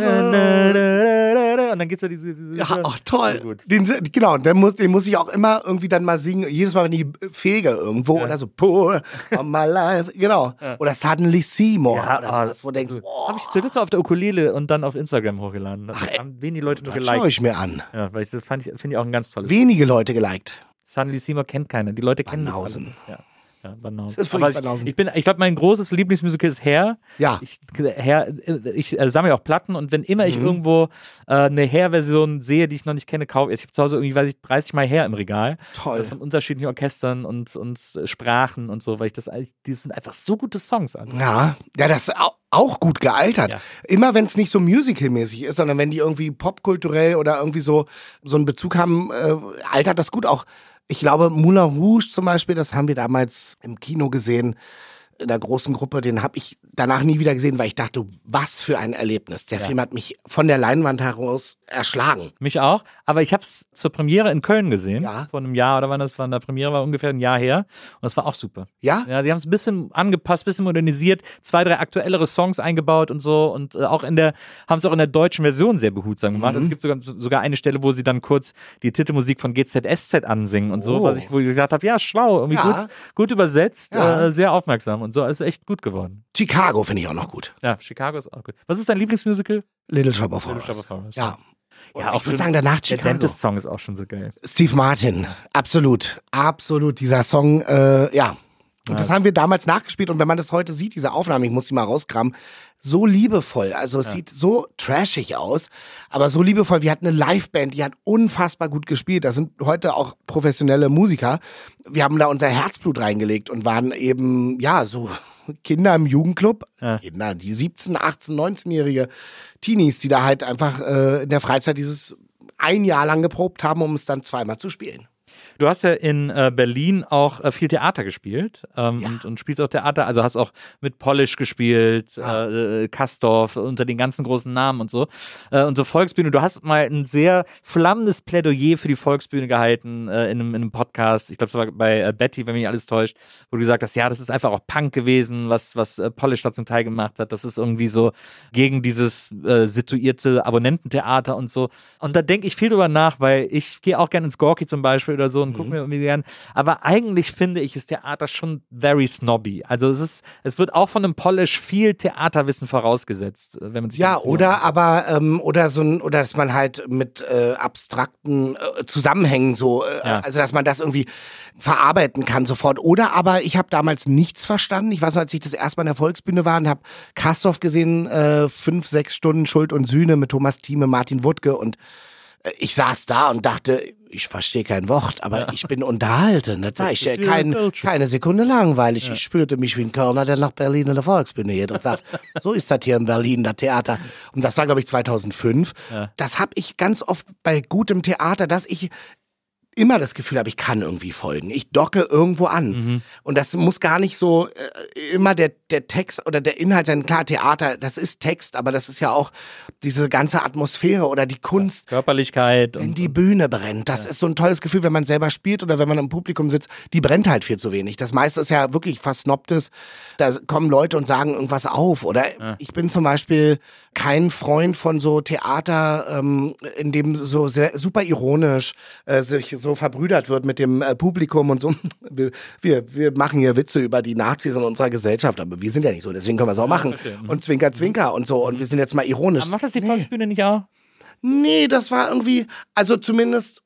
E: dann geht's so diese, diese
D: Ja,
E: diese-
D: ach, toll.
E: So gut.
D: Den, genau, den muss, den muss ich auch immer irgendwie dann mal singen. Jedes Mal, wenn ich fege irgendwo
E: Ja.
D: oder so, Poor on my life, genau. Oder Suddenly Seymour
E: Ja,
D: oder
E: ah,
D: sowas, wo du denkst,
E: so,
D: boah,
E: habe ich zuletzt auf der Ukulele und dann auf Instagram hochgeladen. Da
D: Ach, ey,
E: haben wenige Leute nur
D: das schaue
E: geliked.
D: ich mir an.
E: Ja, weil ich das fand ich, finde ich auch ein ganz tolles.
D: Wenige Leute geliked.
E: Suddenly Seymour kennt keiner. Die Leute kennen
D: Banausen.
E: das alle. Ja. Ja, Banausen.
D: Das ist
E: Aber
D: wirklich
E: ich,
D: Banausen.
E: ich bin, ich glaube, mein großes Lieblingsmusical ist Hair.
D: Ja.
E: Ich, Hair, ich äh, sammle auch Platten und wenn immer ich
D: Mhm.
E: irgendwo äh, eine Hair-Version sehe, die ich noch nicht kenne, kaufe ich. Ich habe zu Hause irgendwie, weiß ich, dreißig Mal Hair im Regal.
D: Toll.
E: Von unterschiedlichen Orchestern und, und äh, Sprachen und so, weil ich das eigentlich, die sind einfach so gute Songs an.
D: Ja, ja, das ist au- auch gut gealtert.
E: Ja.
D: Immer wenn es nicht so musical-mäßig ist, sondern wenn die irgendwie popkulturell oder irgendwie so, so einen Bezug haben, äh, altert das gut auch. Ich glaube, Moulin Rouge zum Beispiel, das haben wir damals im Kino gesehen, in der großen Gruppe, den habe ich danach nie wieder gesehen, weil ich dachte, was für ein Erlebnis. Der
E: Ja.
D: Film hat mich von der Leinwand heraus erschlagen.
E: Mich auch, aber ich habe es zur Premiere in Köln gesehen,
D: Ja.
E: vor einem Jahr oder wann das war, in der Premiere war ungefähr ein Jahr her und das war auch super.
D: Ja?
E: Ja, sie haben es ein bisschen angepasst, ein bisschen modernisiert, zwei, drei aktuellere Songs eingebaut und so und äh, auch in der, haben es auch in der deutschen Version sehr behutsam gemacht.
D: Mhm.
E: Es gibt sogar, sogar eine Stelle, wo sie dann kurz die Titelmusik von G Z S Z ansingen und so,
D: Oh.
E: was ich, wo ich gesagt habe, ja, schlau, irgendwie
D: Ja.
E: gut, gut übersetzt,
D: Ja.
E: äh, sehr aufmerksam und so, ist echt gut geworden.
D: Chicago finde ich auch noch gut.
E: Ja, Chicago ist auch gut. Was ist dein Lieblingsmusical?
D: Little Shop of
E: Little
D: Horrors.
E: Shop of Horrors.
D: Ja. Und
E: Ja, auch
D: ich würde
E: so
D: sagen, danach
E: Der
D: Chicago.
E: Dentist-Song ist auch schon so geil.
D: Steve Martin, absolut, absolut. Dieser Song, äh, ja. Und das haben wir damals nachgespielt und wenn man das heute sieht, diese Aufnahme, ich muss die mal rauskramen, so liebevoll. Also es
E: Ja.
D: sieht so trashig aus, aber so liebevoll. Wir hatten eine Liveband, die hat unfassbar gut gespielt. Das sind heute auch professionelle Musiker. Wir haben da unser Herzblut reingelegt und waren eben, ja, so Kinder im Jugendclub.
E: Ja.
D: Kinder, die siebzehn, achtzehn, neunzehnjährige Teenies, die da halt einfach äh, in der Freizeit dieses ein Jahr lang geprobt haben, um es dann zweimal zu spielen.
E: Du hast ja in äh, Berlin auch äh, viel Theater gespielt ähm,
D: Ja.
E: und, und spielst auch Theater, also hast auch mit Polish gespielt,
D: Ja.
E: äh, Kastorf, unter den ganzen großen Namen und so. Äh, und so Volksbühne. Du hast mal ein sehr flammendes Plädoyer für die Volksbühne gehalten äh, in, einem, in einem Podcast. Ich glaube, es war bei äh, Betty, wenn mich nicht alles täuscht, wo du gesagt hast, ja, das ist einfach auch Punk gewesen, was, was äh, Polish da zum Teil gemacht hat. Das ist irgendwie so gegen dieses äh, situierte Abonnententheater und so. Und da denke ich viel drüber nach, weil ich gehe auch gerne ins Gorki zum Beispiel oder so und gucke mir irgendwie gern. Aber eigentlich finde ich, ist Theater schon very snobby. Also es ist, es wird auch von einem Polish viel Theaterwissen vorausgesetzt, wenn man sich
D: Ja,
E: das so-
D: oder aber ähm, oder so ein, oder dass man halt mit äh, abstrakten äh, Zusammenhängen so, äh,
E: Ja.
D: also dass man das irgendwie verarbeiten kann sofort. Oder aber ich habe damals nichts verstanden. Ich weiß noch, als ich das erste Mal in der Volksbühne war und habe Kastorf gesehen, äh, fünf, sechs Stunden Schuld und Sühne mit Thomas Thieme, Martin Wuttke und äh, ich saß da und dachte, ich verstehe kein Wort, aber ich bin unterhalten. Das sag ich ja,
E: ist wie
D: kein,
E: Kölsch.
D: keine Sekunde langweilig. Ich spürte mich wie ein Körner, der nach Berlin in der Volksbühne geht und sagt, so ist das hier in Berlin, das Theater. Und das war, glaube ich, zweitausendfünf.
E: Ja.
D: Das habe ich ganz oft bei gutem Theater, dass ich immer das Gefühl habe, ich kann irgendwie folgen. Ich docke irgendwo an.
E: Mhm.
D: Und das muss gar nicht so äh, immer der, der Text oder der Inhalt sein. Klar, Theater, das ist Text, aber das ist ja auch diese ganze Atmosphäre oder die Kunst.
E: Körperlichkeit
D: Wenn
E: und,
D: die Bühne brennt, das ist so ein tolles Gefühl, wenn man selber spielt oder wenn man im Publikum sitzt, die brennt halt viel zu wenig. Das meiste ist ja wirklich versnobtes, da kommen Leute und sagen irgendwas auf. Oder
E: Ja.
D: ich bin zum Beispiel kein Freund von so Theater, ähm, in dem so sehr, super ironisch äh, sich so verbrüdert wird mit dem äh, Publikum und so. Wir, wir, wir machen hier Witze über die Nazis in unserer Gesellschaft, aber wir sind ja nicht so, deswegen können wir es auch machen.
E: verstehe. Mhm.
D: Und Zwinker, Zwinker und so. Und wir sind jetzt mal ironisch.
E: Aber macht das die Volksbühne nicht auch?
D: Nee, das war irgendwie, also zumindest,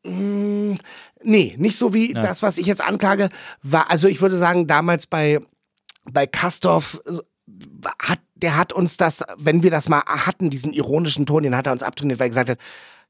D: mh, nee, nicht so wie
E: Ja.
D: das, was ich jetzt anklage, war, also ich würde sagen, damals bei, bei Kastorf, äh, hat, der hat uns das, wenn wir das mal hatten, diesen ironischen Ton, den hat er uns abtrainiert, weil er gesagt hat,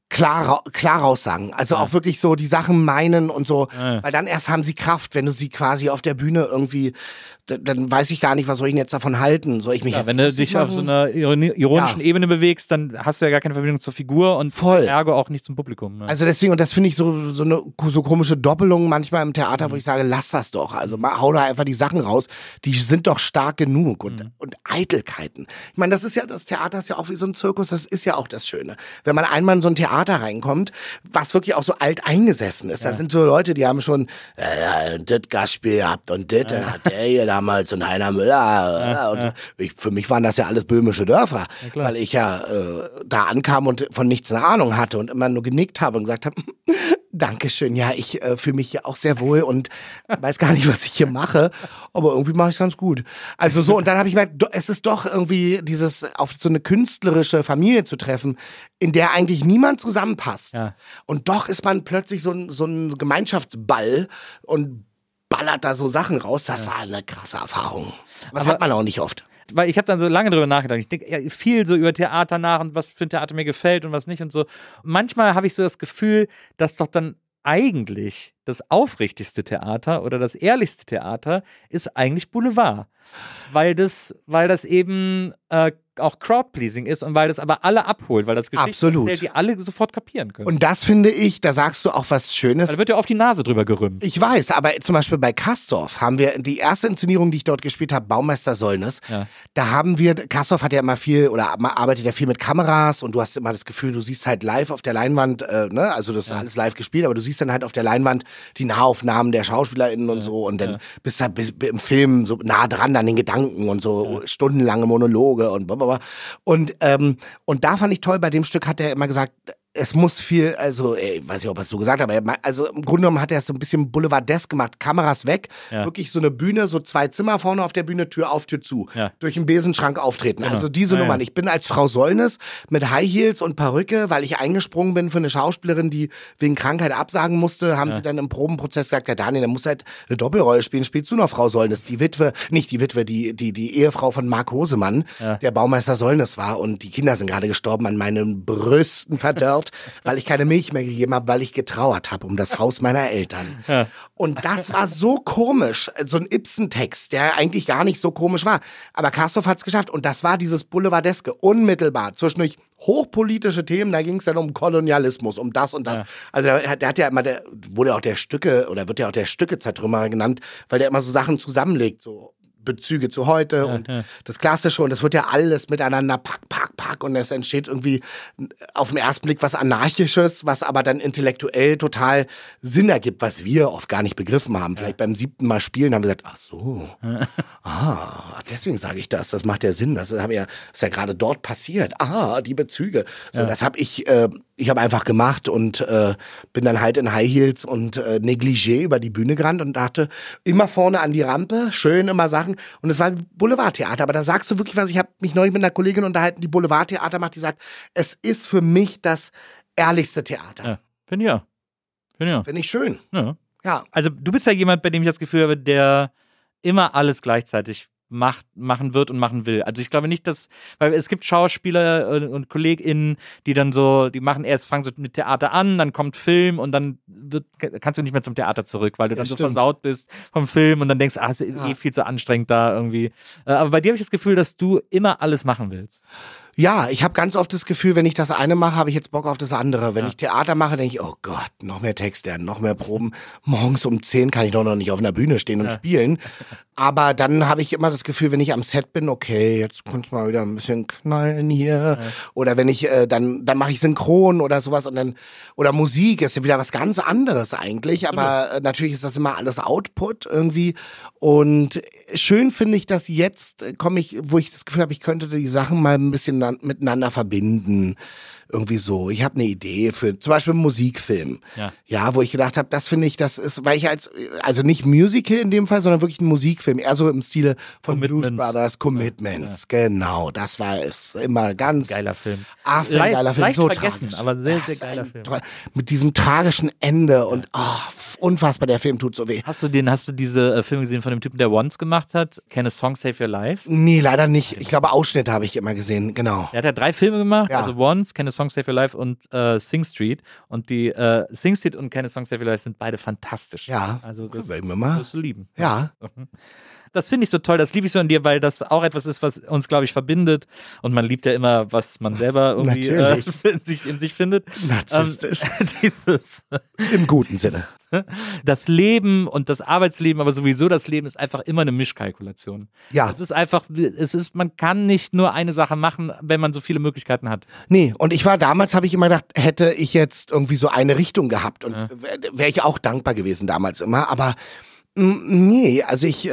D: klar, klar raussagen. Also
E: Ja.
D: auch wirklich so die Sachen meinen und so.
E: Ja.
D: Weil dann erst haben sie Kraft, wenn du sie quasi auf der Bühne irgendwie, d- dann weiß ich gar nicht, was soll ich denn jetzt davon halten? Soll ich mich
E: Ja,
D: jetzt
E: wenn du
D: lustig
E: dich auf
D: machen?
E: so einer ironi- ironischen
D: Ja.
E: Ebene bewegst, dann hast du ja gar keine Verbindung zur Figur und
D: Voll.
E: ergo auch nicht zum Publikum. Ne?
D: Also deswegen, und das finde ich so, so eine so komische Doppelung manchmal im Theater, wo ich sage, lass das doch. Also mal, hau da einfach die Sachen raus, die sind doch stark genug und,
E: Mhm.
D: und Eitelkeiten. Ich meine, das ist ja, das Theater ist ja auch wie so ein Zirkus, das ist ja auch das Schöne. Wenn man einmal in so ein Theater reinkommt, was wirklich auch so alt eingesessen ist, das sind so Leute, die haben schon äh, das Gastspiel gehabt und das, dann hat der hier damals und Heiner Müller. Und ich, für mich waren das ja alles böhmische Dörfer,
E: klar.
D: weil ich ja äh, da ankam und von nichts eine Ahnung hatte und immer nur genickt habe und gesagt habe, Dankeschön, ja, ich äh, fühle mich hier auch sehr wohl und weiß gar nicht, was ich hier mache, aber irgendwie mache ich es ganz gut. Also so, und dann habe ich gemerkt, do- es ist doch irgendwie dieses, auf so eine künstlerische Familie zu treffen, in der eigentlich niemand zusammenpasst.
E: Ja.
D: Und doch ist man plötzlich so ein, so ein Gemeinschaftsball und ballert da so Sachen raus. Das war eine krasse Erfahrung. Was
E: Aber-
D: hat man auch nicht oft.
E: Weil ich habe dann so lange drüber nachgedacht. Ich denke ja, viel so über Theater nach und was für ein Theater mir gefällt und was nicht und so. Und manchmal habe ich so das Gefühl, dass doch dann eigentlich das aufrichtigste Theater oder das ehrlichste Theater ist eigentlich Boulevard. Weil das, weil das eben äh, auch Crowdpleasing ist und weil das aber alle abholt, weil das Geschichten
D: Absolut.
E: erzählt, die alle sofort kapieren können.
D: Und das finde ich, da sagst du auch was Schönes.
E: da wird ja auf die Nase drüber gerümpft.
D: Ich weiß, aber zum Beispiel bei Kastorf haben wir die erste Inszenierung, die ich dort gespielt habe, Baumeister Sollnes.
E: Ja.
D: Da haben wir, Kastorf hat ja immer viel oder arbeitet ja viel mit Kameras und du hast immer das Gefühl, du siehst halt live auf der Leinwand, äh, ne, also das ist alles live gespielt, aber du siehst dann halt auf der Leinwand die Nahaufnahmen der SchauspielerInnen und so und dann bist du halt bis, im Film so nah dran an den Gedanken und so stundenlange Monologe und blablabla. Und, ähm, und da fand ich toll, bei dem Stück hat er immer gesagt, es muss viel, also, ey, ich weiß nicht, ob er es so gesagt hat, aber er, also im Grunde genommen hat er es so ein bisschen boulevardesk gemacht, Kameras weg,
E: Ja.
D: wirklich so eine Bühne, so zwei Zimmer vorne auf der Bühne, Tür auf, Tür zu,
E: Ja.
D: durch einen Besenschrank auftreten.
E: Genau.
D: Also diese
E: Ja,
D: Nummern.
E: ja.
D: Ich bin als Frau Sollnes mit High Heels und Perücke, weil ich eingesprungen bin für eine Schauspielerin, die wegen Krankheit absagen musste, haben sie dann im Probenprozess gesagt, ja Daniel, der muss halt eine Doppelrolle spielen, spielst du noch Frau Sollnes, die Witwe, nicht die Witwe, die, die, die Ehefrau von Mark Hosemann,
E: Ja.
D: der Baumeister Sollnes war und die Kinder sind gerade gestorben an meinen Brüsten verdörrt, weil ich keine Milch mehr gegeben habe, weil ich getrauert habe um das Haus meiner Eltern.
E: Ja.
D: Und das war so komisch, so ein Ibsen-Text, der eigentlich gar nicht so komisch war. Aber Kastorf hat es geschafft und das war dieses Boulevardeske, unmittelbar, zwischendurch hochpolitische Themen, da ging es dann um Kolonialismus, um das und das.
E: Ja.
D: Also der, hat- der hat ja immer, der wurde ja auch der Stücke, oder wird ja auch der Stücke-Zertrümmerer genannt, weil der immer so Sachen zusammenlegt, so Bezüge zu heute und
E: ja.
D: das Klassische und es wird ja alles miteinander pack, pack, pack und es entsteht irgendwie auf den ersten Blick was Anarchisches, was aber dann intellektuell total Sinn ergibt, was wir oft gar nicht begriffen haben. Vielleicht beim siebten Mal spielen haben wir gesagt, ach so, ah, deswegen sage ich das, das macht ja Sinn, das ist ja, das ist ja gerade dort passiert, ah, die Bezüge. So, das habe ich, äh, ich habe einfach gemacht und äh, bin dann halt in High Heels und äh, Negligé über die Bühne gerannt und dachte, immer vorne an die Rampe, schön immer Sachen. Und es war Boulevardtheater, aber da sagst du wirklich was. Ich habe mich neulich mit einer Kollegin unterhalten, die Boulevardtheater macht, die sagt, es ist für mich das ehrlichste Theater.
E: Ja. Finde ich ja. Finde ich ja.
D: Finde ich schön.
E: ja.
D: Ja.
E: Also du bist ja jemand, bei dem ich das Gefühl habe, der immer alles gleichzeitig macht, machen wird und machen will. Also ich glaube nicht, dass, weil es gibt Schauspieler und, und KollegInnen, die dann so, die machen erst, fangen so mit Theater an, dann kommt Film und dann wird, kannst du nicht mehr zum Theater zurück, weil du
D: Ja,
E: dann so
D: stimmt.
E: versaut bist vom Film und dann denkst, ah, ist eh viel zu anstrengend da irgendwie. Äh, Aber bei dir habe ich das Gefühl, dass du immer alles machen willst.
D: Ja, ich habe ganz oft das Gefühl, wenn ich das eine mache, habe ich jetzt Bock auf das andere. Wenn
E: Ja.
D: ich Theater mache, denke ich, oh Gott, noch mehr Text lernen, noch mehr Proben. Morgens um zehn kann ich doch noch nicht auf einer Bühne stehen und
E: Ja.
D: spielen. Aber dann habe ich immer das Gefühl, wenn ich am Set bin, okay, jetzt kannst du mal wieder ein bisschen knallen hier. Oder wenn ich, äh, dann, dann mache ich Synchron oder sowas und dann, oder Musik ist ja wieder was ganz anderes eigentlich. Aber äh, natürlich ist das immer alles Output irgendwie. Und schön finde ich, dass jetzt äh, komme ich, wo ich das Gefühl habe, ich könnte die Sachen mal ein bisschen na- miteinander verbinden. Irgendwie so. Ich habe eine Idee für zum Beispiel einen Musikfilm.
E: Ja.
D: Ja, wo ich gedacht habe, das finde ich, das ist, weil ich als, also nicht Musical in dem Fall, sondern wirklich ein Musikfilm, eher so im Stile von Blues
E: Commitments.
D: Brothers, Commitments. Genau, das war es. Immer ganz.
E: Geiler Film.
D: Ah, für ein
E: Leicht-
D: geiler Film,
E: leicht
D: so
E: vergessen,
D: tragisch.
E: aber sehr,
D: Das
E: sehr
D: ist
E: geiler
D: ein
E: Film.
D: tra- Mit diesem tragischen Ende und ah, unfassbar, der Film tut so weh.
E: Hast du den, hast du diese äh, Filme gesehen von dem Typen, der Once gemacht hat? Can a Song Save Your Life?
D: Nee, leider nicht. Ich glaube, Ausschnitte habe ich immer gesehen, genau. Genau.
E: Er hat ja drei Filme gemacht,
D: Ja.
E: also Once, Can a Song Save Your Life und äh, Sing Street. Und die äh, Sing Street und Can a Song Save Your Life sind beide fantastisch.
D: Ja.
E: Also das
D: Werden wir mal.
E: wirst du lieben.
D: Ja.
E: Das finde ich so toll, das liebe ich so an dir, weil das auch etwas ist, was uns, glaube ich, verbindet. Und man liebt ja immer, was man selber irgendwie äh,
D: Natürlich.
E: in, sich, in sich findet.
D: Narzisstisch.
E: Ähm, dieses,
D: Im guten Sinne.
E: das Leben und das Arbeitsleben, aber sowieso das Leben ist einfach immer eine Mischkalkulation.
D: Ja.
E: Es ist einfach, es ist, man kann nicht nur eine Sache machen, wenn man so viele Möglichkeiten hat.
D: Nee, und ich war damals, habe ich immer gedacht, hätte ich jetzt irgendwie so eine Richtung gehabt und
E: Ja.
D: wäre ich auch dankbar gewesen damals immer, aber mm, nee, also ich, äh,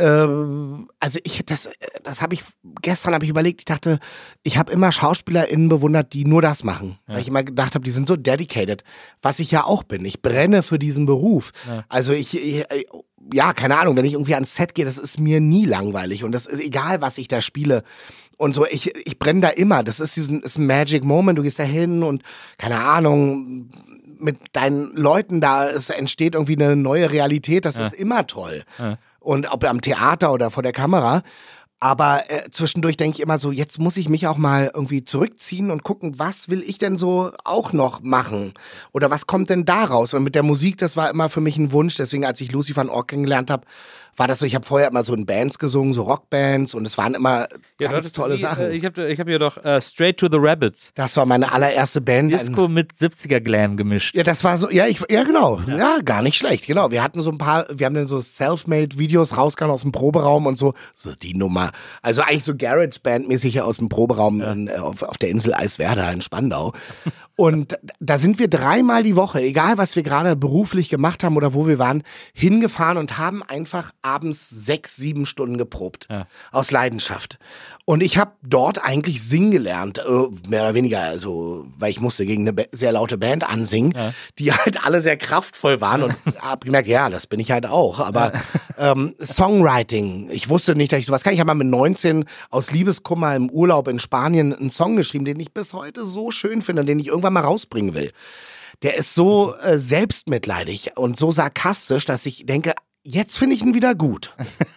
D: also ich, das, das habe ich, gestern habe ich überlegt, ich dachte, ich habe immer SchauspielerInnen bewundert, die nur das machen,
E: Ja.
D: weil ich immer gedacht habe, die sind so dedicated, was ich ja auch bin, ich brenne für diesen Beruf,
E: Ja.
D: also ich, ich ja, keine Ahnung, wenn ich irgendwie ans Set gehe, das ist mir nie langweilig und das ist egal, was ich da spiele. Und so, ich, ich brenne da immer. Das ist diesen ist ein Magic Moment. Du gehst da hin und, keine Ahnung, mit deinen Leuten da, es entsteht irgendwie eine neue Realität. Das
E: Ja.
D: ist immer toll.
E: Ja.
D: Und ob am Theater oder vor der Kamera. Aber äh, zwischendurch denke ich immer so, jetzt muss ich mich auch mal irgendwie zurückziehen und gucken, was will ich denn so auch noch machen? Oder was kommt denn da raus? Und mit der Musik, das war immer für mich ein Wunsch. Deswegen, als ich Lucy van Ork kennengelernt habe, war das so, ich habe vorher immer so in Bands gesungen, so Rockbands. Und es waren immer
E: Ja,
D: ganz
E: das-
D: tolle
E: die,
D: Sachen.
E: äh, Ich habe ich hab ja doch äh, Straight to the Rabbits,
D: Das war meine allererste Band.
E: Disco mit siebziger Glam gemischt.
D: Ja, das war so, ja, ich, ja, genau. Ja. ja, gar nicht schlecht, genau. Wir hatten so ein paar, wir haben dann so Selfmade-Videos rausgehauen aus dem Proberaum und so, so die Nummer. Also eigentlich so Garage-Band-mäßig hier aus dem Proberaum in, äh, auf, auf der Insel Eiswerda in Spandau. Und da sind wir dreimal die Woche, egal was wir gerade beruflich gemacht haben oder wo wir waren, hingefahren und haben einfach abends sechs, sieben Stunden geprobt.
E: Ja.
D: Aus Leidenschaft. Und ich habe dort eigentlich singen gelernt, äh, mehr oder weniger, also, weil ich musste gegen eine ba- sehr laute Band ansingen,
E: Ja.
D: die halt alle sehr kraftvoll waren und hab gemerkt, ja, das bin ich halt auch. Aber ähm, Songwriting, ich wusste nicht, dass ich sowas kann. Ich habe mal mit neunzehn aus Liebeskummer im Urlaub in Spanien einen Song geschrieben, den ich bis heute so schön finde und den ich irgendwann mal rausbringen will. Der ist so äh, selbstmitleidig und so sarkastisch, dass ich denke, jetzt finde ich ihn wieder gut.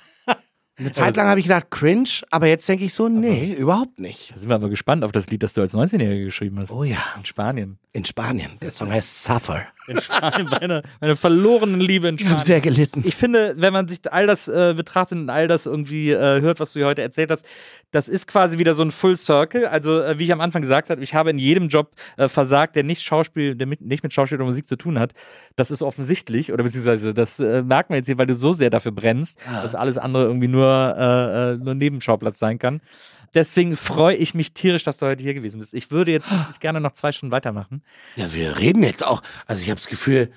D: Eine Zeit lang habe ich gedacht, cringe, aber jetzt denke ich so, nee, überhaupt nicht.
E: Da sind wir aber gespannt auf das Lied, das du als neunzehnjähriger geschrieben hast.
D: Oh ja,
E: In Spanien.
D: in Spanien. Der Song heißt Suffer.
E: In Spanien, meine, meine verlorenen Liebe in
D: Ich habe
E: Spanien.
D: sehr gelitten.
E: Ich finde, wenn man sich all das äh, betrachtet und all das irgendwie äh, hört, was du hier heute erzählt hast, das ist quasi wieder so ein Full Circle. Also, äh, wie ich am Anfang gesagt habe, ich habe in jedem Job äh, versagt, der nicht Schauspiel, der mit, nicht mit Schauspiel oder Musik zu tun hat. Das ist offensichtlich, oder beziehungsweise das äh, merkt man jetzt hier, weil du so sehr dafür brennst, dass alles andere irgendwie nur, äh, äh, nur Nebenschauplatz sein kann. Deswegen freue ich mich tierisch, dass du heute hier gewesen bist. Ich würde jetzt wirklich gerne noch zwei Stunden weitermachen.
D: Ja, wir reden jetzt auch. Also ich habe das Gefühl,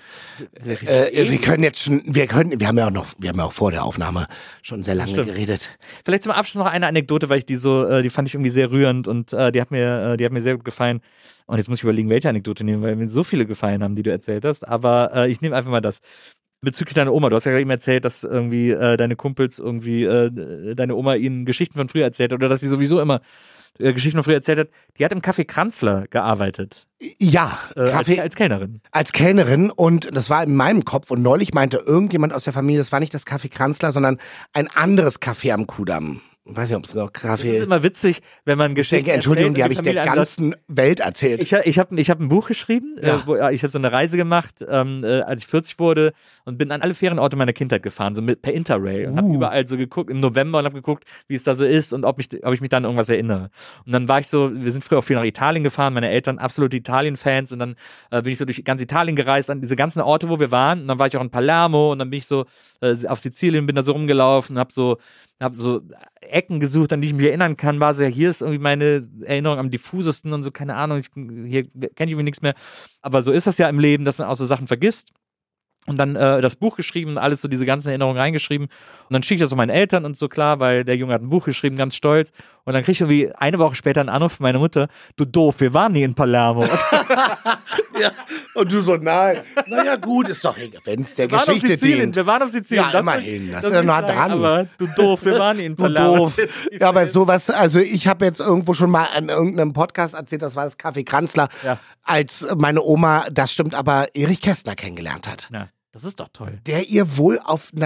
D: äh, wir können jetzt schon, wir können, wir haben ja auch noch, wir haben ja auch vor der Aufnahme schon sehr lange
E: Stimmt.
D: geredet.
E: Vielleicht zum Abschluss noch eine Anekdote, weil ich die so, äh, die fand ich irgendwie sehr rührend und äh, die hat mir, äh, die hat mir sehr gut gefallen. Und jetzt muss ich überlegen, welche Anekdote nehmen, weil mir so viele gefallen haben, die du erzählt hast. Aber äh, ich nehme einfach mal das. Bezüglich deiner Oma, du hast ja gerade eben erzählt, dass irgendwie äh, deine Kumpels irgendwie äh, deine Oma ihnen Geschichten von früher erzählt hat oder dass sie sowieso immer äh, Geschichten von früher erzählt hat. Die hat im Café Kranzler gearbeitet,
D: Ja,
E: äh, als,
D: Kaffee
E: als Kellnerin.
D: als Kellnerin und das war in meinem Kopf und neulich meinte irgendjemand aus der Familie, das war nicht das Café Kranzler, sondern ein anderes Café am Kudamm. Ich weiß nicht, ob es noch
E: Das ist
D: Kaffee.
E: immer witzig, wenn man
D: Ich
E: Geschichten
D: denke, Entschuldigung, die
E: erzählt
D: habe
E: und
D: ich der
E: Familie einem sagt,
D: ganzen Welt erzählt.
E: Ich, ich habe ich hab ein Buch geschrieben,
D: Ja.
E: äh, wo, ja, ich habe so eine Reise gemacht, ähm, äh, als ich vierzig wurde und bin an alle Ferienorte meiner Kindheit gefahren, so mit, per Interrail und habe
D: Uh.
E: überall so geguckt im November und habe geguckt, wie es da so ist und ob, mich, ob ich mich dann an irgendwas erinnere. Und dann war ich so, wir sind früher auch viel nach Italien gefahren, meine Eltern absolute Italien-Fans und dann äh, bin ich so durch ganz Italien gereist, an diese ganzen Orte, wo wir waren und dann war ich auch in Palermo und dann bin ich so äh, auf Sizilien, bin da so rumgelaufen, habe so habe so Ecken gesucht, an die ich mich erinnern kann, war so, ja, hier ist irgendwie meine Erinnerung am diffusesten und so, keine Ahnung, ich, hier kenne ich irgendwie nichts mehr. Aber so ist das ja im Leben, dass man auch so Sachen vergisst. Und dann äh, das Buch geschrieben, alles so diese ganzen Erinnerungen reingeschrieben. Und dann schicke ich das so meinen Eltern und so, klar, weil der Junge hat ein Buch geschrieben, ganz stolz. Und dann kriege ich irgendwie eine Woche später einen Anruf von meiner Mutter, du doof, wir waren nie in Palermo.
D: Ja, und du so, nein. Naja, gut, ist doch egal, wenn es der
E: Wir waren auf
D: Geschichte
E: Sizilien,
D: dient.
E: wir waren auf Sizilien.
D: Ja,
E: Das-
D: immerhin, das ist
E: will
D: ja
E: ich
D: nah
E: sagen,
D: dran.
E: Aber du doof, wir waren nie in
D: Du
E: Palermo.
D: doof. Ja, aber sowas, also ich habe jetzt irgendwo schon mal an irgendeinem Podcast erzählt, das war das Café Kranzler,
E: Ja.
D: als meine Oma, das stimmt, aber Erich Kästner kennengelernt hat.
E: Ja, das ist doch toll.
D: Der ihr wohl auf einer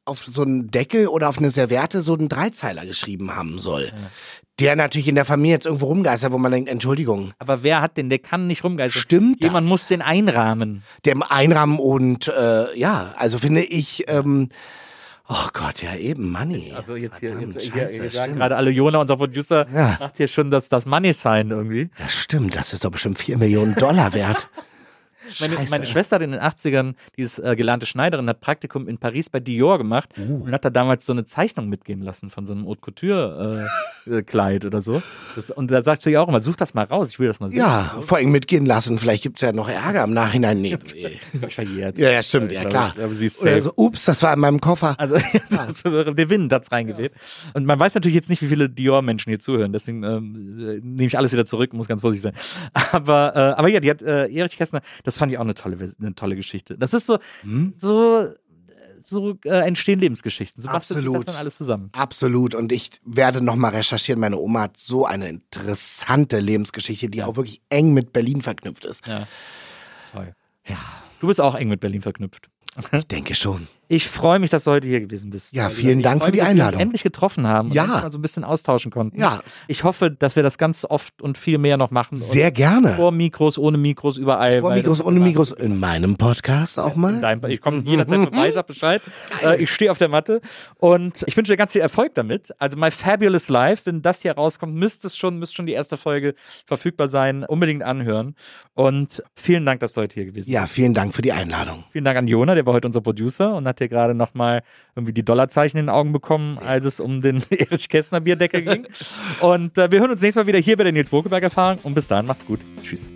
D: auf so einen Deckel oder auf eine Serviette so einen Dreizeiler geschrieben haben soll. Ja. Der natürlich in der Familie jetzt irgendwo rumgeistert, wo man denkt, Entschuldigung.
E: Aber wer hat den? Der kann nicht rumgeistern.
D: Stimmt
E: Jemand
D: das?
E: muss den einrahmen.
D: Der einrahmen und äh, ja, also finde ich, ähm, oh Gott, ja eben, Money.
E: Also jetzt hier,
D: Verdammt,
E: jetzt,
D: Scheiße,
E: hier, hier sagen
D: stimmt.
E: gerade alle, Jona, unser Producer,
D: Ja.
E: macht hier schon das, das Money-Sign irgendwie.
D: Das stimmt, das ist doch bestimmt vier Millionen Dollar wert.
E: Meine,
D: Scheiße.
E: meine Schwester hat in den achtzigern, die ist äh, gelernte Schneiderin, hat Praktikum in Paris bei Dior gemacht
D: Uh.
E: und hat da damals so eine Zeichnung mitgeben lassen von so einem Haute Couture-Kleid äh, oder so. Das, und da sagt sie ja auch immer, such das mal raus, ich will das mal sehen.
D: Ja, vor allem mitgehen lassen. Vielleicht gibt es ja noch Ärger im Nachhinein. Nee, nee.
E: Ich verjährt.
D: Ja, ja, stimmt,
E: Ich
D: ja
E: glaube,
D: klar.
E: ich glaube, sie ist
D: Oder
E: safe.
D: so, ups, das war in meinem Koffer.
E: Also der Wind hat's reingeweht. Und man weiß natürlich jetzt nicht, wie viele Dior-Menschen hier zuhören, deswegen ähm, nehme ich alles wieder zurück, muss ganz vorsichtig sein. Aber, äh, aber ja, die hat äh, Erich Kästner, das fand ich auch eine tolle, eine tolle Geschichte. Das ist so,
D: Hm?
E: so, so äh, entstehen Lebensgeschichten. So bastelt sich das
D: Absolut.
E: dann alles zusammen.
D: Absolut. Und ich werde nochmal recherchieren. Meine Oma hat so eine interessante Lebensgeschichte, die auch wirklich eng mit Berlin verknüpft ist.
E: Ja. Toll.
D: Ja,
E: Du bist auch eng mit Berlin verknüpft.
D: ich denke schon.
E: Ich freue mich, dass du heute hier gewesen bist.
D: Ja,
E: Ich
D: vielen Dank
E: freue
D: für die
E: mich, dass wir
D: Einladung.
E: uns endlich getroffen haben
D: Ja.
E: und uns mal so ein bisschen austauschen konnten.
D: Ja.
E: Ich hoffe, dass wir das ganz oft und viel mehr noch machen.
D: Sehr
E: und
D: gerne.
E: Vor Mikros, ohne Mikros, überall.
D: Vor
E: weil
D: Mikros,
E: das-
D: ohne Mikros. In meinem Podcast auch
E: In
D: mal.
E: deinem, ich komme jederzeit vorbei, sag Bescheid. Äh, ich stehe auf der Matte und ich wünsche dir ganz viel Erfolg damit. Also My Fabulous Life, wenn das hier rauskommt, müsste es schon, müsste schon die erste Folge verfügbar sein. Unbedingt anhören. Und vielen Dank, dass du heute hier gewesen
D: Ja,
E: bist.
D: vielen Dank für die Einladung.
E: Vielen Dank an Jona, der war heute unser Producer und hat dir gerade nochmal irgendwie die Dollarzeichen in den Augen bekommen, als es um den Erich Kästner Bierdeckel ging. Und äh, wir hören uns nächstes Mal wieder hier bei der Nils Bokeberg Erfahrung und bis dahin macht's gut. Tschüss.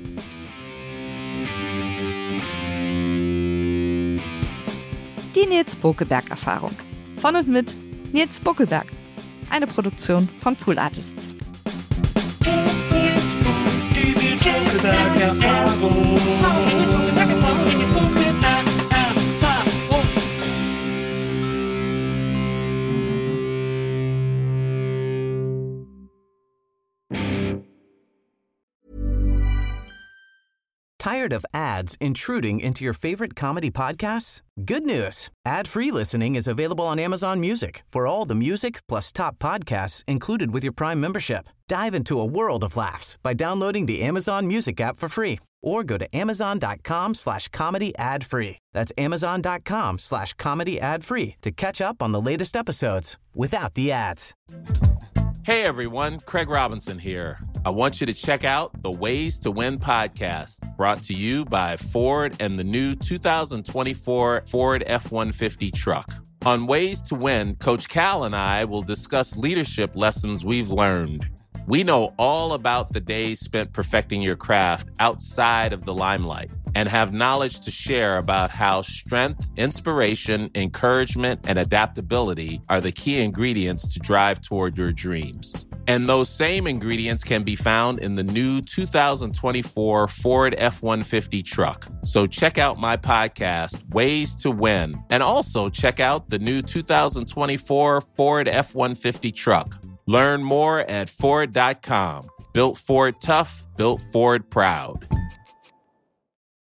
G: Die Nils Bokeberg Erfahrung. Von und mit Nils Bokeberg. Eine Produktion von Pool Artists.
F: Die Nils Bokeberg Erfahrung.
B: Tired of ads intruding into your favorite comedy podcasts? Good news. Ad-free listening is available on Amazon Music for all the music plus top podcasts included with your Prime membership. Dive into a world of laughs by downloading the Amazon Music app for free or go to amazon.com slash comedy ad free. That's amazon.com slash comedy ad free to catch up on the latest episodes without the ads.
H: Hey everyone, Craig Robinson here. I want you to check out the Ways to Win podcast, brought to you by Ford and the new two thousand twenty-four Ford F one fifty truck. On Ways to Win, Coach Cal and I will discuss leadership lessons we've learned. We know all about the days spent perfecting your craft outside of the limelight and have knowledge to share about how strength, inspiration, encouragement, and adaptability are the key ingredients to drive toward your dreams. And those same ingredients can be found in the new two thousand twenty-four Ford F one fifty truck. So check out my podcast, Ways to Win, and also check out the new two thousand twenty-four Ford F one fifty truck. Learn more at Ford dot com. Built Ford tough, built Ford proud.